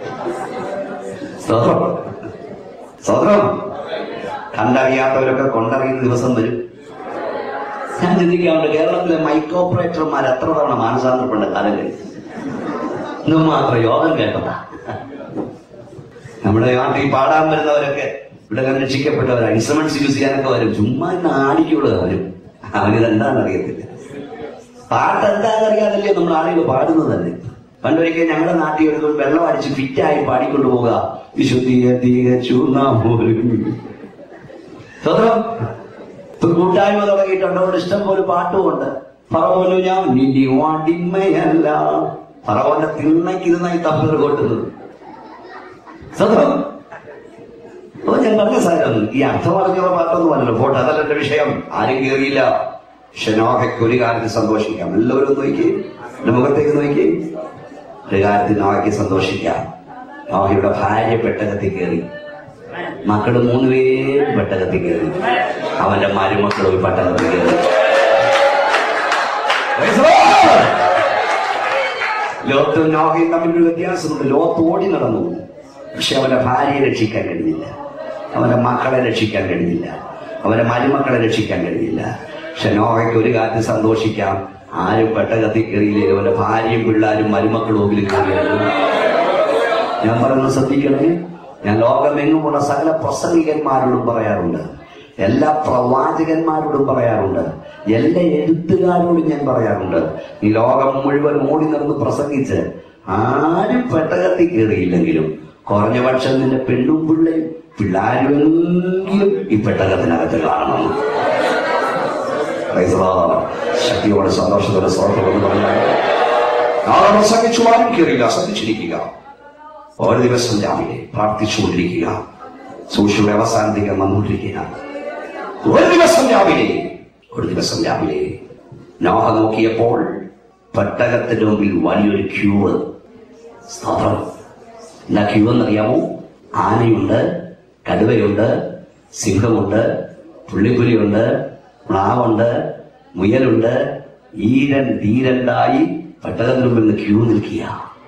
A: സ്വതന്ത്രം കണ്ടറിയാത്തവരൊക്കെ കൊണ്ടറിയുന്ന ദിവസം വരും. ഞാൻ ചിന്തിക്കാറുണ്ട്, കേരളത്തിലെ മൈക്ക് ഓപ്പറേറ്റർമാർ എത്ര തവണ മാനസാന്തരപ്പെട്ട കാലം കഴിച്ചു. ഇന്നും മാത്രം യോഗം കേട്ടതാ. നമ്മുടെ നാട്ടിൽ പാടാൻ വരുന്നവരൊക്കെ ഇവിടെ രക്ഷിക്കപ്പെട്ടവർ ഇൻസ്ട്രുമെന്റ്സ് യൂസ് ചെയ്യാനൊക്കെ വരും. ചുമ്മാ നാടിക്കുള്ളത് വരും. അവനിതെന്താണെന്ന് അറിയത്തില്ല. പാട്ട് എന്താണെന്നറിയാതല്ലേ നമ്മുടെ ആളുകൾ പാടുന്നത് തന്നെ. പണ്ടൊരിക്കൽ ഞങ്ങളുടെ നാട്ടിൽ ഒരു വെള്ളം അടിച്ച് ഫിറ്റായി പാടിക്കൊണ്ടു പോവുക, വിശുദ്ധിയെ തികച്ചു സ്വതന്ത്രം. കൂട്ടായ്മ തുടങ്ങിയിട്ടുണ്ട്. അവിടെ ഇഷ്ടം പോലെ പാട്ടുമുണ്ട്. ഫറവോനു ഞാൻ നിന്റെ വാടിമയല്ല, ഫറവോന്റെ തിണ്ണയ്ക്കിരുന്നായി തപ്പർ കൊട്ടുന്നത്. സ്വതന്ത്രം. അപ്പൊ ഞാൻ പറഞ്ഞ സാരം ഈ അർത്ഥം പറഞ്ഞുള്ള പാട്ടൊന്നും അല്ലല്ലോ. പോട്ടെ, അതല്ല എന്റെ വിഷയം. ആരും കയറിയില്ല. പക്ഷെ നോഹയ്ക്ക് ഒരു കാര്യത്തിൽ സന്തോഷിക്കാം. എല്ലാവരും നോക്കി, എന്റെ മുഖത്തേക്ക് നോക്കി. ഒരു കാര്യത്തിൽ നോഹയ്ക്ക് സന്തോഷിക്കാം. നോഹയുടെ ഭാര്യ പെട്ടകത്തിൽ കയറി. മക്കള് 3 പേരും പെട്ടകത്തിൽ കയറി. അവന്റെ മരുമക്കളും പെട്ടകത്തിൽ കയറി. ലോത്തും നോഹയും തമ്മിലൊരു വ്യത്യാസമുണ്ട്. ലോത്ത് ഓടി നടന്നു, പക്ഷെ അവന്റെ ഭാര്യയെ രക്ഷിക്കാൻ കഴിഞ്ഞില്ല, അവന്റെ മക്കളെ രക്ഷിക്കാൻ കഴിഞ്ഞില്ല, അവന്റെ മരുമക്കളെ രക്ഷിക്കാൻ കഴിഞ്ഞില്ല. പക്ഷെ നോഹയ്ക്ക് ഒരു കാര്യം സന്തോഷിക്കാം, ആരും പെട്ടകത്തിൽ കയറിയില്ലേ, അവന്റെ ഭാര്യയും പിള്ളേരും മരുമക്കളും ഒന്നിലും കയറിയായിരുന്നു. ഞാൻ പറയുന്നത് ശ്രദ്ധിക്കണേ. ഞാൻ ലോകമെങ്ങുമുള്ള സകല പ്രസംഗികന്മാരോടും പറയാറുണ്ട്, എല്ലാ പ്രവാചകന്മാരോടും പറയാറുണ്ട്, എല്ലാ എഴുത്തുകാരോടും ഞാൻ പറയാറുണ്ട്, ഈ ലോകം മുഴുവൻ ഓടി നടന്ന് പ്രസംഗിച്ച് ആരും പെട്ടകത്തിൽ കയറിയില്ലെങ്കിലും കുറഞ്ഞ പക്ഷം നിന്റെ പെണ്ണും പിള്ളേരുമെങ്കിലും ഈ പെട്ടകത്തിനകത്ത് കാണണം. ശക്തിയോടെ സന്തോഷത്തോടെ സ്വാർത്ഥമെന്ന് പറഞ്ഞാൽ നാളെ പ്രസംഗിച്ചു ആരും കയറിയില്ല. ശ്രദ്ധിച്ചിരിക്കുക. ഓരോ ദിവസം രാവിലെ പ്രാർത്ഥിച്ചുകൊണ്ടിരിക്കുക. സൂക്ഷിയുടെ അവസാനത്തേക്ക് വന്നുകൊണ്ടിരിക്കുക. ഒരു ദിവസം രാവിലെ നോഹ നോക്കിയപ്പോൾ പെട്ടകത്തിന് മുമ്പിൽ വലിയൊരു ക്യൂ. സ്തോത്രം. എന്താ ക്യൂ എന്നറിയാമോ? ആനയുണ്ട്, കടുവയുണ്ട്, സിംഹമുണ്ട്, പുള്ളിപ്പുലിയുണ്ട്, പ്ലാവുണ്ട്, മുയലുണ്ട്. ഈരൻ ധീരണ്ടായി പെട്ടകത്തിന് മുമ്പിൽ നിന്ന് ക്യൂ നിൽക്കുക.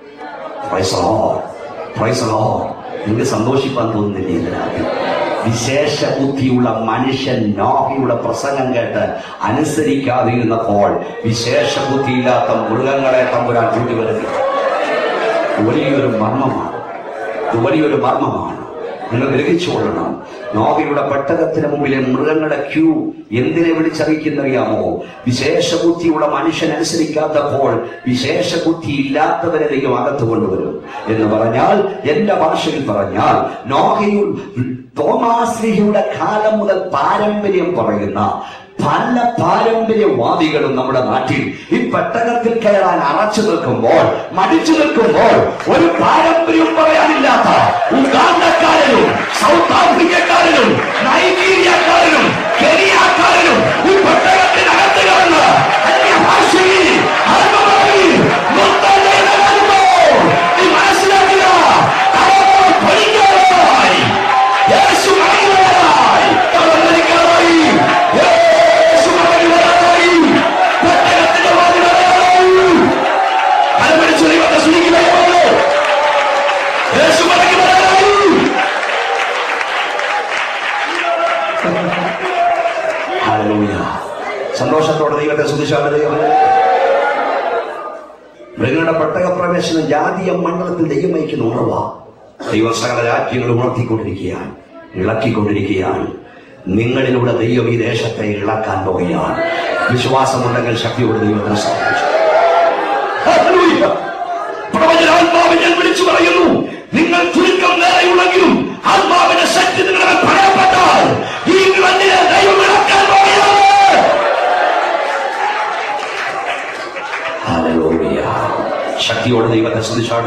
A: നിങ്ങൾക്ക് സന്തോഷിപ്പാൻ തോന്നുന്നില്ല? വിശേഷ ബുദ്ധിയുള്ള മനുഷ്യൻ നോഹയുടെ പ്രസംഗം കേട്ട് അനുസരിക്കാതിരുന്നപ്പോൾ വിശേഷ ബുദ്ധിയില്ലാത്ത മൃഗങ്ങളെ തമ്പുരാൻ കൂട്ടിവരുത്തി. വലിയൊരു മർമ്മമാണ്. നിങ്ങൾ ഗ്രഹിച്ചുകൊള്ളണം. നോഹയുടെ പെട്ടകത്തിന് മുമ്പിലെ മൃഗങ്ങളുടെ ക്യൂ എന്തിനെ വിളിച്ചറിയിക്കുന്നറിയാമോ? വിശേഷ ബുദ്ധിയുള്ള മനുഷ്യൻ അനുസരിക്കാത്തപ്പോൾ വിശേഷ ബുദ്ധി ഇല്ലാത്തവരെ ദൈവം അകത്ത് കൊണ്ടുവരും എന്ന് പറഞ്ഞാൽ, എന്റെ ഭാഷയിൽ പറഞ്ഞാൽ, തോമാശ്ലീഹയുടെ കാലം മുതൽ പാരമ്പര്യം പറയുന്ന പല പാരമ്പര്യവാദികളും നമ്മുടെ നാട്ടിൽ ഈ പെട്ടകത്തിൽ കയറാൻ അറച്ചു നിൽക്കുമ്പോൾ, മടിച്ചു നിൽക്കുമ്പോൾ, ഒരു പാരമ്പര്യം പറയാനില്ലാത്ത ഉഗാണ്ടക്കാരനും സൗത്ത് ആഫ്രിക്കക്കാരനും നൈജീരിയക്കാരനും കെനിയക്കാരനും ഈ പെട്ടകത്തിനകത്ത് കയറുന്ന അന്യഭാഷയിൽ മനസ്സിലാക്കുക. സന്തോഷത്തോടെ ദൈവത്തെ സ്തുതിച്ചാണ്. മൃഗങ്ങളുടെ പെട്ടക പ്രവേശനം ജാതീയ മണ്ഡലത്തിൽ ദൈവം നയിക്കുന്ന ഉണർവാ. ദൈവം സകല രാജ്യങ്ങളും ഉണർത്തിക്കൊണ്ടിരിക്കുകയാണ്, ഇളക്കിക്കൊണ്ടിരിക്കുകയാണ്. നിങ്ങളിലൂടെ ദൈവം ഈ ദേശത്തെ ഇളക്കാൻ പോകുകയാണ്. വിശ്വാസമുണ്ടെങ്കിൽ ശക്തിയോട് ദൈവത്തിന് സാധിച്ചു. പ്രവചനാത്മാവ് ഞാൻ വിളിച്ചു പറയുന്നു, നിങ്ങൾ ചുരുക്കം നേരെയുള്ളെങ്കിലും ആത്മാവിന്റെ ശക്തി നിങ്ങളെ ഭയപ്പെട്ടാൽ ഈ മണ്ണിനെ ദൈവം ഇളക്കാൻ പോകുകയാണ്. ശക്തിയോട് ദൈവത്തെ സ്തുതിച്ചാണ്.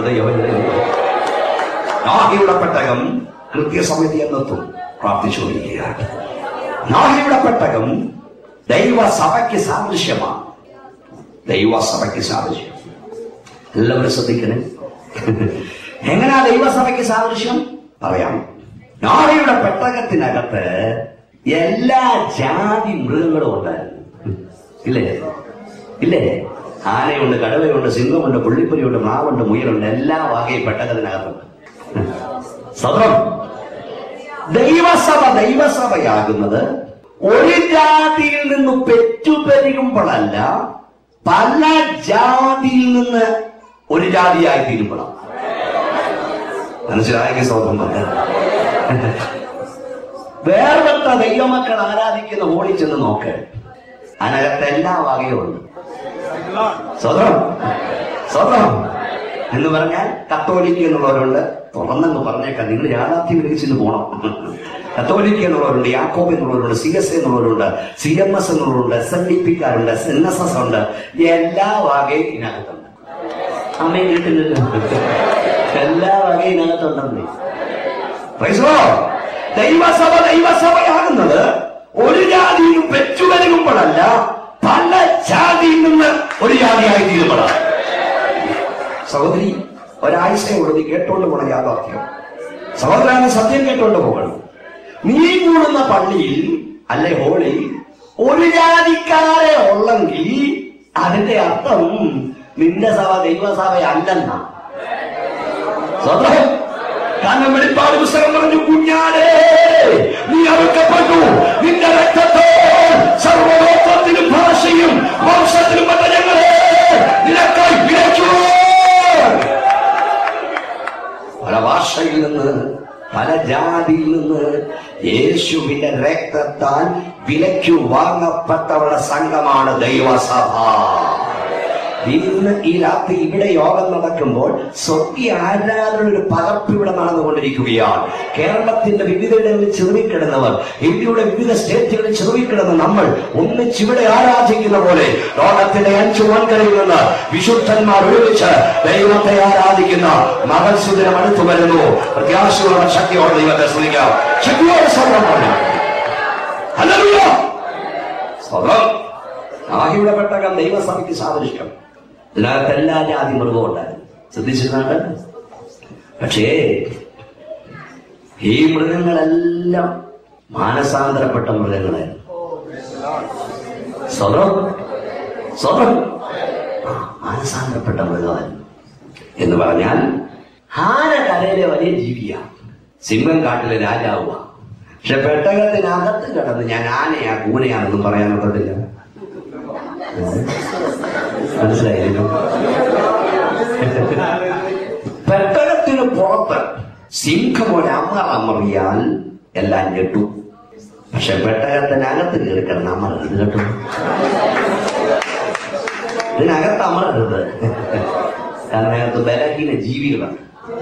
A: നോഹയുടെ പെട്ടകം കൃത്യസമയത്ത് എന്നെത്തും. പ്രാർത്ഥിച്ചുകൊണ്ടിരിക്കുകയാണ്. നോഹയുടെ പെട്ടകം ദൈവസഭയ്ക്ക് സാദൃശ്യമാണ്. ദൈവസഭയ്ക്ക് സാദൃശ്യം. എല്ലാവരും ശ്രദ്ധിക്കണേ. എങ്ങനെയാ ദൈവസഭയ്ക്ക് സാദൃശ്യം? പറയാം. നോഹയുടെ പെട്ടകത്തിനകത്ത് എല്ലാ ജാതി മൃഗങ്ങളും ഉണ്ടായിരുന്നു. ഇല്ലേ? ആനയുണ്ട്, കടുവയുണ്ട്, സിംഹമുണ്ട്, പുള്ളിപ്പുലിയുണ്ട്, മാവുണ്ട്, മുയലുണ്ട്. എല്ലാ വകയും പെട്ടകത്തിനകത്തുണ്ട്. സ്വതന്ത്രം. ദൈവസഭയാകുന്നത് ഒരു ജാതിയിൽ നിന്ന് പെറ്റുപെരുകുമ്പോഴല്ല, പല ജാതിയിൽ നിന്ന് ഒരു ജാതിയായി തീരുമ്പോഴാണ്. മനസ്സിലായെങ്കിൽ സ്വതന്ത്രം പറയാം. വേർപെട്ട ദൈവമക്കൾ ആരാധിക്കുന്ന ഓടി ചെന്ന് നോക്ക്, അതിനകത്ത് എല്ലാ വകയും ഉണ്ട്. സ്വതന്ത്രം എന്ന് പറഞ്ഞാൽ കത്തോലിക്ക എന്നുള്ളവരുണ്ട്. തുറന്നങ്ങ് പറഞ്ഞേക്കാം, നിങ്ങൾ യാഥാർത്ഥ്യം വിളിച്ചിന്ന് പോണം. കത്തോലിക്ക എന്നുള്ളവരുണ്ട്, യാക്കോബ് എന്നുള്ളവരുണ്ട്, CSA എന്നുള്ളവരുണ്ട്, CMS എന്നുള്ളവരുണ്ട്, SNDPക്കാരുണ്ട്, NSS ഉണ്ട്. എല്ലാ വകയും ഇതിനകത്തുണ്ട്. അമ്മയും കിട്ടുന്നില്ല, എല്ലാ വകയും ഇതിനകത്തുണ്ടെന്ന്. ദൈവസഭയാകുന്നത് ഒരു ജാതിയും പെറ്റുവരുമ്പോഴല്ല, പല ജാതിയിൽ നിന്ന് ഒരു ജാതിയായി തീരുമ്പോഴാണ്. സഹോദരി, ഒരാഴ്ചയുള്ളത് കേട്ടോണ്ട് പോകണം യാഥാർത്ഥ്യം. സഹോദരന് സത്യം കേട്ടോണ്ട് പോകണം.
C: നീ കൂടുന്ന പള്ളിയിൽ അല്ലെ ഹോളി ഒരു ജാതിക്കാരെ ഉള്ളെങ്കിൽ അതിന്റെ അർത്ഥം നിന്റെ സഭ ദൈവസഭയല്ലെന്ന. കാരണം വെളിപ്പാട് പുസ്തകം പറഞ്ഞു, കുഞ്ഞാലേ നീ അറുക്കപ്പെട്ടു, നിന്റെ രക്തത്തോ സർവ്വലോകത്തിലും ഭാഷയും വംശത്തിലും പെട്ട ഞങ്ങളെ നിനക്കായി വിലയ്ക്കൂ. പല ഭാഷയിൽ നിന്ന്, പല ജാതിയിൽ നിന്ന് യേശുവിന്റെ രക്തത്താൽ വിലയ്ക്കു വാങ്ങപ്പെട്ടവരുടെ സംഘമാണ് ദൈവസഭ. ഇന്ന് ഈ രാത്രി ഇവിടെ യോഗം നടക്കുമ്പോൾ സ്വർഗീയ ആരാധനയുടെ പകർപ്പ് ഇവിടെ നടന്നുകൊണ്ടിരിക്കുകയാണ്. കേരളത്തിന്റെ വിവിധയിടങ്ങളിൽ ചെറുവിക്കിടന്നവർ, ഇന്ത്യയുടെ വിവിധ സ്റ്റേറ്റുകളിൽ ചെറുവിക്കിടന്ന നമ്മൾ ഒന്നിച്ചിവിടെ ആരാധിക്കുന്ന പോലെ ലോകത്തിന്റെ 5 വൻകരയിൽ നിന്ന് വിശുദ്ധന്മാർ ഒരുമിച്ച് ദൈവത്തെ ആരാധിക്കുന്ന മഹത്സുദിനം അടുത്തു വരുന്നു. പ്രത്യാശയോടെ ശക്തിയോടെ ദൈവത്തെ സ്തുതിക്കാം. ശക്തിയോടെ ആഹിയുടെ പെട്ടകം ദൈവസഭയ്ക്ക് സാദൃശ്യം. ഇതിനകത്ത് എല്ലാ ജാതി മൃഗവും ഉണ്ടായിരുന്നു, ശ്രദ്ധിച്ചിട്ടുണ്ട്. പക്ഷേ ഈ മൃഗങ്ങളെല്ലാം മാനസാന്തരപ്പെട്ട മൃഗങ്ങളായിരുന്നു. മാനസാന്തരപ്പെട്ട മൃഗമായിരുന്നു എന്ന് പറഞ്ഞാൽ ആന കരയിലെ വലിയ ജീവിയാണ്, സിംഹം കാട്ടിലെ രാജാവുക. പക്ഷെ പെട്ടകത്തിനകത്ത് കിടന്ന് ഞാൻ ആനയാ കൂനയാണെന്നും പറയാനൊക്കത്തില്ല. മനസ്സിലായിരുന്നു? പെട്ടകത്തിന് പുറത്ത് സിംഹം പോലെ അമറിയാൽ എല്ലാം ഞെട്ടു. പക്ഷെ പെട്ടകത്തിനകത്ത് കയറി കിടന്ന് അമറരുത് കേട്ടു. ഇതിനകത്ത് അമറരുത്, കാരണം അതിനകത്ത് ബലഹീന ജീവികളാണ്.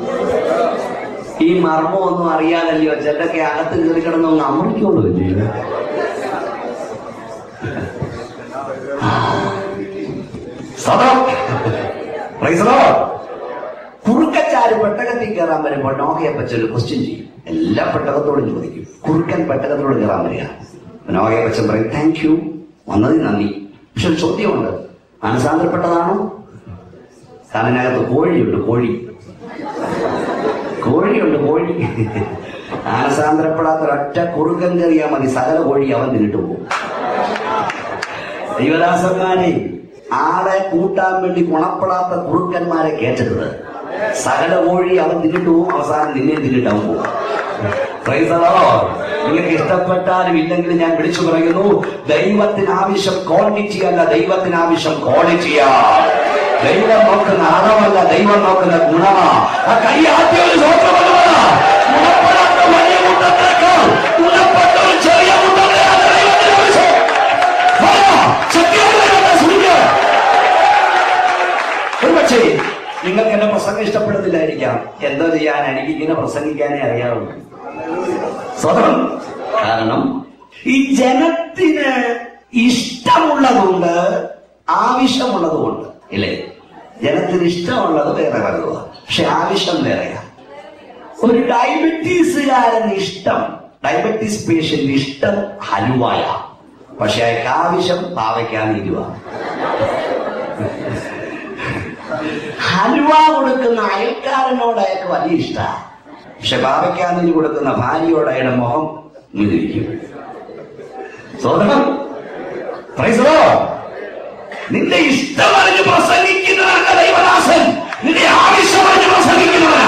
C: ഈ മർമ്മമൊന്നും അറിയാതല്ലയോ ചിലൊക്കെ അകത്ത് കയറി കിടന്നൊന്ന് അമറിക്കുള്ളൂ. കുറുക്കച്ചാര് പെട്ടകത്തിൽ കയറാൻ വരുമ്പോൾ നോഹയപ്പച്ചൊരു ക്വസ്റ്റ്യൻ ചെയ്യും. എല്ലാ പെട്ടകത്തോടും ചോദിക്കും. കുറുക്കൻ പെട്ടകത്തോട് കയറാൻ വരിക. നോഹയപ്പച്ചൻ പറയും താങ്ക് യു, വന്നതിന് നന്ദി. പക്ഷെ ഒരു ചോദ്യമുണ്ട്, മാനസാന്തരപ്പെട്ടതാണോ? കാരണം അതിനകത്ത് കോഴിയുണ്ട്, കോഴിയുണ്ട്. മാനസാന്തരപ്പെടാത്ത ഒരൊറ്റ കുറുക്കൻ കയറിയാൽ മതി, സകല കോഴി അവൻ തിന്നിട്ട് പോകും. ദൈവദാസന്മാരെ, ആളെ കൂട്ടാൻ വേണ്ടി ഗുണപ്പെടാത്ത കുറുക്കന്മാരെ കേറ്റരുത്. സകല കോഴി അവൻ തിന്നിട്ട് പോകും, അവസാനം നിന്നെ തിന്നിട്ടാവും പോകും. നിങ്ങൾക്ക് ഇഷ്ടപ്പെട്ടാലും ഇല്ലെങ്കിലും ഞാൻ വിളിച്ചു പറയുന്നു, ദൈവത്തിന് ആവശ്യം ക്വാണ്ടിറ്റി അല്ല, ദൈവത്തിന് ആവശ്യം ക്വാളിറ്റിയാ. ദൈവം നോക്കുന്ന അളവല്ല, ദൈവം നോക്കുന്ന ഗുണമാ. ആ കൈ ആദ്യം ഒരു ഗുണപ്പെടാത്ത വലിയ കൂട്ടത്തേക്കാൾ ഗുണപ്പെട്ട ഒരു ചെറിയ കൂട്ടത്തെയാണ് ദൈവത്തിന് ആവശ്യം. ഒരുപക്ഷേ നിങ്ങൾക്ക് എന്റെ പ്രസംഗം ഇഷ്ടപ്പെടുന്നില്ലായിരിക്കാം. എന്തോ ചെയ്യാൻ, എനിക്ക് ഇങ്ങനെ പ്രസംഗിക്കാനേ അറിയാവുള്ളൂ. സ്വതം കാരണം ഈ ജനത്തിന് ഇഷ്ടമുള്ളതുകൊണ്ട് ആവശ്യമുള്ളതുകൊണ്ട് ഇല്ലേ? ജനത്തിന് ഇഷ്ടമുള്ളത് വേറെ വലുതാ, പക്ഷെ ആവശ്യം വേറെയാ. ഒരു ഡയബറ്റീസുകാരന് ഇഷ്ടം, ഡയബറ്റീസ് പേഷ്യന്റ് ഇഷ്ടം ഹലുവായ, പക്ഷെ അയാൾക്ക് ആവശ്യം പാവയ്ക്കാനിരുവ. ഹലുവ കൊടുക്കുന്ന അയൽക്കാരനോട് അയാൾക്ക് വലിയ ഇഷ്ടമാണ്, പക്ഷെ പാവയ്ക്കാനിരി കൊടുക്കുന്ന ഭാര്യയോട് അയാളുടെ മുഖം ഇരിക്കും. സ്വതന്ത്രം നിന്റെ ഇഷ്ടമറിഞ്ഞ് പ്രസംഗിക്കുന്നവരല്ല ദൈവദാസൻ, നിന്റെ ആവശ്യമറിഞ്ഞ് പ്രസംഗിക്കുന്നവനാ.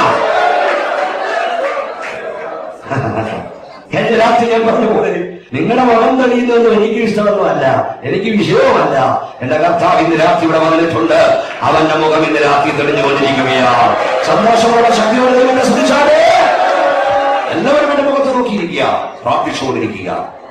C: കഴിഞ്ഞ രാത്രി ഞാൻ പറഞ്ഞുപോലെ നിങ്ങളുടെ മുഖം തെളിയുന്നതൊന്നും എനിക്ക് ഇഷ്ടമൊന്നുമല്ല, എനിക്ക് വിഷയവുമല്ല. എന്റെ കർത്താവ് ഇന്ന് രാത്രി ഇവിടെ വന്നിട്ടുണ്ട്, അവന്റെ മുഖം ഇന്ന് രാത്രി തെളിഞ്ഞുകൊണ്ടിരിക്കുകയാണ്. സന്തോഷമുള്ള ശക്തിയോടെ ദൈവത്തെ ശ്രദ്ധിച്ചാലേ എല്ലാവരും എന്റെ മുഖത്ത് നോക്കിയിരിക്കുക, പ്രാർത്ഥിച്ചുകൊണ്ടിരിക്കുക.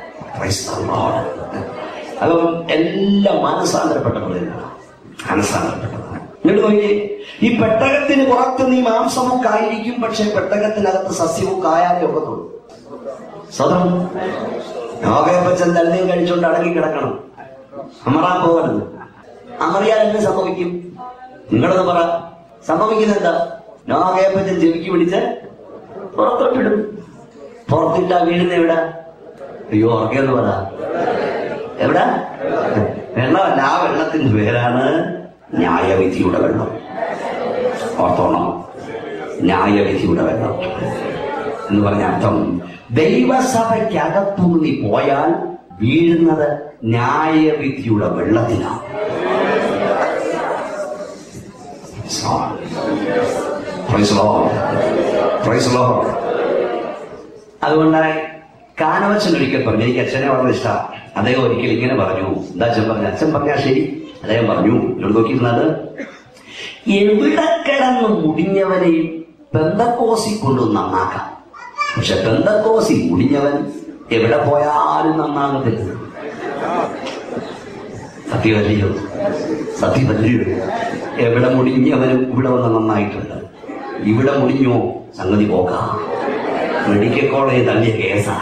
C: അതും എല്ലാം മാനസാന്തരപ്പെട്ടവരാണ്, മാനസാന്തരപ്പെട്ടതാണ്. എന്നിട്ട് നോക്കിയേ, ഈ പെട്ടകത്തിന് പുറത്ത് നീ മാംസമൊക്കെ ആയിരിക്കും, പക്ഷെ പെട്ടകത്തിനകത്ത് സസ്യമൊക്കെ ആയാലേ ഒക്കത്തുള്ളൂ. സ്വതം നോകയപ്പച്ചൻ തന്നെയും കഴിച്ചുകൊണ്ട് അടങ്ങി കിടക്കണം, അമറാൻ പോകരുത്. അമറിയാൽ എന്ത് സംഭവിക്കും? നിങ്ങളൊന്ന് പറ. സംഭവിക്കുന്നത് എന്താ? നോകയപ്പച്ചൻ ചെവിക്ക് പിടിച്ച് പുറത്തോട്ടിടും. പുറത്തിട്ടാ വീഴുന്ന എവിടാ? അയ്യോ ഉറക്കെന്ന് പറ. എവിടാ? വെള്ളമല്ല, ആ വെള്ളത്തിന്റെ പേരാണ് ന്യായവിധിയുടെ വെള്ളം. ഓർത്തോണം, ന്യായവിധിയുടെ വെള്ളം. എന്ന് പറഞ്ഞ അർത്ഥം, ദൈവസഭയ്ക്കകത്തുനിന്ന് നീ പോയാൽ വീഴുന്നത് ന്യായവിധിയുടെ വെള്ളത്തിലാണ്. അതുകൊണ്ട് കാനവച്ചൻ ഒരിക്കൽ പറഞ്ഞു, എനിക്ക് അച്ഛനെ വളരെ ഇഷ്ടമാണ്. അദ്ദേഹം ഒരിക്കൽ ഇങ്ങനെ പറഞ്ഞു. എന്താ അച്ഛൻ പറഞ്ഞു? അച്ഛൻ പറഞ്ഞാൽ ശരി. അദ്ദേഹം പറഞ്ഞു, ഇവിടെ നോക്കിയിരുന്നത്, എവിടെ കിടന്ന് മുടിഞ്ഞവനെയും പെന്തക്കോസി കൊണ്ട് നന്നാക്കാം, പക്ഷെ പെന്തക്കോസി മുടിഞ്ഞവൻ എവിടെ പോയാലും നന്നാകത്തില്ല. സത്യമല്ലയോ? സത്യമല്ലയോ? എവിടെ മുടിഞ്ഞവനും ഇവിടെ വന്ന് നന്നായിട്ടുണ്ട്. ഇവിടെ മുടിഞ്ഞോ സംഗതി പോകാം. മെഡിക്കൽ കോളേജ് തള്ളിയ കേസാ.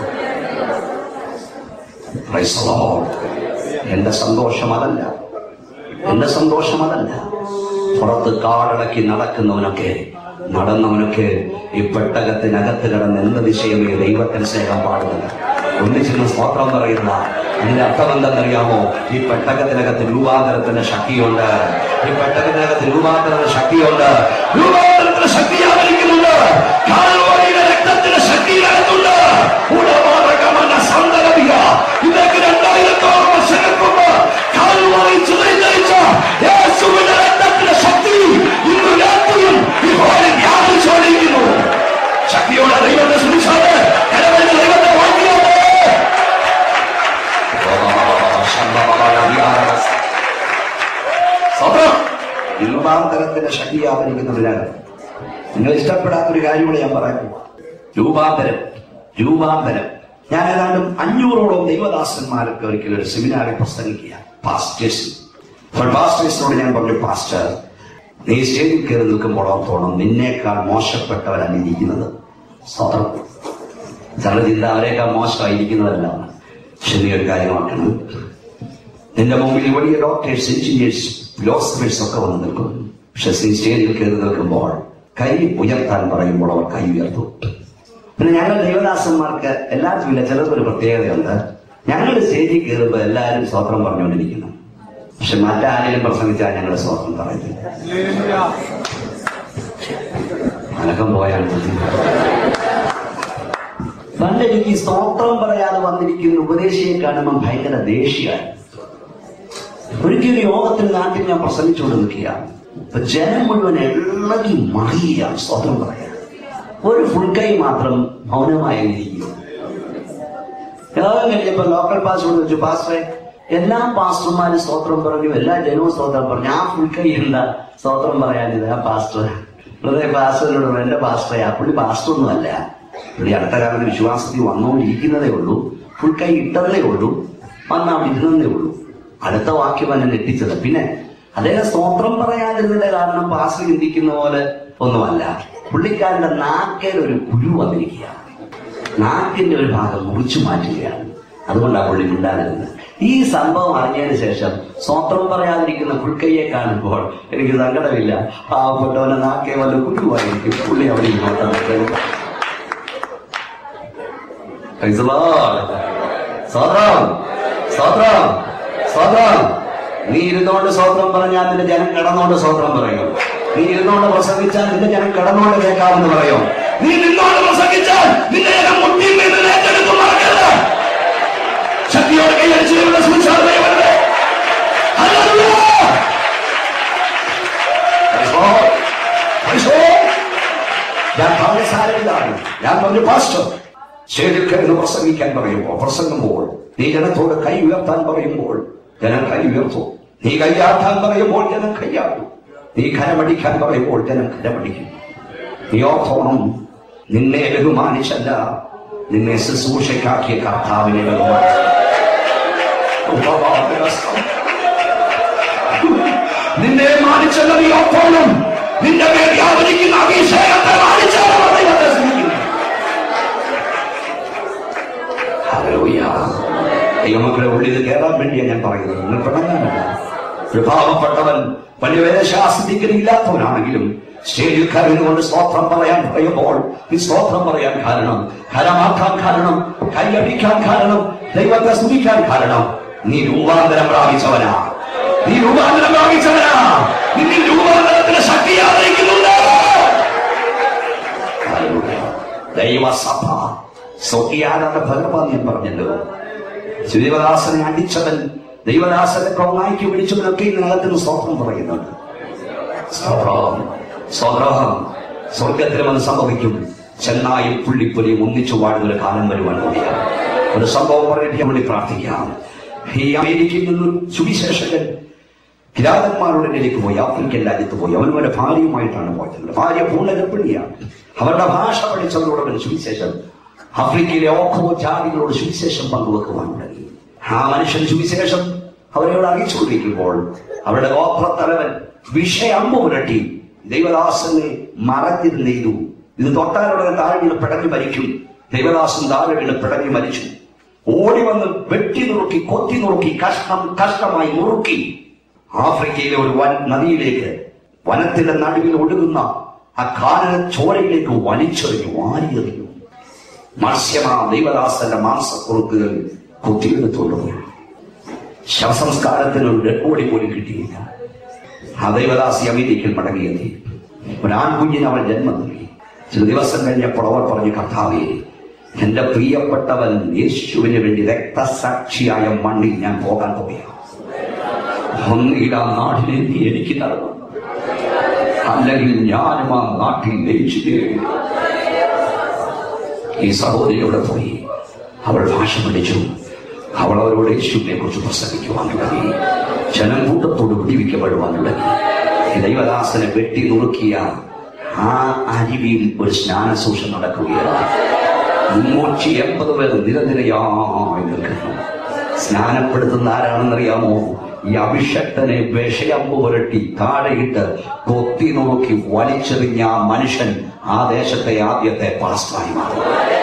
C: എന്റെ സന്തോഷം അതല്ല, എന്റെ സന്തോഷം അതല്ല. പുറത്ത് കാടടക്കി നടന്നവനൊക്കെ ഈ പെട്ടകത്തിനകത്ത് കിടന്ന് എന്ത് വിഷയമേ ദൈവത്തിന് സ്നേഹം പാടുന്നത്. ഒന്നിച്ചിരുന്ന് സ്തോത്രം പറയുന്ന അതിന്റെ അർത്ഥം എന്തെന്നറിയാമോ? ഈ പെട്ടകത്തിനകത്ത് രൂപാന്തരത്തിന്റെ ശക്തിയുണ്ട്. ഈ പെട്ടകത്തിനകത്ത് രൂപാന്തരത്തിന്റെ ശക്തിയുണ്ട്. രൂപാന്തരത്തിന്റെ ശക്തി ആവരിക്കുന്നുണ്ട്. കാൽവരിയുടെ രക്തത്തിന്റെ ശക്തി നടത്തുന്നുണ്ട്. ഇതൊക്കെ 2000 വർഷങ്ങൾക്ക് മുമ്പ് കാൽവരി ചിതറിച്ച യേശുവിന്റെ രക്തത്തിന്റെ ശക്തി ഇന്ന് രാത്രിയും ഈ ഹോളിൽ വ്യാപിച്ചുകൊണ്ടിരിക്കുന്നു. ശക്തിയോടെ ദൈവത്തെ സ്തുതിച്ചാല് ദൈവത്തെ വാഴ്ത്തിയോടെ രൂപാന്തരത്തിന്റെ ശക്തി ആവരിക്കുന്നതിനാൽ നിങ്ങൾ ഇഷ്ടപ്പെടാത്തൊരു കാര്യമാണ് ഞാൻ പറയുന്നത്. രൂപാന്തരം. ഞാൻ ഏതാണ്ട് 500ഓളം ദൈവദാസന്മാരൊക്കെ ഒരിക്കലും ഒരു സെമിനാറിൽ പ്രസംഗിക്കുക. പാസ്റ്റേഴ്സിനോട് ഞാൻ പറഞ്ഞു, പാസ്റ്റർ, നീ സ്റ്റേജിൽ കയറി നിൽക്കുമ്പോൾ ഓർത്തോണം, നിന്നേക്കാൾ മോശപ്പെട്ടവരാണ് ഇരിക്കുന്നത്. സ്വതന്ത്രം ചിന്ത അവരെക്കാൾ മോശമായിരിക്കുന്നതല്ല. പക്ഷെ നീ ഒരു കാര്യമാക്കണം, നിന്റെ മുമ്പിൽ വലിയ ഡോക്ടേഴ്സ്, എഞ്ചിനീയേഴ്സ്, ഫിലോസഫേഴ്സ് ഒക്കെ വന്ന് നിൽക്കും. പക്ഷെ നീ സ്റ്റേജിൽ കയറി നിൽക്കുമ്പോൾ കൈ ഉയർത്താൻ പറയുമ്പോൾ അവർ കൈ ഉയർത്തും. പിന്നെ ഞങ്ങൾ ദൈവദാസന്മാർക്ക് എല്ലാവർക്കും ഇല്ല, ചിലർക്കൊരു പ്രത്യേകതയുണ്ട്. ഞങ്ങൾ സ്റ്റേജിൽ കയറുമ്പോൾ എല്ലാവരും സ്വതന്ത്രം പറഞ്ഞുകൊണ്ടിരിക്കുന്നു. പക്ഷെ മറ്റാരെങ്കിലും പ്രസംഗിച്ചാൽ ഞങ്ങൾ സ്വതന്ത്രം പറയത്തില്ല. അനക്കം പോയാൽ പണ്ട് എനിക്ക് സ്തോത്രം പറയാതെ വന്നിരിക്കുന്ന ഉപദേശിയെ കാണുമ്പോൾ ഭയങ്കര ദേഷ്യമായി. ഒരിക്കലും യോഗത്തിൽ നാട്ടിൽ ഞാൻ പ്രസംഗിച്ചുകൊണ്ട് നിൽക്കുകയാണ്. ഇപ്പൊ ജനം മുഴുവൻ ഇളകി മറിയാണ് സ്തോത്രം പറയാൻ. ഒരു ഫുൾ കൈ മാത്രം മൗനമായി ഇരിക്കുന്നു. യോഗം കഴിഞ്ഞപ്പോ ലോക്കൽ പാസ്റ്ററോട് വെച്ചു, പാസ്റ്ററെ, എല്ലാ പാസ്റ്റർമാരും സ്തോത്രം പറഞ്ഞു, എല്ലാ ജനവും സ്തോത്രം പറഞ്ഞു, ആ ഫുൾ കൈ എന്താ സ്തോത്രം പറയാനിത്? ആ പാസ്റ്റർ പാസ്റ്ററിനോട്, എന്റെ പാസ്റ്ററെ, ആ പുള്ളി പാസ്റ്ററൊന്നും അല്ല, പുള്ളി അടുത്ത കാലത്ത് വിശ്വാസത്തിൽ വന്നുകൊണ്ടിരിക്കുന്നതേ ഉള്ളൂ, ഫുൾ കൈ ഇട്ടതേ ഉള്ളൂ, വന്ന് അവിടെ ഇരുന്നതേ ഉള്ളൂ. അടുത്ത വാക്യം എന്നെ ഞെട്ടിച്ചത്. പിന്നെ അദ്ദേഹം സ്തോത്രം പറയാതിരുന്നതിന്റെ കാരണം പാസ്റ്റർ ചിന്തിക്കുന്ന പോലെ ഒന്നുമല്ല. പുള്ളിക്കാരന്റെ നാക്കേൽ ഒരു കുരു വന്നിരിക്കുകയാണ്. നാക്കിന്റെ ഒരു ഭാഗം മുറിച്ചു മാറ്റുകയാണ്. അതുകൊണ്ടാണ് പുള്ളി മിണ്ടാതിരുന്നത്. ഈ സംഭവം അറിഞ്ഞതിന് ശേഷം സ്തോത്രം പറയാതിരിക്കുന്ന പുൽക്കയ്യെ കാണുമ്പോൾ എനിക്ക് സങ്കടമില്ല. പാവപ്പെട്ടവനെ നാക്കേ വല്ല കുരുവായിരിക്കും. പുള്ളി അവിടെ നീ ഇരുന്നോണ്ട് സ്തോത്രം പറഞ്ഞാൽ നിന്റെ ജനം കിടന്നോണ്ട് സ്തോത്രം പറയും. നീ ഇരുന്നോണ്ട് പ്രസംഗിച്ചാൽ നിന്റെ ജനം കിടന്നോണ്ട് കേൾക്കാമെന്ന് പറയും. നീ നിന്നോണ്ട് പ്രസംഗിച്ചാൽ നിന്റെ ജനം മുട്ടിൽ നിന്ന് ഏറ്റെടുക്കും. ശക്തിയോടെ കൈയടിച്ച് ഞാൻ പറഞ്ഞ സാരമില്ലാണ്. ഞാൻ പറഞ്ഞു, പാസ്റ്റർ സ്റ്റേജിൽ കയറി പ്രസംഗിക്കാൻ പ്രസംഗുമ്പോൾ നീ ജനത്തോട് കൈ ഉയർത്താൻ പറയുമ്പോൾ ജനം കൈ ഉയർത്തും. നീ കൈയാട്ടാൻ പറയുമ്പോൾ ജനം കൈയാട്ടും. നീ കരമടിക്കാൻ പറയുമ്പോൾ ജനം കരമടിക്കും. നീ ഓർത്തോണം, നിന്നെ ബഹുമാനിച്ചല്ല, നിന്നെ ശുശ്രൂഷയ്ക്കാക്കിയ കർത്താവിനെ ബഹുമാനിച്ചു. നിന്നെ മാനിച്ചല്ല, നീ ഓർത്തോണം, നിന്റെ മേൽ വ്യാപരിക്കുന്ന അഭിഷേകത്തെ മാനിച്ചാണ് ദൈവത്തെ സ്നേഹിക്കുന്നത്. ദൈവമക്കളെ, ഉള്ളിൽ കയറാൻ വേണ്ടിയാണ് ഞാൻ പറയുന്നത്. നിങ്ങൾ പിണങ്ങാനല്ല. ഒരു പാവപ്പെട്ടവൻ വലിയ വേദശാസ്ത്ര ഡിഗ്രി ഇല്ലാത്തവനാണെങ്കിലും സ്റ്റേജിൽ കയറുകൊണ്ട് സ്തോത്രം പറയാൻ പറയുമ്പോൾ ഈ സ്തോത്രം പറയാൻ കാരണം, കരമാക്കാൻ കാരണം, കൈയടിക്കാൻ കാരണം, ദൈവത്തെ സ്തുതിക്കാൻ കാരണം നീ രൂപാന്തരം പ്രാപിച്ചവനാ. നിന്നിൽ രൂപാന്തരത്തിന് ശക്തി ആഗ്രഹിക്കുന്നുണ്ട്. ദൈവസഭ സ്വകീയാരുടെ ഫലമാണ് ഞാൻ പറഞ്ഞല്ലോ. ദൈവദാസനെ അടിച്ചവൻ, ദൈവദാസനെ കൊങ്ങായിക്ക് പിടിച്ചവനൊക്കെ ഇതിനകത്തിന് സ്തോത്രം പറയുന്നുണ്ട്. സ്വർഗത്തിലും അത് സംഭവിക്കും. ചെന്നായും പുള്ളിപ്പൊലിയും ഒന്നിച്ചു വാഴുന്ന ഒരു കാലം വരുവാൻ കൂടിയാണ്. ഒരു സംഭവം പറഞ്ഞിട്ട് വേണ്ടി പ്രാർത്ഥിക്കാം. ഈ അമേരിക്കയിൽ നിന്നൊരു സുവിശേഷകൻ കിരാതന്മാരുടെ ഇടയിലേക്ക് പോയി, ആഫ്രിക്കൻ രാജ്യത്ത് പോയി. അവരുടെ ഭാര്യയുമായിട്ടാണ് പോയത്. ഭാര്യ പൂർണ്ണ ഗർഭിണിയാണ്. അവരുടെ ഭാഷ പഠിച്ചവരോടൊരു സുവിശേഷം ആഫ്രിക്കയിലെ ഓഖോ ജാതികളോട് സുവിശേഷം പങ്കുവെക്കുവാൻ തുടങ്ങി. ആ മനുഷ്യൻ സുവിശേഷം അവരോട് അറിയിച്ചുകൊണ്ടിരിക്കുമ്പോൾ അവരുടെ ഗോത്രത്തലവൻ വിഷയമ്പ് പുരട്ടി ദൈവദാസനെ മറഞ്ഞിരുന്ന് ചെയ്തു. ഇത് തൊട്ടാലുള്ള താഴെ വീണ് പിടഞ്ഞു മരിക്കും. ദൈവദാസൻ താഴെ വീണ് പിടഞ്ഞു മരിച്ചു. ഓടി വന്ന് വെട്ടി നുറുക്കി, കൊത്തി നുറുക്കി, കഷ്ണമായി നുറുക്കി ആഫ്രിക്കയിലെ ഒരു നദിയിലേക്ക്, വനത്തിന്റെ നടുവിൽ ഒടുങ്ങുന്ന ആ കാനന ചോരയിലേക്ക് വലിച്ചെറിഞ്ഞു, വാരിയെറിഞ്ഞു. മത്സ്യമാ ദൈവദാസന്റെ മാംസക്കുറുക്കുകൾ കുത്തിയെടുത്തുകൊണ്ടു. ശവസംസ്കാരത്തിന് ഒരു ഡെഡ് പോലും കിട്ടിയില്ല. ആ ദൈവദാസി അമേരിക്കയിൽ മടങ്ങിയെത്തി. ഒരു ആൺകുഞ്ഞിന് അവൾ ജന്മം നൽകി. ചില ദിവസം കഴിഞ്ഞപ്പോൾ അവർ പറഞ്ഞു, കർത്താവേ, എന്റെ പ്രിയപ്പെട്ടവൻ യേശുവിന് വേണ്ടി രക്തസാക്ഷിയായ മണ്ണിൽ ഞാൻ പോകാൻ പോവുകയാണ്. ഒന്നുകിൽ ആ നാട്ടിനെ നീ എനിക്ക് നൽകും, അല്ലെങ്കിൽ ഞാനും ആ നാട്ടിൽ ലയിച്ചു തീരും. ഈ സഹോദരിയോടെ പോയി അവൾ ഭാഷ പഠിച്ചു. അവൾ അവരോട് യേശുവിനെ കുറിച്ച് പ്രസംഗിക്കുവാൻ തുടങ്ങി. ജനം കൂട്ടത്തോട് വിടിവിക്കപ്പെടുവാൻ തുടങ്ങി. ദൈവദാസനെ വെട്ടി നുറുക്കിയ ആ അരുവിയിൽ ഒരു സ്നാനശൂഷ നടക്കുകയാണ്. 380 പേർ നിരനിരയായി നിൽക്കുന്നു. സ്നാനപ്പെടുത്തുന്ന ആരാണെന്നറിയാമോ? ഈ അഭിഷക്തനെ വിഷയമ്പ് പുരട്ടി താഴെയിട്ട് കൊത്തി നോക്കി വലിച്ചെറിഞ്ഞ ആ മനുഷ്യൻ ആ ദേശത്തെ ആദ്യത്തെ പാസ്റ്ററായി മാറി.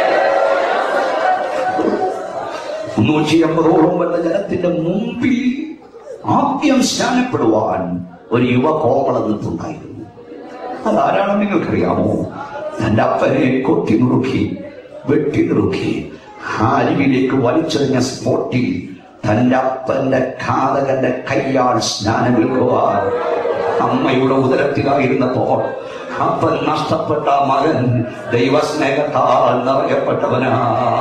C: 380ഓളം വരുന്ന ജനത്തിന്റെ മുമ്പിൽ ആദ്യം സ്നാനപ്പെടുവാൻ ഒരു യുവ കോമളം നിന്നുണ്ടായിരുന്നു. അതാരാണെന്ന് നിങ്ങൾക്കറിയാമോ? തന്റെ അപ്പനെ കൊത്തി നുറുക്കി, വെട്ടി നുറുക്കി ആ അരുവിയിലേക്ക് വലിച്ചെറിഞ്ഞ സ്പോട്ടിൽ തന്റെ അപ്പന്റെ ഘാതകന്റെ കയ്യാൽ സ്നാനമേൽക്കുവാൻ അമ്മയുടെ ഉദരത്തിലായിരുന്നപ്പോൾ അപ്പൻ നഷ്ടപ്പെട്ട മകൻ ദൈവസ്നേഹത്താൽ നിറയപ്പെട്ടവനാ.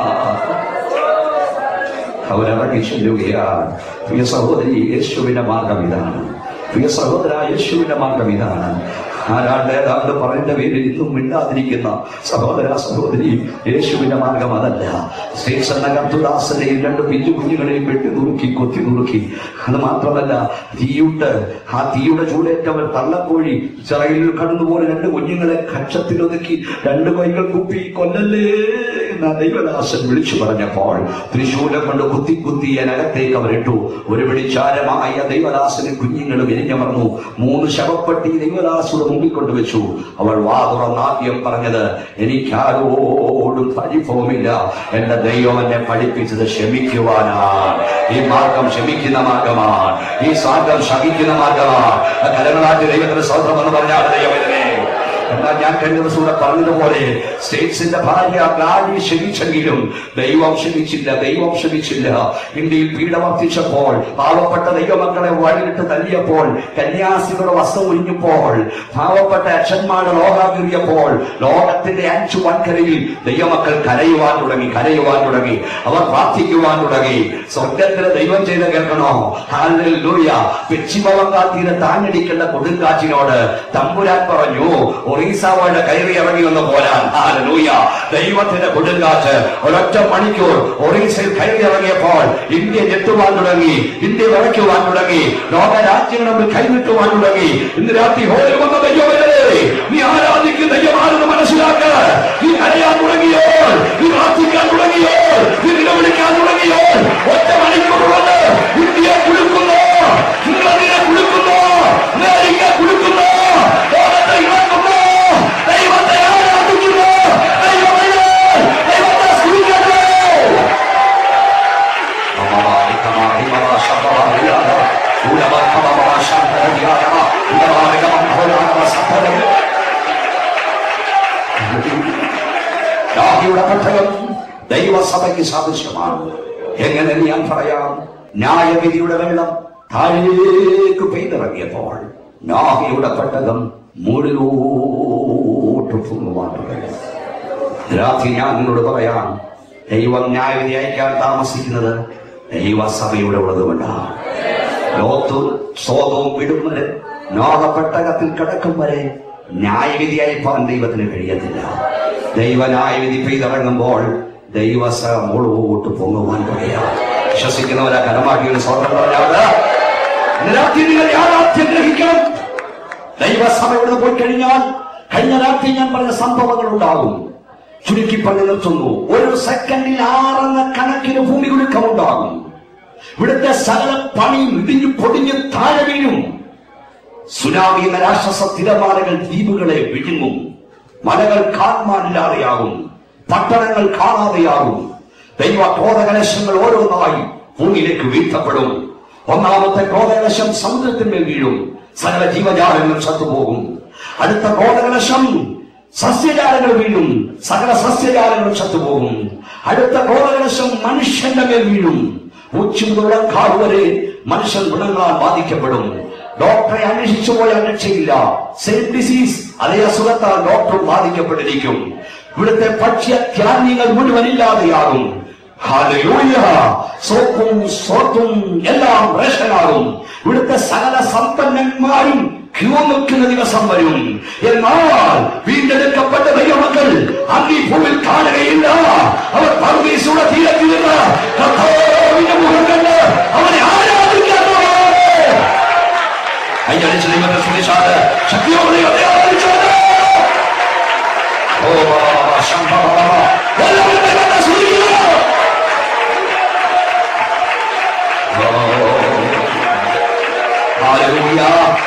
C: അവരവർക്ക് ചൊല്ലുകയാണ്, പ്രിയ സഹോദരി, യേശുവിന്റെ മാർഗം ഇതാണ്. പ്രിയ സഹോദര, യേശുവിന്റെ മാർഗം ഇതാണ്. ആരാണ്ട് പറയുന്ന പേരിൽ ഇന്നും മിണ്ടാതിരിക്കുന്ന സഹോദര സഹോദരി, യേശുവിന്റെ മാർഗം അതല്ല. ശ്രീകൃഷ്ണ കർത്തുദാസനെയും 2 പിഞ്ചു കുഞ്ഞുങ്ങളെയും വെട്ടി നുറുക്കി, കൊത്തി നുറുക്കി. അത് മാത്രമല്ല, ആ തീയുടെ ചൂടേറ്റവർ തള്ളക്കോഴി ചിറയിൽ കടന്നുപോലെ 2 കുഞ്ഞുങ്ങളെ കക്ഷത്തിലൊതുക്കി 2 കൈകൾ കുപ്പി കൊല്ലല്ലേ എന്ന ദൈവദാസൻ വിളിച്ചു പറഞ്ഞപ്പോൾ ത്രിശൂലം കൊണ്ട് കുത്തി കുത്തി അനകത്തേക്ക് അവരിട്ടു. ഒരു പിടിച്ചാരമായ ദൈവദാസനും കുഞ്ഞുങ്ങളും എരിഞ്ഞമർന്നു. 3 ശവപ്പെട്ടി ദൈവദാസുടെ മുമ്പിൽ കൊണ്ടുവച്ചു. അവൾ വാ തുറന്നാദ്യം പറഞ്ഞത്, എനിക്കാരോടും പരിഭവമില്ല, എന്റെ ദൈവം എന്നെ പഠിപ്പിച്ചത് ക്ഷമിക്കുവാനാണ്. ഈ മാർഗം ക്ഷമിക്കുന്ന മാർഗമാണ്. ഈ മാർഗം ശമിക്കുന്ന മാർഗമാണ്. കരങ്ങളാറ്റി ദൈവത്തിന് സ്വന്തം എന്ന് പറഞ്ഞാൽ ദൈവത്തിനെ. എന്നാൽ ഞാൻ കഴിഞ്ഞ ദിവസം കൂടെ പറഞ്ഞതുപോലെ സ്റ്റേറ്റ്സിന്റെ ഭാര്യ ഗാഡി ക്ഷമിച്ചെങ്കിലും ദൈവം ക്ഷമിച്ചില്ല. ഇന്ത്യയിൽ പീഡ വർദ്ധിച്ചപ്പോൾ, പാവപ്പെട്ട ദൈവമക്കളെ വഴിയിട്ട് തല്ലിയപ്പോൾ, കന്യാസികളുടെ വസ്ത്രം ഒഴിഞ്ഞപ്പോൾ, പാവപ്പെട്ട അച്ഛന്മാരുടെ ലോകാകീറിയപ്പോൾ, ലോകത്തിന്റെ 5 വൻകരയിൽ ദൈവമക്കൾ കരയുവാൻ തുടങ്ങി. അവർ പ്രാർത്ഥിക്കുവാൻ തുടങ്ങി. സ്വർഗത്തിലെ ദൈവം ചെയ്ത് കേൾക്കണോ? ഹല്ലേലൂയ. പശ്ചിമബംഗാൾ തീരെ താഞ്ഞടിക്കേണ്ട കൊടുങ്കാറ്റിനോട് തമ്പുരാൻ പറഞ്ഞു, ഒറീസാവായിട്ട് കയറി ഇറങ്ങി വന്ന് പോരാൻ. ഹല്ലേലൂയ. ദൈവത്തിന്റെ കൊടുങ്കാറ്റ് ഒരൊറ്റ മണിക്കൂർ ഒറീസയിൽ കയറി ഇറങ്ങിയപ്പോൾ ഇന്ത്യ ഞെട്ടുവാൻ തുടങ്ങി, ഇന്ത്യ വിറയ്ക്കുവാൻ തുടങ്ങി, ലോകരാജ്യങ്ങൾ കൈവിട്ടുവാൻ തുടങ്ങി. ഇന്ന് രാത്രി ഹോളിൽ വന്ന ദൈവമേ, നീ ആരാധിക്കുന്ന ദൈവമാണെന്ന് മനസ്സിലാക്ക. നീ കരയാൻ തുടങ്ങിയോ? നീ പ്രാർത്ഥിക്കാൻ തുടങ്ങിയോ? നീ നിലവിളിക്കാൻ തുടങ്ങിയോ? ഒറ്റ മണിക്കൂർ കൊണ്ട് ഇന്ത്യയെ കുലുക്കുന്നു, നിങ്ങളതിനെ കുലുക്കുന്നു, അമേരിക്ക കുലുക്കുന്നു, ലോകത്തെ ഇളക്കുന്നു. ദൈവത്തെ ആരാധിക്കുന്നു. ദൈവത്തെ സ്തുതിക്കുന്നു. യാഹിയുടെ പെട്ടകം ദൈവസഭയ്ക്ക് സാദൃശ്യമാണ്. എങ്ങനെ ഞാൻ പറയാം? ന്യായവിധിയുടെ വെള്ളം താഴേക്ക് പെയ്തിറങ്ങിയപ്പോൾ യാഹിയുടെ പെട്ടകം മുകളിലോട്ട് പൊങ്ങുവാൻ തുടങ്ങി. രാത്രി ഞാൻ നിങ്ങളോട് പറയാം, ദൈവം ന്യായവിധി അയക്കാൻ താമസിക്കുന്നത് ദൈവസഭയുടെ ഉള്ളതുകൊണ്ടാണ്. ലോത്തും സോതവും വിടും വരെ, നോഹ പെട്ടകത്തിൽ കിടക്കും വരെ ന്യായവിധി അയപ്പാൻ ദൈവത്തിന് കഴിയത്തില്ല. ദൈവ ന്യായവിധി പെയ്തിറങ്ങുമ്പോൾ ദൈവസഭ മുഴുവോട്ട് പൊങ്ങുവാൻ കഴിയാം. വിശ്വസിക്കുന്നവരാ കരമാക്കിയൊരു സ്വർണ്ണം പറഞ്ഞാൽ രാത്രി നിങ്ങൾ യാഥാർത്ഥ്യം ഗ്രഹിക്കണം. ദൈവസഭയോട് പോയി കഴിഞ്ഞാൽ കഴിഞ്ഞ രാത്രി ഞാൻ പറഞ്ഞ സംഭവങ്ങൾ ഉണ്ടാകും. ചുരുക്കി പറഞ്ഞു നിർത്തുന്നു. ഒരു സെക്കൻഡിൽ 6 കണക്കിന് ഭൂമി കുലുക്കമുണ്ടാകും. ഇവിടുത്തെ സകല പണിയും ഇടിഞ്ഞു പൊടിഞ്ഞ് താഴെ വീഴും. സുനാമി എന്ന രാക്ഷസ തിരമാലകൾ ദ്വീപുകളെ വിഴുങ്ങും. മലകൾ കാണാനില്ലാതെയാകും. പട്ടണങ്ങൾ കാണാതെയാകും. ദൈവ ക്രോധകലശങ്ങൾ ഓരോന്നായി ഭൂമിയിലേക്ക് വീഴ്ത്തപ്പെടും. ഒന്നാമത്തെ ക്രോധകലശം സമുദ്രത്തിന്മേൽ വീഴും. സകല ജീവജാലങ്ങൾ ചത്തുപോകും. അടുത്ത ക്രോധകലശം സസ്യജാലങ്ങൾ വീഴും. സകല സസ്യജാലങ്ങൾ ചത്തുപോകും. അടുത്ത ക്രോധകലശം മനുഷ്യന്റെ മേൽ വീഴും. ഉച്ചമുതൽ കാട് വരെ മനുഷ്യൻ ഗുണങ്ങളാൽ ബാധിക്കപ്പെടും. ഡോക്ടറെ അന്വേഷിച്ചു പോയാൽ രക്ഷയില്ല. സെയിം ഡിസീസ്, അതേ അസുഖത്താൽ ഡോക്ടറും ബാധിക്കപ്പെട്ടിരിക്കും. ഇവിടുത്തെ ഭക്ഷ്യധാന്യങ്ങൾ മുഴുവൻ ഇല്ലാതെയാകും. ഹല്ലേലൂയ. സോപ്പും സോത്തും എല്ലാം റേഷനാകും. ഇവിടുത്തെ സകല സമ്പന്നന്മാരും ക്യൂ നിൽക്കുന്ന ദിവസം വരും. എന്നാൽ വീണ്ടെടുക്കപ്പെട്ട ദൈവമക്കൾ അന്ന് ഈ ഭൂമിയിൽ കാണുകയില്ല. അവർ പർദീസയുടെ തീരത്തിൽ നിന്ന് കർത്താവിന്റെ മുഖം കണ്ട് അവനെ ആരാധിക്കാൻ കൈയടിച്ച് ദൈവത്തെ സ്തുതിച്ചാണ്. ശക്തിയോടെ ദൈവത്തെ ആരാധിച്ചാണ്. എല്ലാവരും ദൈവത്തെ സ്തുതിക്കുക. ഹല്ലേലൂയ.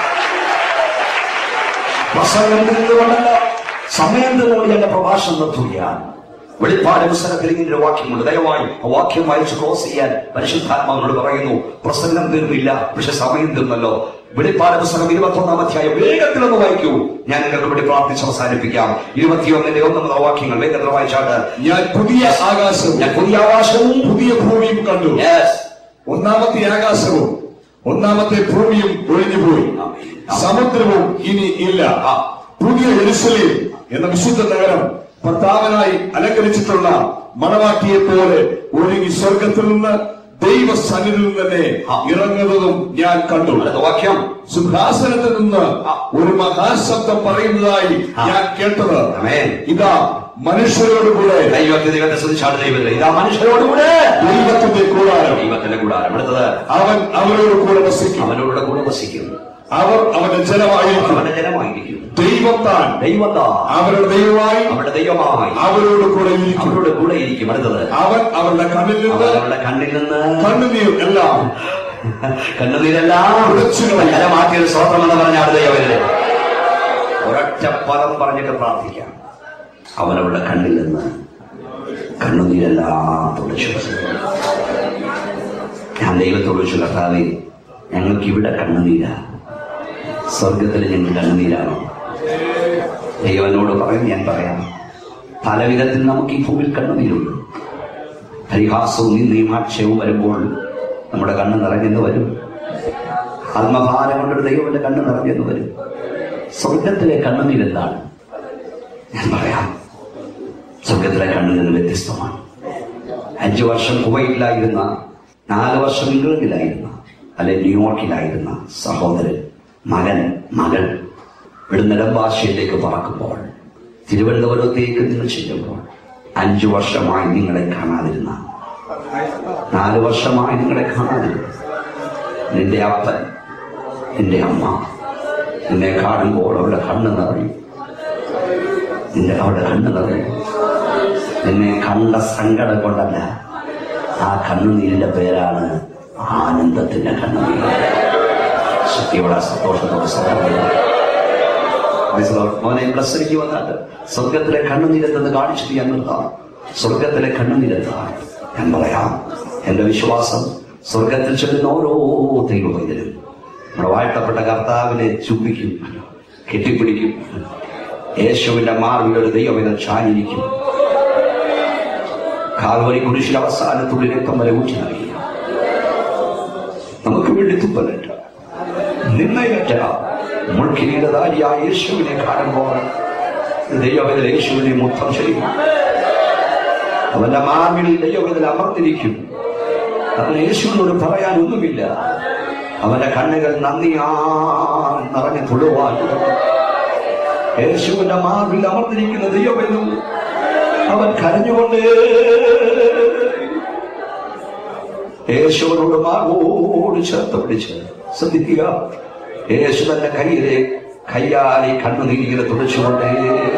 C: പ്രസംഗം നിന്നുകൊണ്ടല്ല, സമയം നിന്നുകൊണ്ട് എന്റെ പ്രഭാഷണം നിർത്തുകയാണ്. വെളിപ്പാട് പുസ്തകത്തിൽ ഇങ്ങനെ വാക്യമുണ്ട്. ദയവായി ആ വാക്യം വായിച്ച് ക്ലോസ് ചെയ്യാൻ പരിശുദ്ധാത്മാവിനോട് പറയുന്നു. പ്രസംഗം തീർന്നില്ല, പക്ഷെ സമയം തീർന്നല്ലോ. വെളിപ്പാട് പുസ്തകം 21-ാം അധ്യായം വേഗത്തിലൊന്ന് വായിക്കൂ. ഞാൻ നിങ്ങൾക്ക് വേണ്ടി പ്രാർത്ഥിച്ച് അവസാനിപ്പിക്കാം. 21-ന്റെ 1 വാക്യങ്ങൾ വേഗത്തിൽ വായിച്ചാട്ട്.
B: ഞാൻ പുതിയ ആകാശവും പുതിയ ഭൂമിയും കണ്ടു. ഒന്നാമത്തെ ആകാശവും ഒന്നാമത്തെ ഭൂമിയും ഒഴിഞ്ഞുപോയി, സമുദ്രവും ഇനി ഇല്ല. പുതിയ യെരൂശലേം എന്ന വിശുദ്ധ നഗരം ഭർത്താവിനായി അലങ്കരിച്ചിട്ടുള്ള മണവാട്ടിയെ പോലെ ഒരുങ്ങി സ്വർഗത്തിൽ നിന്ന് ദൈവ സന്നിധിയിൽ തന്നെ ഇറങ്ങുന്നതും ഞാൻ കണ്ടു.
C: വാക്യം.
B: സിംഹാസനത്തിൽ നിന്ന് ഒരു മഹാശബ്ദം പറയുന്നതായി ഞാൻ കേട്ടത്, ഇതാ മനുഷ്യരോടുകൂടെ
C: ഇതാ മനുഷ്യരോടുകൂടെ
B: ദൈവത്തിന്റെ കൂടാരം.
C: അടുത്തത്,
B: അവൻ അവരോട് കൂടെ വസിക്കും.
C: അവനോട് കൂടെ വസിക്കും.
B: അവർ അവന്റെ ജനമായിരിക്കും. ദൈവം താൻ അവരുടെ ദൈവമായി അവരോട് കൂടെ ഇരിക്കും.
C: അടുത്തത്,
B: അവൻ അവരുടെ കണ്ണിൽ നിന്ന് കണ്ണുനീരെല്ലാം
C: മാറ്റിയൊരു സ്വതന്ത്രം എന്ന് പറഞ്ഞാൽ ദൈവമല്ലേ. ഒരൊറ്റ പദം പറഞ്ഞിട്ട് പ്രാർത്ഥിക്കാം. അവനവരുടെ കണ്ണിൽ നിന്ന് കണ്ണുനീരെല്ലാം തുടച്ചു. ഞാൻ ദൈവത്തോട് ചോദിച്ചു, കർത്താവേ, ഞങ്ങൾക്ക് ഇവിടെ കണ്ണുനീരാ, സ്വർഗത്തിൽ ഞങ്ങൾ കണ്ണുനീരാണോ? ദൈവനോട് പറയും, ഞാൻ പറയാം. പലവിധത്തിൽ നമുക്ക് ഈ ഭൂമിയിൽ കണ്ണുനീരുണ്ട്. പരിഹാസവും നിന്ദയും ആക്ഷേപവും വരുമ്പോൾ നമ്മുടെ കണ്ണ് നിറഞ്ഞെന്ന് വരും. ആത്മഭാരം കൊണ്ടൊരു ദൈവത്തിന്റെ കണ്ണ് നിറഞ്ഞെന്ന് വരും. സ്വർഗത്തിലെ കണ്ണുനീരെന്താണ്? ഞാൻ പറയാം. സ്വർഗത്തിലെ കണ്ണുനീർ വ്യത്യസ്തമാണ്. 5 വർഷം കുവൈറ്റിലായിരുന്ന, 4 വർഷം ഇംഗ്ലണ്ടിലായിരുന്ന, അല്ലെ ന്യൂയോർക്കിലായിരുന്ന സഹോദരൻ, മകൾ ഇവിടുന്ന് നെടുമ്പാശ്ശേരിയിലേക്ക് പറക്കുമ്പോൾ, തിരുവനന്തപുരത്തേക്ക് നിങ്ങൾ ചെല്ലുമ്പോൾ, 5 വർഷമായി നിങ്ങളെ കാണാതിരുന്ന, 4 വർഷമായി നിങ്ങളെ കാണാതിരുന്ന നിന്റെ അപ്പൻ, നിന്റെ അമ്മ നിന്നെ കാണുമ്പോൾ അവരുടെ കണ്ണ് നിറയും. അവരുടെ കണ്ണ് നിറയും. നിന്നെ കണ്ട സങ്കടം കൊണ്ടല്ല, ആ കണ്ണുനീരിന്റെ പേരാണ് ആനന്ദത്തിന്റെ കണ്ണുനീര്. ശക്തിയോടെ സന്തോഷത്തോടെ മോനെ പ്രസരിക്ക് വന്നിട്ട് സ്വർഗത്തിലെ കണ്ണുനീരെന്ന് കാണിച്ചിട്ട് ഞാൻ നിർത്താം. സ്വർഗത്തിലെ കണ്ണുനീരെന്താണ്? ഞാൻ പറയാം. എന്റെ വിശ്വാസം, സ്വർഗത്തിൽ ചെല്ലുന്ന ഓരോ ദൈവവൈദ്യനും നമ്മുടെ വാഴ്ത്തപ്പെട്ട കർത്താവിനെ ചുംബിക്കും, കെട്ടിപ്പിടിക്കും. യേശുവിന്റെ മാർവിൽ ഒരു ദൈവവിധ ചാനിരിക്കും. കാൽവരി കുരിശിൽ അവസാനത്തുള്ളി രക്തം വരെ ഊറ്റി നൽകി നമുക്ക് വേണ്ടി തുപ്പലേറ്റ, നിന്നയേറ്റ മുൾക്കിരീടധാരിയായ യേശുവിനെ കാണുമ്പോൾ ദൈവവിധ യേശുവിനെ മുത്തം ചെയ്യും. അവന്റെ മാർവിൽ ദൈവത്തിൽ അമർന്നിരിക്കും. അവന് യേശുവിനോട് പറയാനൊന്നുമില്ല. അവന്റെ കണ്ണുകൾ നന്ദിയാ നിറഞ്ഞു തുളുവാൻ യേശുവിന്റെ മാർവിൽ അമർന്നിരിക്കുന്ന ദൈവമെന്നും അവൻ കരഞ്ഞുകൊണ്ട് യേശുവിനോട് മാർവോട് ചേർത്ത് പിടിച്ച് ശ്രദ്ധിക്കുക. യേശു തന്റെ കയ്യാലെ കണ്ണുനീരികളെ തുടച്ചുകൊണ്ട്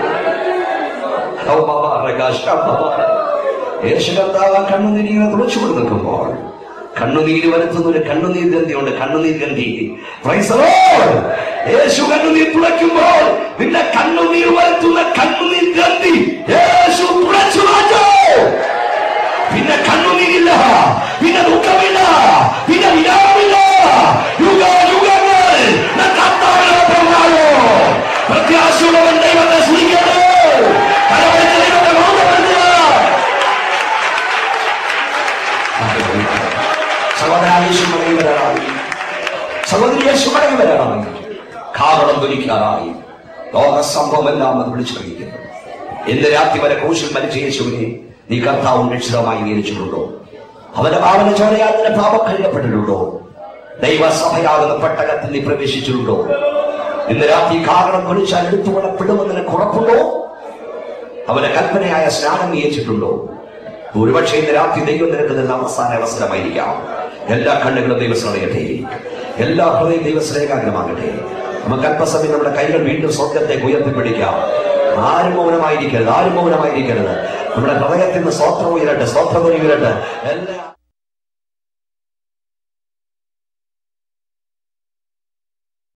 C: യേശു കർത്താവ് കണ്ണുനീരികളെ തുടച്ചുകൊണ്ട് നിൽക്കുമ്പോൾ കണ്ണുനീര് വരുത്തുന്ന ഒരു കണ്ണുനീർ ഗന്ധിയുണ്ട്. കണ്ണുനീർ ഗന്ധി. യേശു കണ്ണുനീർ തുളയ്ക്കുമ്പോൾ പിന്നെ കണ്ണുനീർ വരുത്തുന്ന കണ്ണുനീർ ഗന്ധി യേശു തുളച്ചു മാറ്റോ. പിന്നെ കണ്ണുനീരില്ല, പിന്നെ ദുഃഖമില്ല, പിന്നെ വിരാമില്ല. യുഗങ്ങൾ പ്രത്യാശയുള്ളവൻ ദൈവത്തെ സ്തുതിക്കട്ടെ. സഹോദരി യേശു മടങ്ങി വരാറായി. കാവളം ധരിക്കാറായി. ലോക സംഭവം എല്ലാം അത് വിളിച്ചറിയിക്കുന്നു. ഇന്ന് രാത്രി വരെ ക്രൂശിൽ മരിച്ച യേശുവിനെ നീ കർത്താവും രക്ഷിതമായി അംഗീകരിച്ചിട്ടുണ്ടോ? അവന്റെ പാവന ചോരയാൽ നിന്റെ പാപം കഴുകപ്പെട്ടിട്ടുണ്ടോ? ദൈവസഭയാകുന്ന പെട്ടകത്തിൽ നീ പ്രവേശിച്ചിട്ടുണ്ടോ? ഇന്ന് രാത്രി കാരണം കുളിച്ചാൽ എടുത്തുകൊള്ളപ്പെടുമെന്ന് നിനക്ക് ഉറപ്പുണ്ടോ? അവന്റെ കൽപ്പനയായ സ്നാനം ഏറ്റിട്ടുണ്ടോ? ഒരുപക്ഷെ ഇന്ന് രാത്രി ദൈവം നിനക്ക് തന്നെ അവസാന അവസരമായിരിക്കാം. എല്ലാ കണ്ണുകളും ദൈവശ്രേയട്ടെ, എല്ലാ ഹൃദയം ദൈവശ്രേയാഗ്രമാകട്ടെ. നമുക്ക് അല്പസമയം നമ്മുടെ കൈകൾ വീണ്ടും സ്വർഗത്തേക്ക് ഉയർത്തിപ്പിടിക്കാം. ആരും മൗനമായിരിക്കരുത്, ആരും മൗനമായിരിക്കരുത്. നമ്മുടെ ഹൃദയത്തിൽ നിന്ന് സ്തോത്രം ഉയരട്ടെ, സ്തോത്രം ഉയരട്ടെ. എല്ലാ